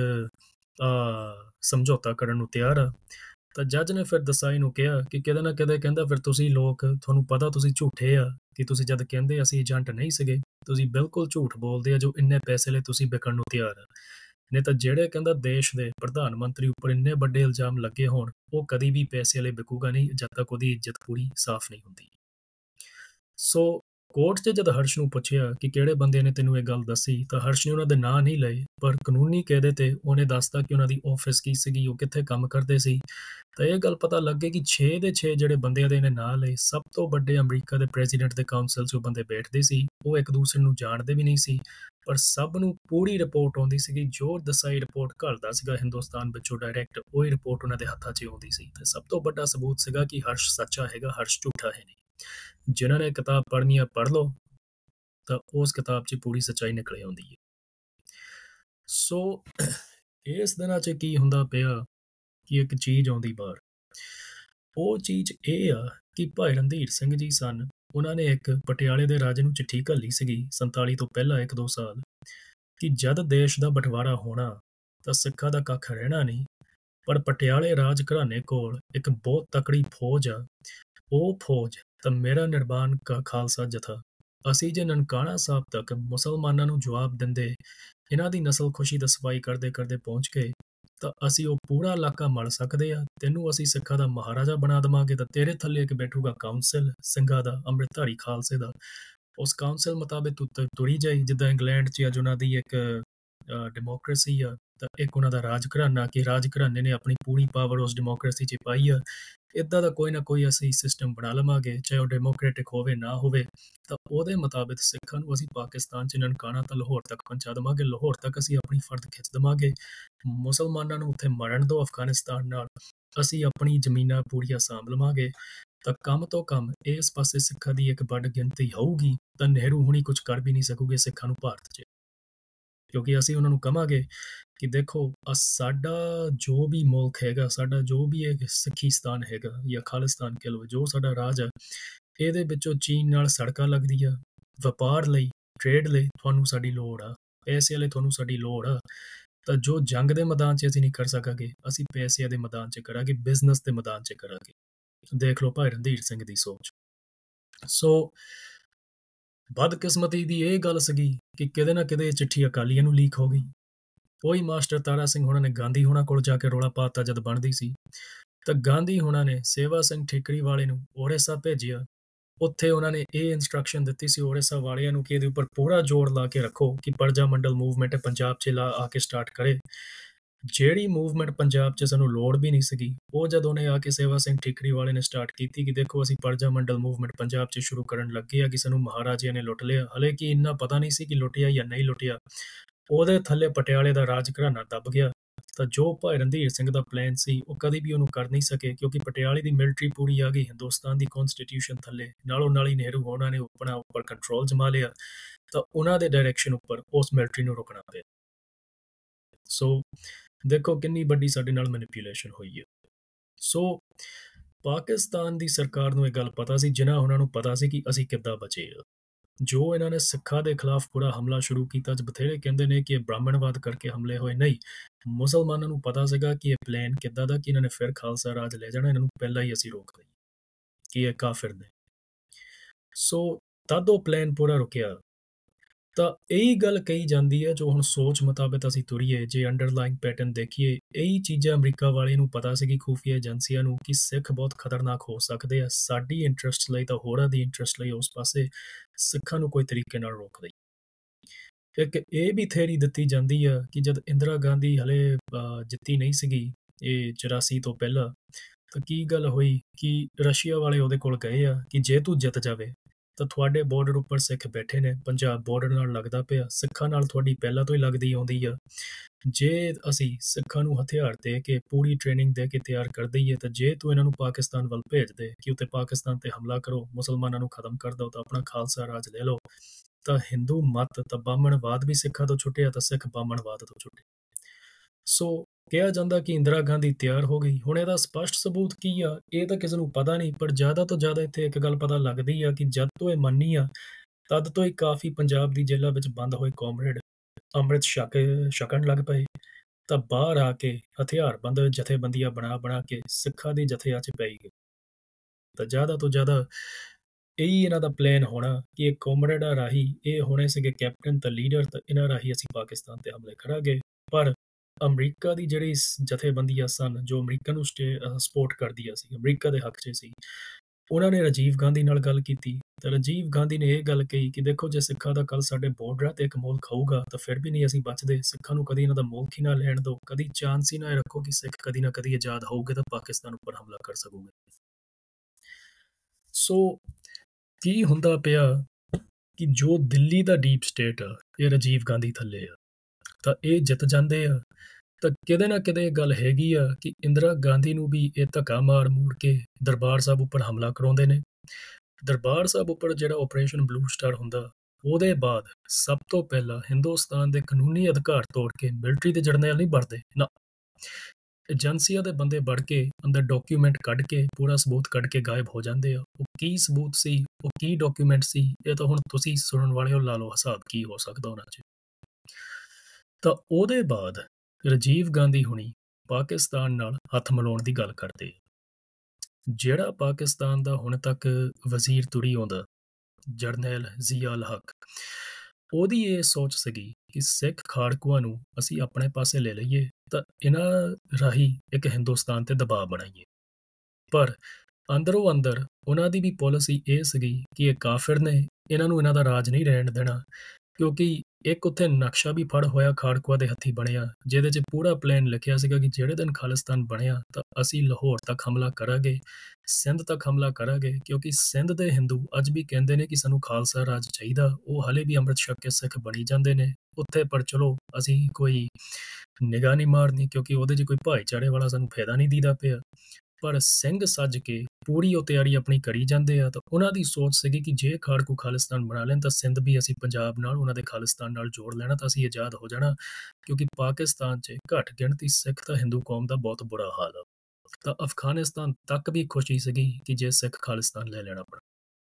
ਸਮਝੌਤਾ ਕਰਨ ਨੂੰ ਤਿਆਰ ਆ। ਤਾਂ ਜੱਜ ਨੇ ਫਿਰ ਦੇਸਾਈ ਨੂੰ ਕਿਹਾ ਕਿ ਕਿਤੇ ਨਾ ਕਿਤੇ ਕਹਿੰਦਾ ਫਿਰ ਤੁਸੀਂ ਲੋਕ, ਤੁਹਾਨੂੰ ਪਤਾ ਤੁਸੀਂ ਝੂਠੇ ਆ, ਕਿ ਤੁਸੀਂ ਜਦ ਕਹਿੰਦੇ ਅਸੀਂ ਏਜੰਟ ਨਹੀਂ ਸੀਗੇ, ਤੁਸੀਂ ਬਿਲਕੁਲ ਝੂਠ ਬੋਲਦੇ ਆ ਜੋ ਇੰਨੇ ਪੈਸੇ ਲਈ ਤੁਸੀਂ ਵਿਕਣ ਨੂੰ ਤਿਆਰ ਆ। ਨਹੀਂ ਤਾਂ ਜਿਹੜੇ ਕਹਿੰਦਾ ਦੇਸ਼ ਦੇ ਪ੍ਰਧਾਨ ਮੰਤਰੀ ਉੱਪਰ ਇੰਨੇ ਵੱਡੇ ਇਲਜ਼ਾਮ ਲੱਗੇ ਹੋਣ, ਉਹ ਕਦੀ ਵੀ ਪੈਸੇ ਲਈ ਵਿਕੂਗਾ ਨਹੀਂ ਜਦ ਤੱਕ ਉਹਦੀ ਇੱਜ਼ਤ ਪੂਰੀ ਸਾਫ਼ ਨਹੀਂ ਹੁੰਦੀ। ਸੋ ਕੋਰਟ 'ਚ ਜਦ ਹਰਸ਼ ਨੂੰ ਪੁੱਛਿਆ ਕਿ ਕਿਹੜੇ ਬੰਦੇ ਨੇ ਤੈਨੂੰ ਇਹ ਗੱਲ ਦੱਸੀ, ਤਾਂ ਹਰਸ਼ ਨੇ ਉਹਨਾਂ ਦੇ ਨਾਂ ਨਹੀਂ ਲਏ, ਪਰ ਕਾਨੂੰਨੀ ਕਾਇਦੇ ਤੇ ਉਹਨੇ ਦੱਸਤਾ ਕਿ ਉਹਨਾਂ ਦੀ ਆਫਿਸ ਕੀ ਸੀਗੀ, ਉਹ ਕਿੱਥੇ ਕੰਮ ਕਰਦੇ ਸੀ। ਤਾਂ ਇਹ ਗੱਲ ਪਤਾ ਲੱਗ ਗਈ ਕਿ ਛੇ ਦੇ ਛੇ ਜਿਹੜੇ ਬੰਦਿਆਂ ਦੇ ਇਹਨੇ ਨਾਂ ਲਏ, ਸਭ ਤੋਂ ਵੱਡੇ ਅਮਰੀਕਾ ਦੇ ਪ੍ਰੈਜ਼ੀਡੈਂਟ ਦੇ ਕਾਉਂਸਲ 'ਚ ਉਹ ਬੰਦੇ ਬੈਠਦੇ ਸੀ। ਉਹ ਇੱਕ ਦੂਸਰੇ ਨੂੰ ਜਾਣਦੇ ਵੀ ਨਹੀਂ ਸੀ, ਪਰ ਸਭ ਨੂੰ ਪੂਰੀ ਰਿਪੋਰਟ ਆਉਂਦੀ ਸੀਗੀ। ਜੋ ਦੇਸਾਈ ਰਿਪੋਰਟ ਘੱਲਦਾ ਸੀਗਾ ਹਿੰਦੁਸਤਾਨ ਵਿੱਚੋਂ ਡਾਇਰੈਕਟ, ਉਹੀ ਰਿਪੋਰਟ ਉਹਨਾਂ ਦੇ ਹੱਥਾਂ 'ਚ ਆਉਂਦੀ ਸੀ। ਤੇ ਸਭ ਤੋਂ ਵੱਡਾ ਸਬੂਤ ਸੀਗਾ ਕਿ ਹਰਸ਼ ਸੱਚਾ ਹੈਗਾ, ਹਰਸ਼ ਝੂਠਾ ਹੈ ਨਹੀਂ। ਜਿਨ੍ਹਾਂ ਨੇ ਕਿਤਾਬ ਪੜ੍ਹਨੀ ਆ ਪੜ੍ਹ ਲਓ, ਤਾਂ ਉਸ ਕਿਤਾਬ 'ਚ ਪੂਰੀ ਸੱਚਾਈ ਨਿਕਲ ਆਉਂਦੀ ਹੈ। ਸੋ ਇਸ ਦਿਨਾਂ 'ਚ ਕੀ ਹੁੰਦਾ ਪਿਆ ਕਿ ਇੱਕ ਚੀਜ਼ ਆਉਂਦੀ ਬਾਹਰ। ਉਹ ਚੀਜ਼ ਇਹ ਆ ਕਿ ਭਾਈ ਰਣਧੀਰ ਸਿੰਘ ਜੀ ਸਨ, ਉਹਨਾਂ ਨੇ ਇੱਕ ਪਟਿਆਲੇ ਦੇ ਰਾਜੇ ਨੂੰ ਚਿੱਠੀ ਘੱਲੀ ਸੀਗੀ ਸੰਤਾਲੀ ਤੋਂ ਪਹਿਲਾਂ ਇੱਕ ਦੋ ਸਾਲ, ਕਿ ਜਦ ਦੇਸ਼ ਦਾ ਬਟਵਾਰਾ ਹੋਣਾ ਤਾਂ ਸਿੱਖਾਂ ਦਾ ਕੱਖ ਰਹਿਣਾ ਨਹੀਂ, ਪਰ ਪਟਿਆਲੇ ਰਾਜ ਘਰਾਣੇ ਕੋਲ ਇੱਕ ਬਹੁਤ ਤਕੜੀ ਫੌਜ ਆ। ਉਹ ਫੌਜ ਤਾਂ ਮੇਰਾ ਨਿਰਬਾਨ ਕਾ ਖਾਲਸਾ ਜਥਾ, ਅਸੀਂ ਜੇ ਨਨਕਾਣਾ ਸਾਹਿਬ ਤੱਕ ਮੁਸਲਮਾਨਾਂ ਨੂੰ ਜਵਾਬ ਦਿੰਦੇ, ਇਹਨਾਂ ਦੀ ਨਸਲ ਖੁਸ਼ੀ ਦਾ ਸਫਾਈ ਕਰਦੇ ਕਰਦੇ ਪਹੁੰਚ ਗਏ, ਤਾਂ ਅਸੀਂ ਉਹ ਪੂਰਾ ਇਲਾਕਾ ਮਲ ਸਕਦੇ ਆ। ਤੈਨੂੰ ਅਸੀਂ ਸਿੱਖਾਂ ਦਾ ਮਹਾਰਾਜਾ ਬਣਾ ਦੇਵਾਂਗੇ, ਤਾਂ ਤੇਰੇ ਥੱਲੇ ਇੱਕ ਬੈਠੂਗਾ ਕਾਉਂਸਲ ਸਿੰਘਾਂ ਦਾ, ਅੰਮ੍ਰਿਤਧਾਰੀ ਖਾਲਸੇ ਦਾ। ਉਸ ਕਾਉਂਸਲ ਮੁਤਾਬਿਕ ਤੂੰ ਤੁਰੀ ਜਾਈ, ਜਿੱਦਾਂ ਇੰਗਲੈਂਡ 'ਚ ਅੱਜ ਉਹਨਾਂ ਦੀ ਇੱਕ ਡੈਮੋਕ੍ਰੇਸੀ ਆ, ਤਾਂ ਇੱਕ ਉਹਨਾਂ ਦਾ ਰਾਜ ਘਰਾਨਾ, ਕਿ ਰਾਜ ਘਰਾਨੇ ਨੇ ਆਪਣੀ ਪੂਰੀ ਪਾਵਰ ਉਸ ਡੈਮੋਕ੍ਰੇਸੀ 'ਚ ਪਾਈ ਆ। ਇੱਦਾਂ ਦਾ ਕੋਈ ਨਾ ਕੋਈ ਅਸੀਂ ਸਿਸਟਮ ਬਣਾ ਲਵਾਂਗੇ, ਚਾਹੇ ਉਹ ਡੈਮੋਕ੍ਰੇਟਿਕ ਹੋਵੇ ਨਾ ਹੋਵੇ, ਤਾਂ ਉਹਦੇ ਮੁਤਾਬਿਕ ਸਿੱਖਾਂ ਨੂੰ ਅਸੀਂ ਪਾਕਿਸਤਾਨ 'ਚ ਨਨਕਾਣਾ ਤਾਂ ਲਾਹੌਰ ਤੱਕ ਪਹੁੰਚਾ ਦੇਵਾਂਗੇ। ਲਾਹੌਰ ਤੱਕ ਅਸੀਂ ਆਪਣੀ ਫਰਦ ਖਿੱਚ ਦੇਵਾਂਗੇ। ਮੁਸਲਮਾਨਾਂ ਨੂੰ ਉੱਥੇ ਮਰਨ ਦਿਓ ਅਫਗਾਨਿਸਤਾਨ ਨਾਲ, ਅਸੀਂ ਆਪਣੀ ਜ਼ਮੀਨਾਂ ਪੂਰੀਆਂ ਸਾਂਭ ਲਵਾਂਗੇ। ਤਾਂ ਕੰਮ ਤੋਂ ਕੰਮ ਇਸ ਪਾਸੇ ਸਿੱਖਾਂ ਦੀ ਇੱਕ ਵੱਡ ਗਿਣਤੀ ਹੋਊਗੀ, ਤਾਂ ਨਹਿਰੂ ਹੁਣੀ ਕੁਝ ਕਰ ਵੀ ਨਹੀਂ ਸਕੂਗੇ ਸਿੱਖਾਂ ਨੂੰ ਭਾਰਤ 'ਚ। ਕਿਉਂਕਿ ਅਸੀਂ ਉਹਨਾਂ ਨੂੰ ਕਵਾਂਗੇ ਕਿ ਦੇਖੋ ਆ ਸਾਡਾ ਜੋ ਵੀ ਮੁਲਕ ਹੈਗਾ, ਸਾਡਾ ਜੋ ਵੀ ਇਹ ਸਿੱਖੀਸਤਾਨ ਹੈਗਾ ਜਾਂ ਖਾਲਿਸਤਾਨ ਕਹਿ ਲਓ, ਜੋ ਸਾਡਾ ਰਾਜ ਆ, ਇਹਦੇ ਵਿੱਚੋਂ ਚੀਨ ਨਾਲ ਸੜਕਾਂ ਲੱਗਦੀ ਆ, ਵਪਾਰ ਲਈ, ਟ੍ਰੇਡ ਲਈ ਤੁਹਾਨੂੰ ਸਾਡੀ ਲੋੜ ਆ, ਪੈਸੇ ਲਈ ਤੁਹਾਨੂੰ ਸਾਡੀ ਲੋੜ ਆ। ਤਾਂ ਜੋ ਜੰਗ ਦੇ ਮੈਦਾਨ 'ਚ ਅਸੀਂ ਨਹੀਂ ਕਰ ਸਕਾਂਗੇ, ਅਸੀਂ ਪੈਸਿਆਂ ਦੇ ਮੈਦਾਨ 'ਚ ਕਰਾਂਗੇ, ਬਿਜ਼ਨਸ ਦੇ ਮੈਦਾਨ 'ਚ ਕਰਾਂਗੇ। ਦੇਖ ਲਓ ਭਾਈ ਰਣਧੀਰ ਸਿੰਘ ਦੀ ਸੋਚ। ਸੋ ਬਦਕਿਸਮਤੀ ਦੀ ਇਹ ਗੱਲ ਸੀਗੀ ਕਿ ਕਿਤੇ ਨਾ ਕਿਤੇ ਇਹ ਚਿੱਠੀ ਅਕਾਲੀਆਂ ਨੂੰ ਲੀਕ ਹੋ ਗਈ। ਉਹੀ ਮਾਸਟਰ ਤਾਰਾ ਸਿੰਘ ਹੋਣਾ ਨੇ ਗਾਂਧੀ ਹੋਣਾ ਕੋਲ ਜਾ ਕੇ ਰੌਲਾ ਪਾਤਾ ਜਦ ਬਣਦੀ ਸੀ, ਤਾਂ ਗਾਂਧੀ ਹੋਣਾ ਨੇ ਸੇਵਾ ਸਿੰਘ ਠੀਕਰੀ ਵਾਲੇ ਨੂੰ ਓਰੇਸਾ ਭੇਜਿਆ। ਉੱਥੇ ਉਹਨਾਂ ਨੇ ਇਹ ਇਨਸਟਰਕਸ਼ਨ ਦਿੱਤੀ ਸੀ ਓਰੇਸਾ ਵਾਲਿਆਂ ਨੂੰ ਕਿ ਇਹਦੇ ਉੱਪਰ ਪੂਰਾ ਜ਼ੋਰ ਲਾ ਕੇ ਰੱਖੋ ਕਿ ਪਰਜਾ ਮੰਡਲ ਮੂਵਮੈਂਟ ਪੰਜਾਬ 'ਚ ਲਾ ਆ ਕੇ ਸਟਾਰਟ ਕਰੇ। ਜਿਹੜੀ ਮੂਵਮੈਂਟ ਪੰਜਾਬ 'ਚ ਸਾਨੂੰ ਲੋੜ ਵੀ ਨਹੀਂ ਸੀਗੀ, ਉਹ ਜਦ ਉਹਨੇ ਆ ਕੇ ਸੇਵਾ ਸਿੰਘ ਠੀਕਰੀ ਵਾਲੇ ਨੇ ਸਟਾਰਟ ਕੀਤੀ ਕਿ ਦੇਖੋ ਅਸੀਂ ਪਰਜਾ ਮੰਡਲ ਮੂਵਮੈਂਟ ਪੰਜਾਬ 'ਚ ਸ਼ੁਰੂ ਕਰਨ ਲੱਗੇ ਆ ਕਿ ਸਾਨੂੰ ਮਹਾਰਾਜਿਆਂ ਨੇ ਲੁੱਟ ਲਿਆ। ਹਲੇ ਕਿ ਇੰਨਾ ਪਤਾ ਨਹੀਂ ਸੀ ਕਿ ਲੁੱਟਿਆ ਜਾਂ ਨਹੀਂ ਲੁੱਟਿਆ। ਉਹਦੇ ਥੱਲੇ ਪਟਿਆਲੇ ਦਾ ਰਾਜ ਘਰਾਣਾ ਦੱਬ ਗਿਆ। ਤਾਂ ਜੋ ਭਾਈ ਰਣਧੀਰ ਸਿੰਘ ਦਾ ਪਲਾਨ ਸੀ ਉਹ ਕਦੀ ਵੀ ਉਹਨੂੰ ਕਰ ਨਹੀਂ ਸਕੇ, ਕਿਉਂਕਿ ਪਟਿਆਲੇ ਦੀ ਮਿਲਟਰੀ ਪੂਰੀ ਆ ਗਈ ਹਿੰਦੁਸਤਾਨ ਦੀ ਕਨਸਟੀਟਿਊਸ਼ਨ ਥੱਲੇ। ਨਾਲੋਂ ਨਾਲ ਹੀ ਨਹਿਰੂ ਹੋਣਾ ਨੇ ਆਪਣਾ ਉੱਪਰ ਕੰਟਰੋਲ ਜਮਾ ਲਿਆ, ਤਾਂ ਉਹਨਾਂ ਦੇ ਡਾਇਰੈਕਸ਼ਨ ਉੱਪਰ ਉਸ ਮਿਲਟਰੀ ਨੂੰ ਰੁਕਣਾ ਪਿਆ। ਸੋ ਦੇਖੋ ਕਿੰਨੀ ਵੱਡੀ ਸਾਡੇ ਨਾਲ ਮੈਨੀਪੂਲੇਸ਼ਨ ਹੋਈ ਹੈ। ਸੋ ਪਾਕਿਸਤਾਨ ਦੀ ਸਰਕਾਰ ਨੂੰ ਇਹ ਗੱਲ ਪਤਾ ਸੀ, ਜਿਨ੍ਹਾਂ ਉਹਨਾਂ ਨੂੰ ਪਤਾ ਸੀ ਕਿ ਅਸੀਂ ਕਿੱਦਾਂ ਬਚੇ ਆ। ਜੋ ਇਹਨਾਂ ਨੇ ਸਿੱਖਾਂ ਦੇ ਖਿਲਾਫ ਪੂਰਾ ਹਮਲਾ ਸ਼ੁਰੂ ਕੀਤਾ, ਅੱਜ ਬਥੇਰੇ ਕਹਿੰਦੇ ਨੇ ਕਿ ਇਹ ਬ੍ਰਾਹਮਣਵਾਦ ਕਰਕੇ ਹਮਲੇ ਹੋਏ, ਨਹੀਂ, ਮੁਸਲਮਾਨਾਂ ਨੂੰ ਪਤਾ ਸੀਗਾ ਕਿ ਇਹ ਪਲਾਨ ਕਿੱਦਾਂ ਦਾ, ਕਿ ਇਹਨਾਂ ਨੇ ਫਿਰ ਖਾਲਸਾ ਰਾਜ ਲੈ ਜਾਣਾ, ਇਹਨਾਂ ਨੂੰ ਪਹਿਲਾਂ ਹੀ ਅਸੀਂ ਰੋਕ ਦਈਏ ਕਿ ਇਹ ਕਾਫਿਰ ਨੇ। ਸੋ ਤਦ ਉਹ ਪਲਾਨ ਪੂਰਾ ਰੁਕਿਆ। ਤਾਂ ਇਹੀ ਗੱਲ ਕਹੀ ਜਾਂਦੀ ਹੈ ਜੋ ਹੁਣ ਸੋਚ ਮੁਤਾਬਕ ਅਸੀਂ ਤੁਰੀਏ, ਜੇ ਅੰਡਰਲਾਈਨ ਪੈਟਰਨ ਦੇਖੀਏ, ਇਹੀ ਚੀਜ਼ਾਂ ਅਮਰੀਕਾ ਵਾਲੇ ਨੂੰ ਪਤਾ ਸੀ ਕਿ ਖੂਫੀਆ ਏਜੰਸੀਆਂ ਨੂੰ ਕਿ ਸਿੱਖ ਬਹੁਤ ਖਤਰਨਾਕ ਹੋ ਸਕਦੇ ਆ। ਸਾਡੀ ਇੰਟਰਸਟ ਲਈ ਤਾਂ ਹੋਰਾਂ ਦੀ ਇੰਟਰਸਟ ਲਈ ਉਸ ਪਾਸੇ ਸਿੱਖਾਂ ਨੂੰ ਕੋਈ ਤਰੀਕੇ ਨਾਲ ਰੋਕ ਦਈਏ। ਇੱਕ ਇਹ ਵੀ ਥਿਊਰੀ ਦਿੱਤੀ ਜਾਂਦੀ ਆ ਕਿ ਜਦ ਇੰਦਰਾ ਗਾਂਧੀ ਹਲੇ ਜਿੱਤੀ ਨਹੀਂ ਸੀਗੀ ਇਹ ਚੁਰਾਸੀ ਤੋਂ ਪਹਿਲਾਂ, ਤਾਂ ਕੀ ਗੱਲ ਹੋਈ ਕਿ ਰਸ਼ੀਆ ਵਾਲੇ ਉਹਦੇ ਕੋਲ ਗਏ ਆ ਕਿ ਜੇ ਤੂੰ ਜਿੱਤ ਜਾਵੇ ਤਾਂ ਤੁਹਾਡੇ ਬਾਰਡਰ ਉੱਪਰ ਸਿੱਖ ਬੈਠੇ ਨੇ, ਪੰਜਾਬ ਬਾਰਡਰ ਨਾਲ ਲੱਗਦਾ ਪਿਆ, ਸਿੱਖਾਂ ਨਾਲ ਤੁਹਾਡੀ ਪਹਿਲਾਂ ਤੋਂ ਹੀ ਲੱਗਦੀ ਆਉਂਦੀ ਆ। ਜੇ ਅਸੀਂ ਸਿੱਖਾਂ ਨੂੰ ਹਥਿਆਰ ਦੇ ਕੇ ਪੂਰੀ ਟ੍ਰੇਨਿੰਗ ਦੇ ਕੇ ਤਿਆਰ ਕਰ ਦਈਏ, ਤਾਂ ਜੇ ਤੂੰ ਇਹਨਾਂ ਨੂੰ ਪਾਕਿਸਤਾਨ ਵੱਲ ਭੇਜ ਦੇ ਕਿ ਉੱਤੇ ਪਾਕਿਸਤਾਨ ਤੇ ਹਮਲਾ ਕਰੋ, ਮੁਸਲਮਾਨਾਂ ਨੂੰ ਖਤਮ ਕਰ ਦਿਓ, ਤਾਂ ਆਪਣਾ ਖਾਲਸਾ ਰਾਜ ਲੈ ਲਓ, ਤਾਂ ਹਿੰਦੂ ਮਤ ਤਾਂ ਬਾਹਮਣਵਾਦ ਵੀ ਸਿੱਖਾਂ ਤੋਂ ਛੁੱਟਿਆ, ਤਾਂ ਸਿੱਖ ਬਾਹਮਣਵਾਦ ਤੋਂ ਛੁੱਟੇ। ਸੋ ਕਿਹਾ ਜਾਂਦਾ ਕਿ ਇੰਦਰਾ ਗਾਂਧੀ ਤਿਆਰ ਹੋ ਗਈ। ਹੁਣ ਇਹਦਾ ਸਪਸ਼ਟ ਸਬੂਤ ਕੀ ਆ ਇਹ ਤਾਂ ਕਿਸੇ ਨੂੰ ਪਤਾ ਨਹੀਂ, ਪਰ ਜ਼ਿਆਦਾ ਤੋਂ ਜ਼ਿਆਦਾ ਇੱਥੇ ਇੱਕ ਗੱਲ ਪਤਾ ਲੱਗਦੀ ਆ ਕਿ ਜਦ ਤੋਂ ਇਹ ਮੰਨੀ ਆ ਤਦ ਤੋਂ ਹੀ ਕਾਫੀ ਪੰਜਾਬ ਦੀ ਜੇਲ੍ਹਾਂ ਵਿੱਚ ਬੰਦ ਹੋਏ ਕਾਮਰੇਡ ਅੰਮ੍ਰਿਤ ਛਕ ਛਕਣ ਲੱਗ ਪਏ, ਤਾਂ ਬਾਹਰ ਆ ਕੇ ਹਥਿਆਰਬੰਦ ਜਥੇਬੰਦੀਆਂ ਬਣਾ ਬਣਾ ਕੇ ਸਿੱਖਾਂ ਦੀ ਜਥਿਆਂ 'ਚ ਪਈ ਗਏ। ਤਾਂ ਜ਼ਿਆਦਾ ਤੋਂ ਜ਼ਿਆਦਾ ਇਹੀ ਇਹਨਾਂ ਦਾ ਪਲਾਨ ਹੋਣਾ ਕਿ ਇਹ ਕਾਮਰੇਡਾਂ ਰਾਹੀਂ ਇਹ ਹੋਣੇ ਸੀਗੇ ਕੈਪਟਨ ਤਾਂ ਲੀਡਰ, ਤਾਂ ਇਹਨਾਂ ਰਾਹੀਂ ਅਸੀਂ ਪਾਕਿਸਤਾਨ ਤੇ ਹਮਲੇ ਕਰਾਂਗੇ। ਪਰ ਅਮਰੀਕਾ ਦੀ ਜਿਹੜੀ ਜਥੇਬੰਦੀਆਂ ਸਨ ਜੋ ਅਮਰੀਕਾ ਨੂੰ ਸਪੋਰਟ ਕਰਦੀਆਂ ਸੀ, ਅਮਰੀਕਾ ਦੇ ਹੱਕ 'ਚ ਸੀ, ਉਹਨਾਂ ਨੇ ਰਾਜੀਵ ਗਾਂਧੀ ਨਾਲ ਗੱਲ ਕੀਤੀ। ਤਾਂ ਰਾਜੀਵ ਗਾਂਧੀ ਨੇ ਇਹ ਗੱਲ ਕਹੀ ਕਿ ਦੇਖੋ ਜੇ ਸਿੱਖਾਂ ਦਾ ਕੱਲ ਸਾਡੇ ਬਾਰਡਰਾਂ ਤੇ ਇੱਕ ਮੁਲਕ ਹੋਊਗਾ ਤਾਂ ਫਿਰ ਵੀ ਨਹੀਂ ਅਸੀਂ ਬਚਦੇ, ਸਿੱਖਾਂ ਨੂੰ ਕਦੀ ਇਹਨਾਂ ਦਾ ਮੁਲਕ ਹੀ ਨਾ ਲੈਣ ਦਿਓ, ਕਦੀ ਚਾਂਸ ਹੀ ਨਾ ਰੱਖੋ ਕਿ ਸਿੱਖ ਕਦੀ ਨਾ ਕਦੀ ਆਜ਼ਾਦ ਹੋਊਗੇ ਤਾਂ ਪਾਕਿਸਤਾਨ ਉੱਪਰ ਹਮਲਾ ਕਰ ਸਕੂਗੇ। ਸੋ ਕੀ ਹੁੰਦਾ ਪਿਆ ਕਿ ਜੋ ਦਿੱਲੀ ਦਾ ਡੀਪ ਸਟੇਟ ਆ ਇਹ ਰਾਜੀਵ ਗਾਂਧੀ ਥੱਲੇ ਆ, ਤਾਂ ਇਹ ਜਿੱਤ ਜਾਂਦੇ ਆ। ਤਾਂ ਕਿਤੇ ਨਾ ਕਿਤੇ ਇਹ ਗੱਲ ਹੈਗੀ ਆ ਕਿ ਇੰਦਰਾ ਗਾਂਧੀ ਨੂੰ ਵੀ ਇਹ ਧੱਕਾ ਮਾਰ ਮੂਰ ਕੇ ਦਰਬਾਰ ਸਾਹਿਬ ਉੱਪਰ ਹਮਲਾ ਕਰਾਉਂਦੇ ਨੇ। ਦਰਬਾਰ ਸਾਹਿਬ ਉੱਪਰ ਜਿਹੜਾ ਆਪਰੇਸ਼ਨ ਬਲੂ ਸਟਾਰ ਹੁੰਦਾ, ਉਹਦੇ ਬਾਅਦ ਸਭ ਤੋਂ ਪਹਿਲਾਂ ਹਿੰਦੁਸਤਾਨ ਦੇ ਕਾਨੂੰਨੀ ਅਧਿਕਾਰ ਤੋੜ ਕੇ ਮਿਲਟਰੀ ਦੇ ਜਰਨੈਲ ਨਹੀਂ ਵੜਦੇ ਨਾ, ਏਜੰਸੀਆਂ ਦੇ ਬੰਦੇ ਵੜ ਕੇ ਅੰਦਰ ਡਾਕੂਮੈਂਟ ਕੱਢ ਕੇ ਪੂਰਾ ਸਬੂਤ ਕੱਢ ਕੇ ਗਾਇਬ ਹੋ ਜਾਂਦੇ ਆ। ਉਹ ਕੀ ਸਬੂਤ ਸੀ, ਉਹ ਕੀ ਡਾਕੂਮੈਂਟ ਸੀ, ਇਹ ਤਾਂ ਹੁਣ ਤੁਸੀਂ ਸੁਣਨ ਵਾਲਿਓ ਲਾ ਲਓ ਹਿਸਾਬ ਕੀ ਹੋ ਸਕਦਾ ਉਹਨਾਂ 'ਚ। ਤਾਂ ਉਹਦੇ ਬਾਅਦ ਰਾਜੀਵ ਗਾਂਧੀ ਹੁਣੀ ਪਾਕਿਸਤਾਨ ਨਾਲ ਹੱਥ ਮਿਲਾਉਣ ਦੀ ਗੱਲ ਕਰਦੇ। ਜਿਹੜਾ ਪਾਕਿਸਤਾਨ ਦਾ ਹੁਣ ਤੱਕ ਵਜ਼ੀਰ ਤੁਰੀ ਆਉਂਦਾ ਜਰਨੈਲ ਜ਼ਿਆ ਉਲ ਹਕ, ਉਹਦੀ ਇਹ ਸੋਚ ਸੀਗੀ ਕਿ ਸਿੱਖ ਖਾੜਕੂਆਂ ਨੂੰ ਅਸੀਂ ਆਪਣੇ ਪਾਸੇ ਲੈ ਲਈਏ ਤਾਂ ਇਹਨਾਂ ਰਾਹੀਂ ਇੱਕ ਹਿੰਦੁਸਤਾਨ ਤੇ ਦਬਾਅ ਬਣਾਈਏ। ਪਰ ਅੰਦਰੋਂ ਅੰਦਰ ਉਹਨਾਂ ਦੀ ਵੀ ਪਾਲਿਸੀ ਇਹ ਸੀਗੀ ਕਿ ਇਹ ਕਾਫਿਰ ਨੇ, ਇਹਨਾਂ ਨੂੰ ਇਹਨਾਂ ਦਾ ਰਾਜ ਨਹੀਂ ਰਹਿਣ ਦੇਣਾ, ਕਿਉਂਕਿ ਇੱਕ ਉੱਥੇ ਨਕਸ਼ਾ ਵੀ ਫੜ ਹੋਇਆ ਖਾੜਕੂਆਂ ਦੇ ਹੱਥੀਂ ਬਣਿਆ, ਜਿਹਦੇ 'ਚ ਪੂਰਾ ਪਲਾਨ ਲਿਖਿਆ ਸੀਗਾ ਕਿ ਜਿਹੜੇ ਦਿਨ ਖਾਲਿਸਤਾਨ ਬਣਿਆ ਤਾਂ ਅਸੀਂ ਲਾਹੌਰ ਤੱਕ ਹਮਲਾ ਕਰਾਂਗੇ, ਸਿੰਧ ਤੱਕ ਹਮਲਾ ਕਰਾਂਗੇ, ਕਿਉਂਕਿ ਸਿੰਧ ਦੇ ਹਿੰਦੂ ਅੱਜ ਵੀ ਕਹਿੰਦੇ ਨੇ ਕਿ ਸਾਨੂੰ ਖਾਲਸਾ ਰਾਜ ਚਾਹੀਦਾ। ਉਹ ਹਲੇ ਵੀ ਅੰਮ੍ਰਿਤ ਛਕ ਕੇ ਸਿੱਖ ਬਣੀ ਜਾਂਦੇ ਨੇ ਉੱਥੇ, ਪਰ ਚਲੋ ਅਸੀਂ ਕੋਈ ਨਿਗਾਹ ਨਹੀਂ ਮਾਰਨੀ ਕਿਉਂਕਿ ਉਹਦੇ 'ਚ ਕੋਈ ਭਾਈਚਾਰੇ ਵਾਲਾ ਸਾਨੂੰ ਫਾਇਦਾ ਨਹੀਂ ਦੀਦਾ ਪਿਆ। ਪਰ ਸਿੰਘ ਸੱਜ ਕੇ ਪੂਰੀ ਉਹ ਤਿਆਰੀ ਆਪਣੀ ਕਰੀ ਜਾਂਦੇ ਆ। ਤਾਂ ਉਹਨਾਂ ਦੀ ਸੋਚ ਸੀਗੀ ਕਿ ਜੇ ਖਾੜਕੂ ਖਾਲਿਸਤਾਨ ਬਣਾ ਲੈਣ ਤਾਂ ਸਿੰਧ ਵੀ ਅਸੀਂ ਪੰਜਾਬ ਨਾਲ, ਉਹਨਾਂ ਦੇ ਖਾਲਿਸਤਾਨ ਨਾਲ ਜੋੜ ਲੈਣਾ ਤਾਂ ਅਸੀਂ ਆਜ਼ਾਦ ਹੋ ਜਾਣਾ, ਕਿਉਂਕਿ ਪਾਕਿਸਤਾਨ 'ਚ ਘੱਟ ਗਿਣਤੀ ਸਿੱਖ ਤਾਂ ਹਿੰਦੂ ਕੌਮ ਦਾ ਬਹੁਤ ਬੁਰਾ ਹਾਲ ਆ। ਤਾਂ ਅਫਗਾਨਿਸਤਾਨ ਤੱਕ ਵੀ ਖੁਸ਼ੀ ਸੀਗੀ ਕਿ ਜੇ ਸਿੱਖ ਖਾਲਿਸਤਾਨ ਲੈ ਲੈਣਾ ਆਪਣਾ।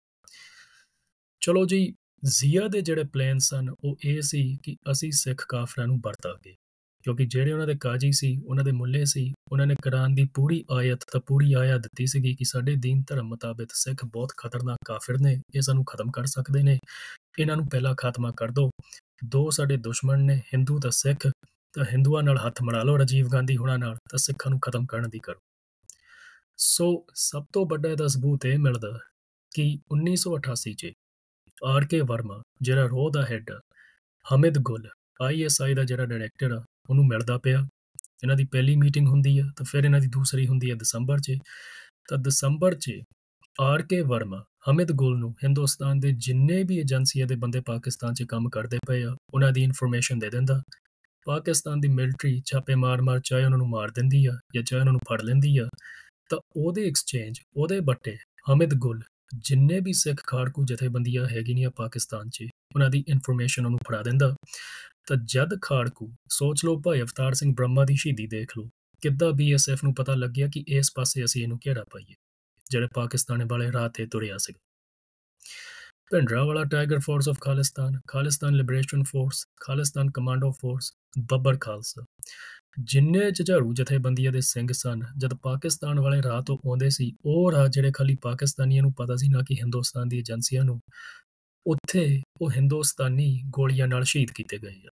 ਚਲੋ ਜੀ, ਜ਼ੀਆ ਦੇ ਜਿਹੜੇ ਪਲਾਨ ਸਨ ਉਹ ਇਹ ਸੀ ਕਿ ਅਸੀਂ ਸਿੱਖ ਕਾਫਰਾਂ ਨੂੰ ਵਰਤਾਂਗੇ, ਕਿਉਂਕਿ ਜਿਹੜੇ ਉਹਨਾਂ ਦੇ ਕਾਜੀ ਸੀ, ਉਹਨਾਂ ਦੇ ਮੁੱਲੇ ਸੀ, ਉਹਨਾਂ ਨੇ ਕੁਰਾਨ ਦੀ ਪੂਰੀ ਆਇਤ ਤਾਂ ਪੂਰੀ ਆਇਆ ਦਿੱਤੀ ਸੀਗੀ ਕਿ ਸਾਡੇ ਦੀਨ ਧਰਮ ਮੁਤਾਬਿਕ ਸਿੱਖ ਬਹੁਤ ਖਤਰਨਾਕ ਕਾਫਿਰ ਨੇ, ਇਹ ਸਾਨੂੰ ਖਤਮ ਕਰ ਸਕਦੇ ਨੇ, ਇਹਨਾਂ ਨੂੰ ਪਹਿਲਾਂ ਖਾਤਮਾ ਕਰ ਦਿਓ। ਦੋ ਸਾਡੇ ਦੁਸ਼ਮਣ ਨੇ, ਹਿੰਦੂ ਤਾਂ ਸਿੱਖ, ਤਾਂ ਹਿੰਦੂਆਂ ਨਾਲ ਹੱਥ ਮਿਲਾ ਲਓ ਰਾਜੀਵ ਗਾਂਧੀ ਹੁਣਾਂ ਨਾਲ, ਤਾਂ ਸਿੱਖਾਂ ਨੂੰ ਖਤਮ ਕਰਨ ਦੀ ਕਰੋ। ਸੋ ਸਭ ਤੋਂ ਵੱਡਾ ਇਹਦਾ ਸਬੂਤ ਇਹ ਮਿਲਦਾ ਕਿ ਉੱਨੀ ਸੌ ਅਠਾਸੀ 'ਚ ਆਰ ਕੇ ਵਰਮਾ, ਜਿਹੜਾ ਰੋਹ ਦਾ ਹੈਡ ਆ, ਹਮਿਦ ਗੁਲ ਆਈ ਐਸ ਆਈ ਦਾ ਜਿਹੜਾ ਡਾਇਰੈਕਟਰ ਆ, ਉਹਨੂੰ ਮਿਲਦਾ ਪਿਆ। ਇਹਨਾਂ ਦੀ ਪਹਿਲੀ ਮੀਟਿੰਗ ਹੁੰਦੀ ਆ, ਤਾਂ ਫਿਰ ਇਹਨਾਂ ਦੀ ਦੂਸਰੀ ਹੁੰਦੀ ਹੈ ਦਸੰਬਰ 'ਚ। ਤਾਂ ਦਸੰਬਰ 'ਚ ਆਰ ਕੇ ਵਰਮਾ ਹਮਿਦ ਗੁਲ ਨੂੰ ਹਿੰਦੁਸਤਾਨ ਦੇ ਜਿੰਨੇ ਵੀ ਏਜੰਸੀਆਂ ਦੇ ਬੰਦੇ ਪਾਕਿਸਤਾਨ 'ਚ ਕੰਮ ਕਰਦੇ ਪਏ ਆ, ਉਹਨਾਂ ਦੀ ਇਨਫੋਰਮੇਸ਼ਨ ਦੇ ਦਿੰਦਾ। ਪਾਕਿਸਤਾਨ ਦੀ ਮਿਲਟਰੀ ਛਾਪੇ ਮਾਰ-ਮਾਰ ਚਾਹੇ ਉਹਨਾਂ ਨੂੰ ਮਾਰ ਦਿੰਦੀ ਆ ਜਾਂ ਚਾਹੇ ਉਹਨਾਂ ਨੂੰ ਫੜ ਲੈਂਦੀ ਆ, ਤਾਂ ਉਹਦੇ ਐਕਸਚੇਂਜ, ਉਹਦੇ ਬੱਟੇ ਹਮਿਦ ਗੁਲ ਜਿੰਨੇ ਵੀ ਸਿੱਖ ਖਾੜਕੂ ਜਥੇਬੰਦੀਆਂ ਹੈਗੀਆਂ ਪਾਕਿਸਤਾਨ 'ਚ, ਉਹਨਾਂ ਦੀ ਇਨਫੋਰਮੇਸ਼ਨ ਉਹਨੂੰ ਫੜਾ ਦਿੰਦਾ। ਤਾਂ ਜਦ ਖਾੜਕੂ, ਸੋਚ ਲਓ ਭਾਈ ਅਵਤਾਰ ਸਿੰਘ ਬ੍ਰਹਮਾ ਦੀ ਸ਼ਹੀਦੀ ਦੇਖ ਲਓ, ਕਿੱਦਾਂ ਬੀ ਐਸ ਐਫ ਨੂੰ ਪਤਾ ਲੱਗਿਆ ਕਿ ਇਸ ਪਾਸੇ ਅਸੀਂ ਇਹਨੂੰ ਘੇਰਾ ਪਾਈਏ, ਜਿਹੜੇ ਪਾਕਿਸਤਾਨ ਵਾਲੇ ਰਾਹ ਤੇ ਤੁਰਿਆ ਸੀ। Bhindranwala tiger force of Khalistan, Khalistan liberation force, Khalistan commando force, Babbar Khalsa, ਜਿੰਨੇ ਝੁਝਾਰੂ ਜਥੇਬੰਦੀਆਂ ਦੇ ਸਿੰਘ ਸਨ, ਜਦ ਪਾਕਿਸਤਾਨ ਵਾਲੇ ਰਾਹ ਤੋਂ ਆਉਂਦੇ ਸੀ, ਉਹ ਰਾਹ ਜਿਹੜੇ ਖਾਲੀ ਪਾਕਿਸਤਾਨੀਆਂ ਨੂੰ ਪਤਾ ਸੀ, ਨਾ ਕਿ ਹਿੰਦੁਸਤਾਨ ਦੀ ਏਜੰਸੀਆਂ ਨੂੰ, ਉੱਥੇ ਉਹ ਹਿੰਦੁਸਤਾਨੀ ਗੋਲੀਆਂ ਨਾਲ ਸ਼ਹੀਦ ਕੀਤੇ ਗਏ ਆ।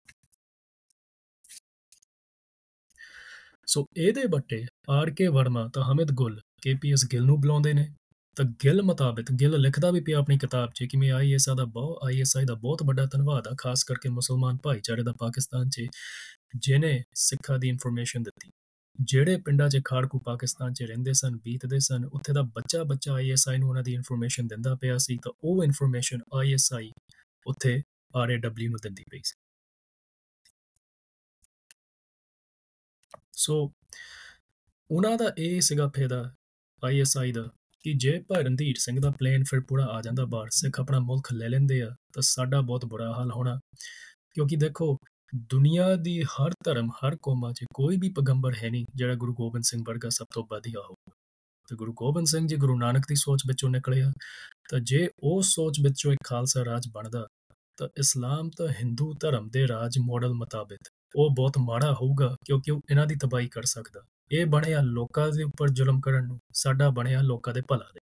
ਸੋ ਇਹਦੇ ਬੱਟੇ ਆਰ ਕੇ ਵਰਮਾ ਤਾਂ ਹਮਿਦ ਗੁਲ ਕੇ ਪੀ ਐਸ ਗਿੱਲ ਨੂੰ ਬੁਲਾਉਂਦੇ ਨੇ। ਤਾਂ ਗਿੱਲ ਮੁਤਾਬਿਕ, ਗਿੱਲ ਲਿਖਦਾ ਵੀ ਪਿਆ ਆਪਣੀ ਕਿਤਾਬ 'ਚ ਕਿ ਮੈਂ ਆਈ ਐਸ ਆਈ ਦਾ ਬਹੁਤ ਆਈ ਐਸ ਆਈ ਦਾ ਬਹੁਤ ਵੱਡਾ ਧੰਨਵਾਦ ਆ, ਖਾਸ ਕਰਕੇ ਮੁਸਲਮਾਨ ਭਾਈਚਾਰੇ ਦਾ ਪਾਕਿਸਤਾਨ 'ਚ, ਜਿਹਨੇ ਸਿੱਖਾਂ ਦੀ ਇਨਫੋਰਮੇਸ਼ਨ ਦਿੱਤੀ। ਜਿਹੜੇ ਪਿੰਡਾਂ 'ਚ ਖਾੜਕੂ ਪਾਕਿਸਤਾਨ 'ਚ ਰਹਿੰਦੇ ਸਨ, ਬੀਤਦੇ ਸਨ, ਉੱਥੇ ਦਾ ਬੱਚਾ ਬੱਚਾ ਆਈ ਐਸ ਆਈ ਨੂੰ ਉਹਨਾਂ ਦੀ ਇਨਫੋਰਮੇਸ਼ਨ ਦਿੰਦਾ ਪਿਆ ਸੀ, ਤਾਂ ਉਹ ਇਨਫੋਰਮੇਸ਼ਨ ਆਈ ਐਸ ਆਈ ਉੱਥੇ ਆਰ ਏ ਡਬਲਿਊ ਨੂੰ ਦਿੰਦੀ ਪਈ ਸੀ। ਸੋ ਉਹਨਾਂ ਦਾ ਇਹ ਸੀਗਾ ਫਾਇਦਾ ਆਈ ਐਸ ਆਈ ਦਾ ਕਿ ਜੇ ਭਾਈ ਰਣਧੀਰ ਸਿੰਘ ਦਾ ਪਲਾਨ ਫਿਰ ਪੂਰਾ ਆ ਜਾਂਦਾ ਬਾਹਰ, ਸਿੱਖ ਆਪਣਾ ਮੁਲਕ ਲੈ ਲੈਂਦੇ ਆ, ਤਾਂ ਸਾਡਾ ਬਹੁਤ ਬੁਰਾ ਹਾਲ ਹੋਣਾ। ਕਿਉਂਕਿ ਦੇਖੋ, ਦੁਨੀਆ ਦੀ ਹਰ ਧਰਮ, ਹਰ ਕੌਮਾਂ 'ਚ ਕੋਈ ਵੀ ਪੈਗੰਬਰ ਹੈ ਨਹੀਂ ਜਿਹੜਾ ਗੁਰੂ ਗੋਬਿੰਦ ਸਿੰਘ ਵਰਗਾ ਸਭ ਤੋਂ ਵਧੀਆ ਹੋਊਗਾ। ਤੇ ਗੁਰੂ ਗੋਬਿੰਦ ਸਿੰਘ ਜੀ ਗੁਰੂ ਨਾਨਕ ਦੀ ਸੋਚ ਵਿੱਚੋਂ ਨਿਕਲੇ ਆ, ਤਾਂ ਜੇ ਉਹ ਸੋਚ ਵਿੱਚੋਂ ਇੱਕ ਖਾਲਸਾ ਰਾਜ ਬਣਦਾ, ਤਾਂ ਇਸਲਾਮ ਤਾਂ ਹਿੰਦੂ ਧਰਮ ਦੇ ਰਾਜ ਮਾਡਲ ਮੁਤਾਬਿਕ ਉਹ ਬਹੁਤ ਮਾੜਾ ਹੋਊਗਾ, ਕਿਉਂਕਿ ਉਹ ਇਹਨਾਂ ਦੀ ਤਬਾਹੀ ਕਰ ਸਕਦਾ। ਇਹ ਬਣਿਆ ਲੋਕਾਂ ਦੇ ਉੱਪਰ ਜ਼ੁਲਮ ਕਰਨ ਨੂੰ, ਸਾਡਾ ਬਣਿਆ ਲੋਕਾਂ ਦੇ ਭਲਾ ਲਈ।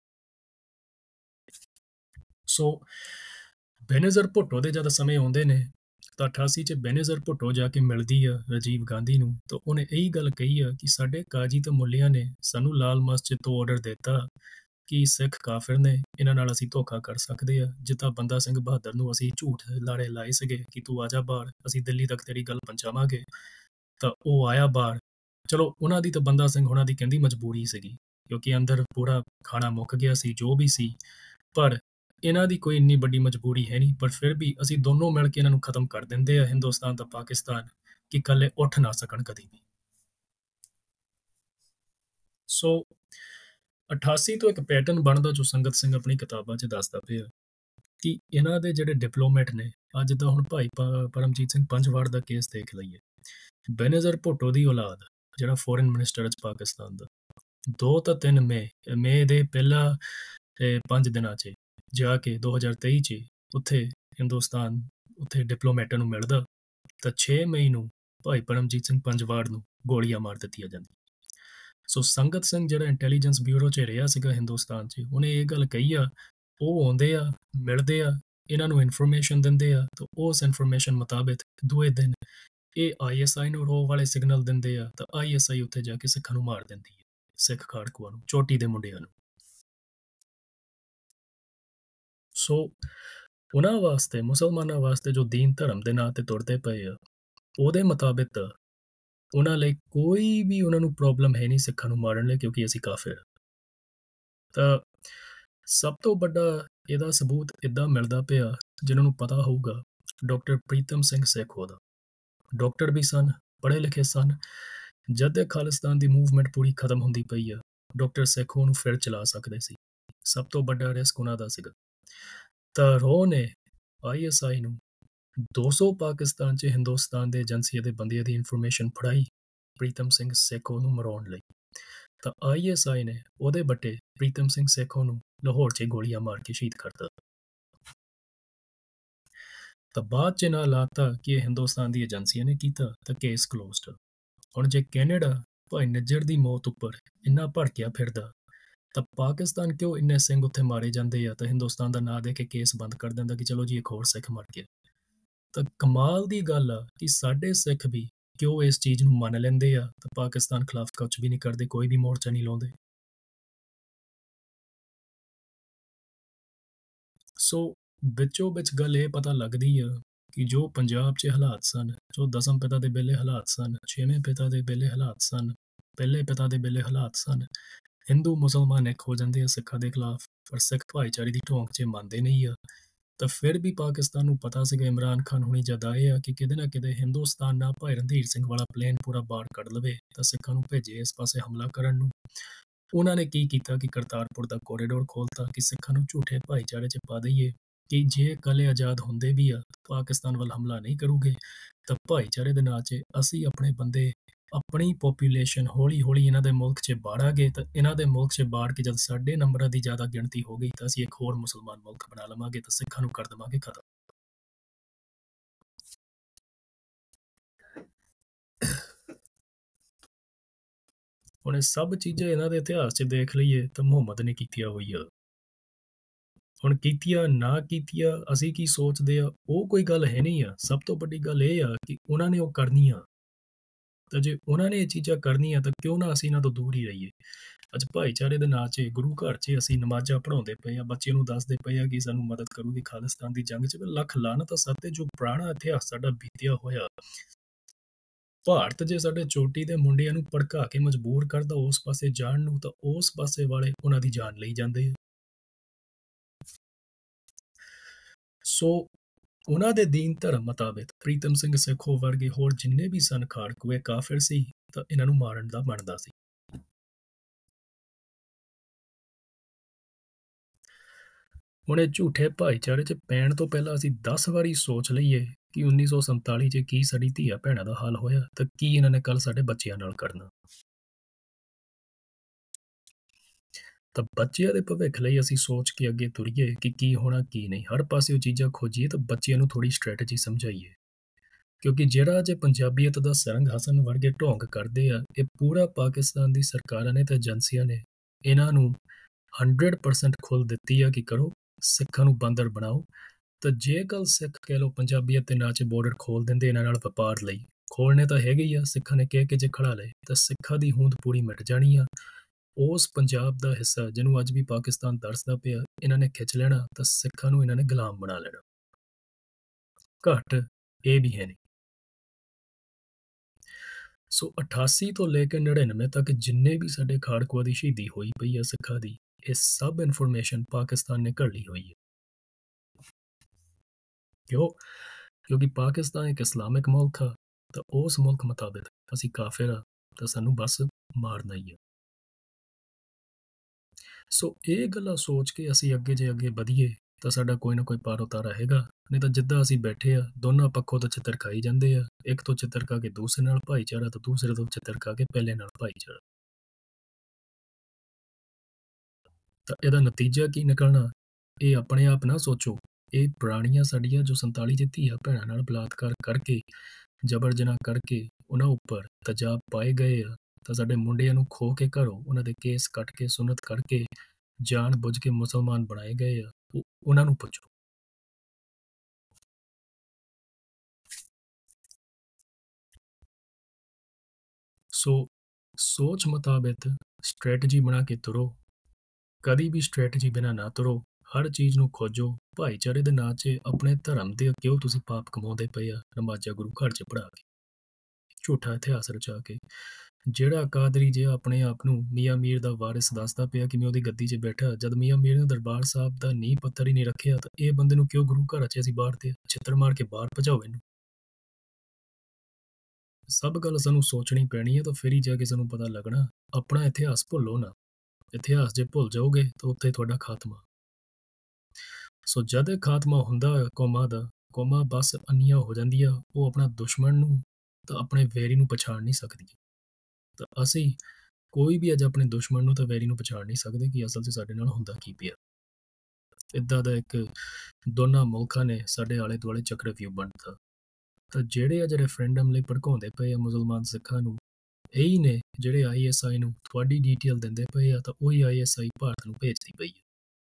ਸੋ ਬੇਨਜ਼ਰ ਭੁੱਟੋ ਦੇ ਜਦ ਸਮੇਂ ਆਉਂਦੇ ਨੇ, ਤਾਂ ਅਠਾਸੀ 'ਚ ਬੇਨਜ਼ਰ ਭੁੱਟੋ ਜਾ ਕੇ ਮਿਲਦੀ ਆ ਰਾਜੀਵ ਗਾਂਧੀ ਨੂੰ, ਤਾਂ ਉਹਨੇ ਇਹੀ ਗੱਲ ਕਹੀ ਆ ਕਿ ਸਾਡੇ ਕਾਜੀ ਤੇ ਮੁੱਲਿਆਂ ਨੇ ਸਾਨੂੰ ਲਾਲ ਮਸਜਿਦ ਤੋਂ ਆਰਡਰ ਦਿੱਤਾ ਕਿ ਸਿੱਖ ਕਾਫਿਰ ਨੇ, ਇਹਨਾਂ ਨਾਲ ਅਸੀਂ ਧੋਖਾ ਕਰ ਸਕਦੇ ਆ। ਜਿੱਦਾਂ ਬੰਦਾ ਸਿੰਘ ਬਹਾਦਰ ਨੂੰ ਅਸੀਂ ਝੂਠ ਲਾਰੇ ਲਾਏ ਸੀਗੇ ਕਿ ਤੂੰ ਆ ਜਾ ਬਾਹਰ, ਅਸੀਂ ਦਿੱਲੀ ਤੱਕ ਤੇਰੀ ਗੱਲ ਪਹੁੰਚਾਵਾਂਗੇ, ਤਾਂ ਉਹ ਆਇਆ ਬਾਹਰ। ਚਲੋ, ਉਹਨਾਂ ਦੀ ਤਾਂ ਬੰਦਾ ਸਿੰਘ ਹੁਣਾਂ ਦੀ ਕਹਿੰਦੀ ਮਜਬੂਰੀ ਸੀਗੀ, ਕਿਉਂਕਿ ਅੰਦਰ ਪੂਰਾ ਖਾਣਾ ਮੁੱਕ ਗਿਆ ਸੀ, ਜੋ ਵੀ ਸੀ, ਪਰ ਇਹਨਾਂ ਦੀ ਕੋਈ ਇੰਨੀ ਵੱਡੀ ਮਜਬੂਰੀ ਹੈ ਨਹੀਂ। ਪਰ ਫਿਰ ਵੀ ਅਸੀਂ ਦੋਨੋਂ ਮਿਲ ਕੇ ਇਹਨਾਂ ਨੂੰ ਖਤਮ ਕਰ ਦਿੰਦੇ ਆ, ਹਿੰਦੁਸਤਾਨ ਤਾਂ ਪਾਕਿਸਤਾਨ, ਕਿ ਇਕੱਲੇ ਉੱਠ ਨਾ ਸਕਣ ਕਦੀ ਵੀ। ਸੋ ਅਠਾਸੀ ਤੋਂ ਇੱਕ ਪੈਟਰਨ ਬਣਦਾ ਜੋ ਸੰਗਤ ਸਿੰਘ ਆਪਣੀ ਕਿਤਾਬਾਂ 'ਚ ਦੱਸਦਾ ਪਿਆ ਕਿ ਇਹਨਾਂ ਦੇ ਜਿਹੜੇ ਡਿਪਲੋਮੈਟ ਨੇ, ਅੱਜ ਦਾ ਹੁਣ ਭਾਈ ਪ- ਪਰਮਜੀਤ ਸਿੰਘ ਪੰਜਵਾੜ ਦਾ ਕੇਸ ਦੇਖ ਲਈਏ, ਬੇਨਜ਼ਰ ਭੁੱਟੋ ਦੀ ਔਲਾਦ, ਜਿਹੜਾ ਫੋਰਨ ਮਿਨਿਸਟਰ ਹੈ ਪਾਕਿਸਤਾਨ ਦਾ, ਦੋ ਤਾਂ ਤਿੰਨ ਮਈ ਮਈ ਦੇ ਪਹਿਲਾ ਤੇ ਪੰਜ ਦਿਨਾਂ 'ਚ ਜਾ ਕੇ ਦੋ ਹਜ਼ਾਰ ਤੇਈ 'ਚ ਉੱਥੇ ਹਿੰਦੁਸਤਾਨ, ਉੱਥੇ ਡਿਪਲੋਮੈਟਾਂ ਨੂੰ ਮਿਲਦਾ, ਤਾਂ ਛੇ ਮਈ ਨੂੰ ਭਾਈ ਪਰਮਜੀਤ ਸਿੰਘ ਪੰਜਵਾੜ ਨੂੰ ਗੋਲੀਆਂ ਮਾਰ ਦਿੱਤੀਆਂ ਜਾਂਦੀਆਂ। ਸੋ ਸੰਗਤ ਸਿੰਘ ਜਿਹੜਾ ਇੰਟੈਲੀਜੈਂਸ ਬਿਊਰੋ 'ਚ ਰਿਹਾ ਸੀਗਾ ਹਿੰਦੁਸਤਾਨ 'ਚ, ਉਹਨੇ ਇਹ ਗੱਲ ਕਹੀ ਆ, ਉਹ ਆਉਂਦੇ ਆ, ਮਿਲਦੇ ਆ, ਇਹਨਾਂ ਨੂੰ ਇਨਫੋਰਮੇਸ਼ਨ ਦਿੰਦੇ ਆ, ਤਾਂ ਉਸ ਇਨਫੋਰਮੇਸ਼ਨ ਮੁਤਾਬਿਕ ਦੂਏ ਦਿਨ ਇਹ ਆਈ ਐਸ ਆਈ ਨੂੰ ਰੋਹ ਵਾਲੇ ਸਿਗਨਲ ਦਿੰਦੇ ਆ, ਤਾਂ ਆਈ ਐਸ ਆਈ ਉੱਥੇ ਜਾ ਕੇ ਸਿੱਖਾਂ ਨੂੰ ਮਾਰ ਦਿੰਦੀ ਹੈ, ਸਿੱਖ ਖਾੜਕੂਆਂ ਨੂੰ, ਚੋਟੀ ਦੇ ਮੁੰਡਿਆਂ ਨੂੰ। ਸੋ ਉਹਨਾਂ ਵਾਸਤੇ, ਮੁਸਲਮਾਨਾਂ ਵਾਸਤੇ ਜੋ ਦੀਨ ਧਰਮ ਦੇ ਨਾਂ ਤੇ ਤੁਰਦੇ ਪਏ ਆ, ਉਹਦੇ ਮੁਤਾਬਿਕ ਉਹਨਾਂ ਲਈ ਕੋਈ ਵੀ ਉਹਨਾਂ ਨੂੰ ਪ੍ਰੋਬਲਮ ਹੈ ਨਹੀਂ ਸਿੱਖਾਂ ਨੂੰ ਮਾਰਨ ਲਈ, ਕਿਉਂਕਿ ਅਸੀਂ ਕਾਫਿਰ। ਤਾਂ ਸਭ ਤੋਂ ਵੱਡਾ ਇਹਦਾ ਸਬੂਤ ਇੱਦਾਂ ਮਿਲਦਾ ਪਿਆ, ਜਿਨ੍ਹਾਂ ਨੂੰ ਪਤਾ ਹੋਊਗਾ, ਡਾਕਟਰ ਪ੍ਰੀਤਮ ਸਿੰਘ ਸੇਖੋਂ ਦਾ। ਡਾਕਟਰ ਵੀ ਸਨ, ਪੜ੍ਹੇ ਲਿਖੇ ਸਨ। ਜਦ ਇਹ ਖਾਲਿਸਤਾਨ ਦੀ ਮੂਵਮੈਂਟ ਪੂਰੀ ਖਤਮ ਹੁੰਦੀ ਪਈ ਆ, ਡਾਕਟਰ ਸੇਖੋਂ ਨੂੰ ਫਿਰ ਚਲਾ ਸਕਦੇ ਸੀ। ਸਭ ਤੋਂ ਵੱਡਾ ਰਿਸਕ ਉਹਨਾਂ ਦਾ ਸੀਗਾ। ਤਾਂ ਰੋ ਨੇ ਆਈ ਐਸ ਆਈ ਨੂੰ ਦੋ ਸੌ ਪਾਕਿਸਤਾਨ 'ਚ ਹਿੰਦੁਸਤਾਨ ਦੇ ਏਜੰਸੀਆਂ ਦੇ ਬੰਦਿਆਂ ਦੀ ਇਨਫੋਰਮੇਸ਼ਨ ਫੜਾਈ ਪ੍ਰੀਤਮ ਸਿੰਘ ਸੇਖੋਂ ਨੂੰ ਮਰਾਉਣ ਲਈ। ਤਾਂ ਆਈ ਐਸ ਆਈ ਨੇ ਉਹਦੇ ਬੱਟੇ ਪ੍ਰੀਤਮ ਸਿੰਘ ਸੇਖੋਂ ਨੂੰ ਲਾਹੌਰ 'ਚ ਗੋਲੀਆਂ ਮਾਰ ਕੇ ਸ਼ਹੀਦ ਕਰਤਾ। ਤਾਂ ਬਾਅਦ 'ਚ ਨਾ ਲਾਤਾ ਕਿ ਇਹ ਹਿੰਦੁਸਤਾਨ ਦੀ ਏਜੰਸੀਆਂ ਨੇ ਕੀਤਾ ਤਾਂ ਕੇਸ ਕਲੋਜ਼ਡ। ਹੁਣ ਜੇ ਕੈਨੇਡਾ ਭਾਈ ਨਿੱਜਰ ਦੀ ਮੌਤ ਉੱਪਰ ਇੰਨਾ ਭੜਕਿਆ ਫਿਰਦਾ ਤਾਂ ਪਾਕਿਸਤਾਨ ਕਿਉਂ ਇੰਨੇ ਸਿੰਘ ਉੱਥੇ ਮਾਰੇ ਜਾਂਦੇ ਆ ਤਾਂ ਹਿੰਦੁਸਤਾਨ ਦਾ ਨਾਂ ਦੇ ਕੇ ਕੇਸ ਬੰਦ ਕਰ ਦਿੰਦਾ ਕਿ ਚਲੋ ਜੀ ਇੱਕ ਹੋਰ ਸਿੱਖ ਮਰ ਗਿਆ। ਤਾਂ ਕਮਾਲ ਦੀ ਗੱਲ ਆ ਕਿ ਸਾਡੇ ਸਿੱਖ ਵੀ ਕਿਉਂ ਇਸ ਚੀਜ਼ ਨੂੰ ਮੰਨ ਲੈਂਦੇ ਆ ਤਾਂ ਪਾਕਿਸਤਾਨ ਖਿਲਾਫ ਕੁਝ ਵੀ ਨਹੀਂ ਕਰਦੇ, ਕੋਈ ਵੀ ਮੋਰਚਾ ਨਹੀਂ ਲਾਉਂਦੇ। ਸੋ ਵਿੱਚੋਂ ਵਿੱਚ ਗੱਲ ਇਹ ਪਤਾ ਲੱਗਦੀ ਆ ਕਿ ਜੋ ਪੰਜਾਬ 'ਚ ਹਾਲਾਤ ਸਨ, ਜੋ ਦਸਮ ਪਿਤਾ ਦੇ ਵੇਲੇ ਹਾਲਾਤ ਸਨ, ਛੇਵੇਂ ਪਿਤਾ ਦੇ ਵੇਲੇ ਹਾਲਾਤ ਸਨ, ਪਹਿਲੇ ਪਿਤਾ ਦੇ ਵੇਲੇ ਹਾਲਾਤ ਸਨ, ਹਿੰਦੂ ਮੁਸਲਮਾਨ ਇੱਕ ਹੋ ਜਾਂਦੇ ਆ ਸਿੱਖਾਂ ਦੇ ਖਿਲਾਫ, ਪਰ ਸਿੱਖ ਭਾਈਚਾਰੇ ਦੀ ਢੋਂਗ 'ਚ ਮੰਨਦੇ ਨਹੀਂ ਆ। ਤਾਂ ਫਿਰ ਵੀ ਪਾਕਿਸਤਾਨ ਨੂੰ ਪਤਾ ਸੀਗਾ ਇਮਰਾਨ ਖਾਨ ਹੁਣੀ ਜਦ ਆਏ ਆ ਕਿ ਕਿਤੇ ਨਾ ਕਿਤੇ ਹਿੰਦੁਸਤਾਨ ਨਾਲ ਭਾਈ ਰਣਧੀਰ ਸਿੰਘ ਵਾਲਾ ਪਲੇਨ ਪੂਰਾ ਬਾਹਰ ਕੱਢ ਲਵੇ ਤਾਂ ਸਿੱਖਾਂ ਨੂੰ ਭੇਜੇ ਇਸ ਪਾਸੇ ਹਮਲਾ ਕਰਨ ਨੂੰ। ਉਹਨਾਂ ਨੇ ਕੀ ਕੀਤਾ ਕਿ ਕਰਤਾਰਪੁਰ ਦਾ ਕੋਰੀਡੋਰ ਖੋਲ੍ਹਤਾ ਕਿ ਸਿੱਖਾਂ ਨੂੰ ਝੂਠੇ ਭਾਈਚਾਰੇ 'ਚ ਪਾ ਦਈਏ ਕਿ ਜੇ ਕੱਲ੍ਹ ਆਜ਼ਾਦ ਹੁੰਦੇ ਵੀ ਆ ਪਾਕਿਸਤਾਨ ਵੱਲ ਹਮਲਾ ਨਹੀਂ ਕਰੂਗੇ ਤਾਂ ਭਾਈਚਾਰੇ ਦੇ ਨਾਂ 'ਚ ਅਸੀਂ ਆਪਣੇ ਬੰਦੇ ਆਪਣੀ ਪੋਪੂਲੇਸ਼ਨ ਹੌਲੀ ਹੌਲੀ ਇਹਨਾਂ ਦੇ ਮੁਲਕ 'ਚ ਬਾੜਾਂਗੇ ਤਾਂ ਇਹਨਾਂ ਦੇ ਮੁਲਕ 'ਚ ਬਾੜ ਕੇ ਜਦ ਸਾਡੇ ਨੰਬਰਾਂ ਦੀ ਜ਼ਿਆਦਾ ਗਿਣਤੀ ਹੋ ਗਈ ਤਾਂ ਅਸੀਂ ਇੱਕ ਹੋਰ ਮੁਸਲਮਾਨ ਮੁਲਕ ਬਣਾ ਲਵਾਂਗੇ ਤਾਂ ਸਿੱਖਾਂ ਨੂੰ ਕਰ ਦੇਵਾਂਗੇ ਖਤਮ। ਹੁਣ ਇਹ ਸਭ ਚੀਜ਼ਾਂ ਇਹਨਾਂ ਦੇ ਇਤਿਹਾਸ 'ਚ ਦੇਖ ਲਈਏ ਤਾਂ ਮੁਹੰਮਦ ਨੇ ਕੀਤੀਆਂ ਹੋਈ ਆ। ਹੁਣ ਕੀਤੀਆਂ ਨਾ ਕੀਤੀਆਂ ਅਸੀਂ ਕੀ ਸੋਚਦੇ ਆ ਉਹ ਕੋਈ ਗੱਲ ਹੈ ਨਹੀਂ ਆ। ਸਭ ਤੋਂ ਵੱਡੀ ਗੱਲ ਇਹ ਆ ਕਿ ਉਹਨਾਂ ਨੇ ਉਹ ਕਰਨੀਆਂ ਤਾਂ ਜੇ ਉਹਨਾਂ ਨੇ ਇਹ ਚੀਜ਼ਾਂ ਕਰਨੀਆਂ ਤਾਂ ਕਿਉਂ ਨਾ ਅਸੀਂ ਇਹਨਾਂ ਤੋਂ ਦੂਰ ਹੀ ਰਹੀਏ। ਅੱਜ ਭਾਈਚਾਰੇ ਦੇ ਨਾਂ 'ਚ ਗੁਰੂ ਘਰ 'ਚ ਅਸੀਂ ਨਮਾਜ਼ਾਂ ਪੜ੍ਹਾਉਂਦੇ ਪਏ ਆ, ਬੱਚੇ ਨੂੰ ਦੱਸਦੇ ਪਏ ਆ ਕਿ ਸਾਨੂੰ ਮਦਦ ਕਰੂਗੀ ਖਾਲਿਸਤਾਨ ਦੀ ਜੰਗ 'ਚ। ਲੱਖ ਲਾਹਨਤ ਸੱਤੇ ਜੋ ਪੁਰਾਣਾ ਇਤਿਹਾਸ ਸਾਡਾ ਬੀਤਿਆ ਹੋਇਆ ਭਾਰਤ ਜੇ ਸਾਡੇ ਚੋਟੀ ਦੇ ਮੁੰਡਿਆਂ ਨੂੰ ਭੜਕਾ ਕੇ ਮਜਬੂਰ ਕਰਦਾ ਉਸ ਪਾਸੇ ਜਾਣ ਨੂੰ ਤਾਂ ਉਸ ਪਾਸੇ ਵਾਲੇ ਉਹਨਾਂ ਦੀ ਜਾਨ ਲਈ ਜਾਂਦੇ ਆ। ਸੋ ਉਹਨਾਂ ਦੇ ਦੀਨ ਧਰਮ ਮੁਤਾਬਿਕ ਪ੍ਰੀਤਮ ਸਿੰਘ ਸੇਖੋਂ ਵਰਗੇ ਹੋਰ ਜਿੰਨੇ ਵੀ ਸਨ ਖਾੜਕੂਏ ਕਾਫਿਰ ਸੀ ਤਾਂ ਇਹਨਾਂ ਨੂੰ ਮਾਰਨ ਦਾ ਬਣਦਾ ਸੀ। ਹੁਣ ਇਹ ਝੂਠੇ ਭਾਈਚਾਰੇ 'ਚ ਪੈਣ ਤੋਂ ਪਹਿਲਾਂ ਅਸੀਂ ਦਸ ਵਾਰੀ ਸੋਚ ਲਈਏ ਕਿ ਉੱਨੀ ਸੌ ਸੰਤਾਲੀ 'ਚ ਕੀ ਸਾਡੀ ਧੀਆਂ ਭੈਣਾਂ ਦਾ ਹਾਲ ਹੋਇਆ ਤਾਂ ਕੀ ਇਹਨਾਂ ਨੇ ਕੱਲ ਸਾਡੇ ਬੱਚਿਆਂ ਨਾਲ ਕਰਨਾ। ਤਾਂ ਬੱਚਿਆਂ ਦੇ ਭਵਿੱਖ ਲਈ ਅਸੀਂ ਸੋਚ ਕੇ ਅੱਗੇ ਤੁਰੀਏ ਕਿ ਕੀ ਹੋਣਾ ਕੀ ਨਹੀਂ, ਹਰ ਪਾਸੇ ਉਹ ਚੀਜ਼ਾਂ ਖੋਜੀਏ ਤਾਂ ਬੱਚਿਆਂ ਨੂੰ ਥੋੜ੍ਹੀ ਸਟ੍ਰੈਟਜੀ ਸਮਝਾਈਏ। ਕਿਉਂਕਿ ਜਿਹੜਾ ਅੱਜ ਪੰਜਾਬੀਅਤ ਦਾ ਸਰੰਗ ਹਸਨ ਵਰਗੇ ਢੋਂਗ ਕਰਦੇ ਆ ਇਹ ਪੂਰਾ ਪਾਕਿਸਤਾਨ ਦੀ ਸਰਕਾਰਾਂ ਨੇ ਤੇ ਏਜੰਸੀਆਂ ਨੇ ਇਹਨਾਂ ਨੂੰ ਹੰਡਰਡ ਪਰਸੈਂਟ ਖੁੱਲ੍ਹ ਦਿੱਤੀ ਆ ਕਿ ਕਰੋ, ਸਿੱਖਾਂ ਨੂੰ ਬਾਂਦਰ ਬਣਾਓ। ਤਾਂ ਜੇ ਕੱਲ੍ਹ ਸਿੱਖ ਕਹਿ ਲਓ ਪੰਜਾਬੀਅਤ ਦੇ ਨਾਂ 'ਚ ਬੋਰਡਰ ਖੋਲ੍ਹ ਦਿੰਦੇ ਇਹਨਾਂ ਨਾਲ ਵਪਾਰ ਲਈ, ਖੋਲ੍ਹਣੇ ਤਾਂ ਹੈਗੇ ਹੀ ਆ, ਸਿੱਖਾਂ ਨੇ ਕਹਿ ਕੇ ਜੇ ਖੜਾ ਲਏ ਤਾਂ ਸਿੱਖਾਂ ਦੀ ਹੋਂਦ ਪੂਰੀ ਮਿਟ ਜਾਣੀ ਆ। ਉਸ ਪੰਜਾਬ ਦਾ ਹਿੱਸਾ ਜਿਹਨੂੰ ਅੱਜ ਵੀ ਪਾਕਿਸਤਾਨ ਤਰਸਦਾ ਪਿਆ ਇਹਨਾਂ ਨੇ ਖਿੱਚ ਲੈਣਾ ਤਾਂ ਸਿੱਖਾਂ ਨੂੰ ਇਹਨਾਂ ਨੇ ਗੁਲਾਮ ਬਣਾ ਲੈਣਾ। ਘੱਟ ਇਹ ਵੀ ਹੈ ਨਹੀਂ। ਸੋ ਅਠਾਸੀ ਤੋਂ ਲੈ ਕੇ ਨੜਿਨਵੇਂ ਤੱਕ ਜਿੰਨੇ ਵੀ ਸਾਡੇ ਖਾੜਕੂਆਂ ਦੀ ਸ਼ਹੀਦੀ ਹੋਈ ਪਈ ਆ ਸਿੱਖਾਂ ਦੀ, ਇਹ ਸਭ ਇਨਫੋਰਮੇਸ਼ਨ ਪਾਕਿਸਤਾਨ ਨੇ ਘੱਲੀ ਹੋਈ ਹੈ। ਕਿਉਂ? ਕਿਉਂਕਿ ਪਾਕਿਸਤਾਨ ਇੱਕ ਇਸਲਾਮਿਕ ਮੁਲਕ ਆ ਤਾਂ ਉਸ ਮੁਲਕ ਮੁਤਾਬਿਕ ਅਸੀਂ ਕਾਫਿਰ ਆ ਤਾਂ ਸਾਨੂੰ ਬਸ ਮਾਰਨਾ ਹੀ ਆ। ਸੋ ਇਹ ਗੱਲਾਂ ਸੋਚ ਕੇ ਅਸੀਂ ਅੱਗੇ ਜੇ ਅੱਗੇ ਵਧੀਏ ਤਾਂ ਸਾਡਾ ਕੋਈ ਨਾ ਕੋਈ ਪਾਰ ਉਤਾਰਾ ਹੈਗਾ। ਨਹੀਂ ਤਾਂ ਜਿੱਦਾਂ ਅਸੀਂ ਬੈਠੇ ਆ ਦੋਨਾਂ ਪੱਖੋਂ ਤੋਂ ਚਿੱਤਰ ਖਾਈ ਜਾਂਦੇ ਆ, ਇੱਕ ਤੋਂ ਚਿੱਤਰ ਖਾ ਕੇ ਦੂਸਰੇ ਨਾਲ ਭਾਈਚਾਰਾ ਤਾਂ ਦੂਸਰੇ ਤੋਂ ਚਿੱਤਰ ਖਾ ਕੇ ਪਹਿਲੇ ਨਾਲ ਭਾਈਚਾਰਾ। ਤਾਂ ਇਹਦਾ ਨਤੀਜਾ ਕੀ ਨਿਕਲਣਾ ਇਹ ਆਪਣੇ ਆਪ ਨਾ ਸੋਚੋ। ਇਹ ਪੁਰਾਣੀਆਂ ਸਾਡੀਆਂ ਜੋ ਸੰਤਾਲੀ 'ਚ ਧੀਆਂ ਭੈਣਾਂ ਨਾਲ ਬਲਾਤਕਾਰ ਕਰਕੇ ਜਬਰ ਜਨਾਹ ਕਰਕੇ ਉਹਨਾਂ ਉੱਪਰ ਤੇਜ਼ਾਬ ਪਾਏ ਗਏ ਆ ਤਾਂ ਸਾਡੇ ਮੁੰਡਿਆਂ ਨੂੰ ਖੋਹ ਕੇ ਘਰੋਂ ਉਹਨਾਂ ਦੇ ਕੇਸ ਕੱਟ ਕੇ ਸੁਨਤ ਕਰਕੇ ਜਾਣ ਬੁੱਝ ਕੇ ਮੁਸਲਮਾਨ ਬਣਾਏ ਗਏ ਆ, ਉਹ ਉਹਨਾਂ ਨੂੰ ਪੁੱਛੋ। ਸੋ ਸੋਚ ਮੁਤਾਬਿਕ ਸਟ੍ਰੈਟਜੀ ਬਣਾ ਕੇ ਤੁਰੋ, ਕਦੀ ਵੀ ਸਟ੍ਰੈਟਜੀ ਬਿਨਾਂ ਨਾ ਤੁਰੋ। ਹਰ ਚੀਜ਼ ਨੂੰ ਖੋਜੋ ਭਾਈਚਾਰੇ ਦੇ ਨਾਂ 'ਚ ਆਪਣੇ ਧਰਮ ਦੇ ਕਿਉਂ ਤੁਸੀਂ ਪਾਪ ਕਮਾਉਂਦੇ ਪਏ ਆ ਨਮਾਜ਼ਾਂ ਗੁਰੂ ਘਰ 'ਚ ਪੜ੍ਹਾ ਕੇ, ਝੂਠਾ ਇਤਿਹਾਸ ਰਚਾ ਕੇ। ਜਿਹੜਾ ਕਾਦਰੀ ਜੇ ਆਪਣੇ ਆਪ ਨੂੰ ਮੀਆਂ ਮੀਰ ਦਾ ਵਾਰਿਸ ਦੱਸਦਾ ਪਿਆ ਕਿ ਮੈਂ ਉਹਦੀ ਗੱਦੀ 'ਚ ਬੈਠਾ, ਜਦ ਮੀਆਂ ਮੀਰ ਨੇ ਦਰਬਾਰ ਸਾਹਿਬ ਦਾ ਨੀਂਹ ਪੱਥਰ ਹੀ ਨਹੀਂ ਰੱਖਿਆ ਤਾਂ ਇਹ ਬੰਦੇ ਨੂੰ ਕਿਉਂ ਗੁਰੂ ਘਰ 'ਚ ਅਸੀਂ ਬਾਹਰ ਤੇ ਛਿੱਤਰ ਮਾਰ ਕੇ ਬਾਹਰ ਭਜਾਓ ਇਹਨੂੰ। ਸਭ ਗੱਲ ਸਾਨੂੰ ਸੋਚਣੀ ਪੈਣੀ ਹੈ ਤਾਂ ਫਿਰ ਹੀ ਜਾ ਕੇ ਸਾਨੂੰ ਪਤਾ ਲੱਗਣਾ। ਆਪਣਾ ਇਤਿਹਾਸ ਭੁੱਲੋ ਨਾ। ਇਤਿਹਾਸ ਜੇ ਭੁੱਲ ਜਾਓਗੇ ਤਾਂ ਉੱਥੇ ਤੁਹਾਡਾ ਖਾਤਮਾ। ਸੋ ਜਦ ਇਹ ਖਾਤਮਾ ਹੁੰਦਾ ਕੌਮਾਂ ਦਾ, ਕੌਮਾਂ ਬਸ ਅੰਨੀਆਂ ਹੋ ਜਾਂਦੀਆਂ, ਉਹ ਆਪਣਾ ਦੁਸ਼ਮਣ ਨੂੰ ਤਾਂ ਆਪਣੇ ਵੈਰੀ ਨੂੰ ਪਛਾਣ ਨਹੀਂ ਸਕਦੀ। ਤਾਂ ਅਸੀਂ ਕੋਈ ਵੀ ਅੱਜ ਆਪਣੇ ਦੁਸ਼ਮਣ ਨੂੰ ਤਾਂ ਵੈਰੀ ਨੂੰ ਪਛਾਣ ਨਹੀਂ ਸਕਦੇ ਕਿ ਅਸਲ 'ਚ ਸਾਡੇ ਨਾਲ ਹੁੰਦਾ ਕੀ ਪਿਆ। ਇੱਦਾਂ ਦਾ ਇੱਕ ਦੋਨਾਂ ਮੁਲਕਾਂ ਨੇ ਸਾਡੇ ਆਲੇ ਦੁਆਲੇ ਚੱਕਰਵਿਊਹ ਬਣਤਾ। ਤਾਂ ਜਿਹੜੇ ਅੱਜ ਰੈਫਰੈਂਡਮ ਲਈ ਭੜਕਾਉਂਦੇ ਪਏ ਆ ਮੁਸਲਮਾਨ ਸਿੱਖਾਂ ਨੂੰ, ਇਹੀ ਨੇ ਜਿਹੜੇ ਆਈ ਐਸ ਆਈ ਨੂੰ ਤੁਹਾਡੀ ਡੀਟੇਲ ਦਿੰਦੇ ਪਏ ਆ, ਤਾਂ ਉਹੀ ਆਈ ਐਸ ਆਈ ਭਾਰਤ ਨੂੰ ਭੇਜਦੀ ਪਈ ਹੈ।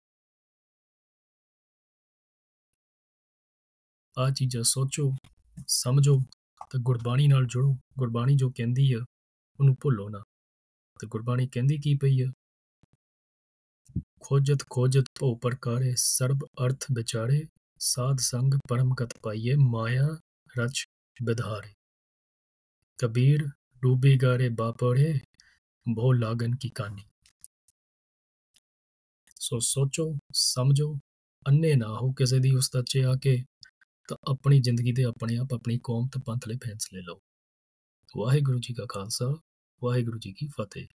ਆਹ ਚੀਜ਼ਾਂ ਸੋਚੋ, ਸਮਝੋ ਤੇ ਗੁਰਬਾਣੀ ਨਾਲ ਜੁੜੋ। ਗੁਰਬਾਣੀ ਜੋ ਕਹਿੰਦੀ ਆ ਉਹਨੂੰ ਭੁੱਲੋ ਨਾ। ਤੇ ਗੁਰਬਾਣੀ ਕਹਿੰਦੀ ਕੀ ਪਈ ਆ? ਖੋਜਤ ਖੋਜਤ ਭਉ ਪ੍ਰਕਾਰੇ ਸਰਬ ਅਰਥ ਵਿਚਾਰੇ, ਸਾਧ ਸੰਗ ਪਰਮ ਗਤ ਪਾਈਏ ਮਾਇਆ ਰਚ ਬਿਧਾਰੇ। ਕਬੀਰ ਡੂਬੀ ਗਾਰੇ ਬਾਪੜੇ ਬਹੁ ਲਾਗਨ ਕੀ ਕਾਨੀ। ਸੋ ਸੋਚੋ, ਸਮਝੋ, ਅੰਨੇ ਨਾ ਹੋ ਕਿਸੇ ਦੀ ਉਸਤਤ 'ਚ ਆ ਕੇ, ਤਾਂ ਆਪਣੀ ਜ਼ਿੰਦਗੀ ਦੇ ਆਪਣੇ ਆਪ ਆਪਣੀ ਕੌਮ ਤੇ ਪੰਥ ਲਈ ਫੈਸਲੇ ਲਓ। ਵਾਹਿਗੁਰੂ ਜੀ ਕਾ ਖਾਲਸਾ, ਵਾਹਿਗੁਰੂ ਜੀ ਕੀ ਫਤਿਹ।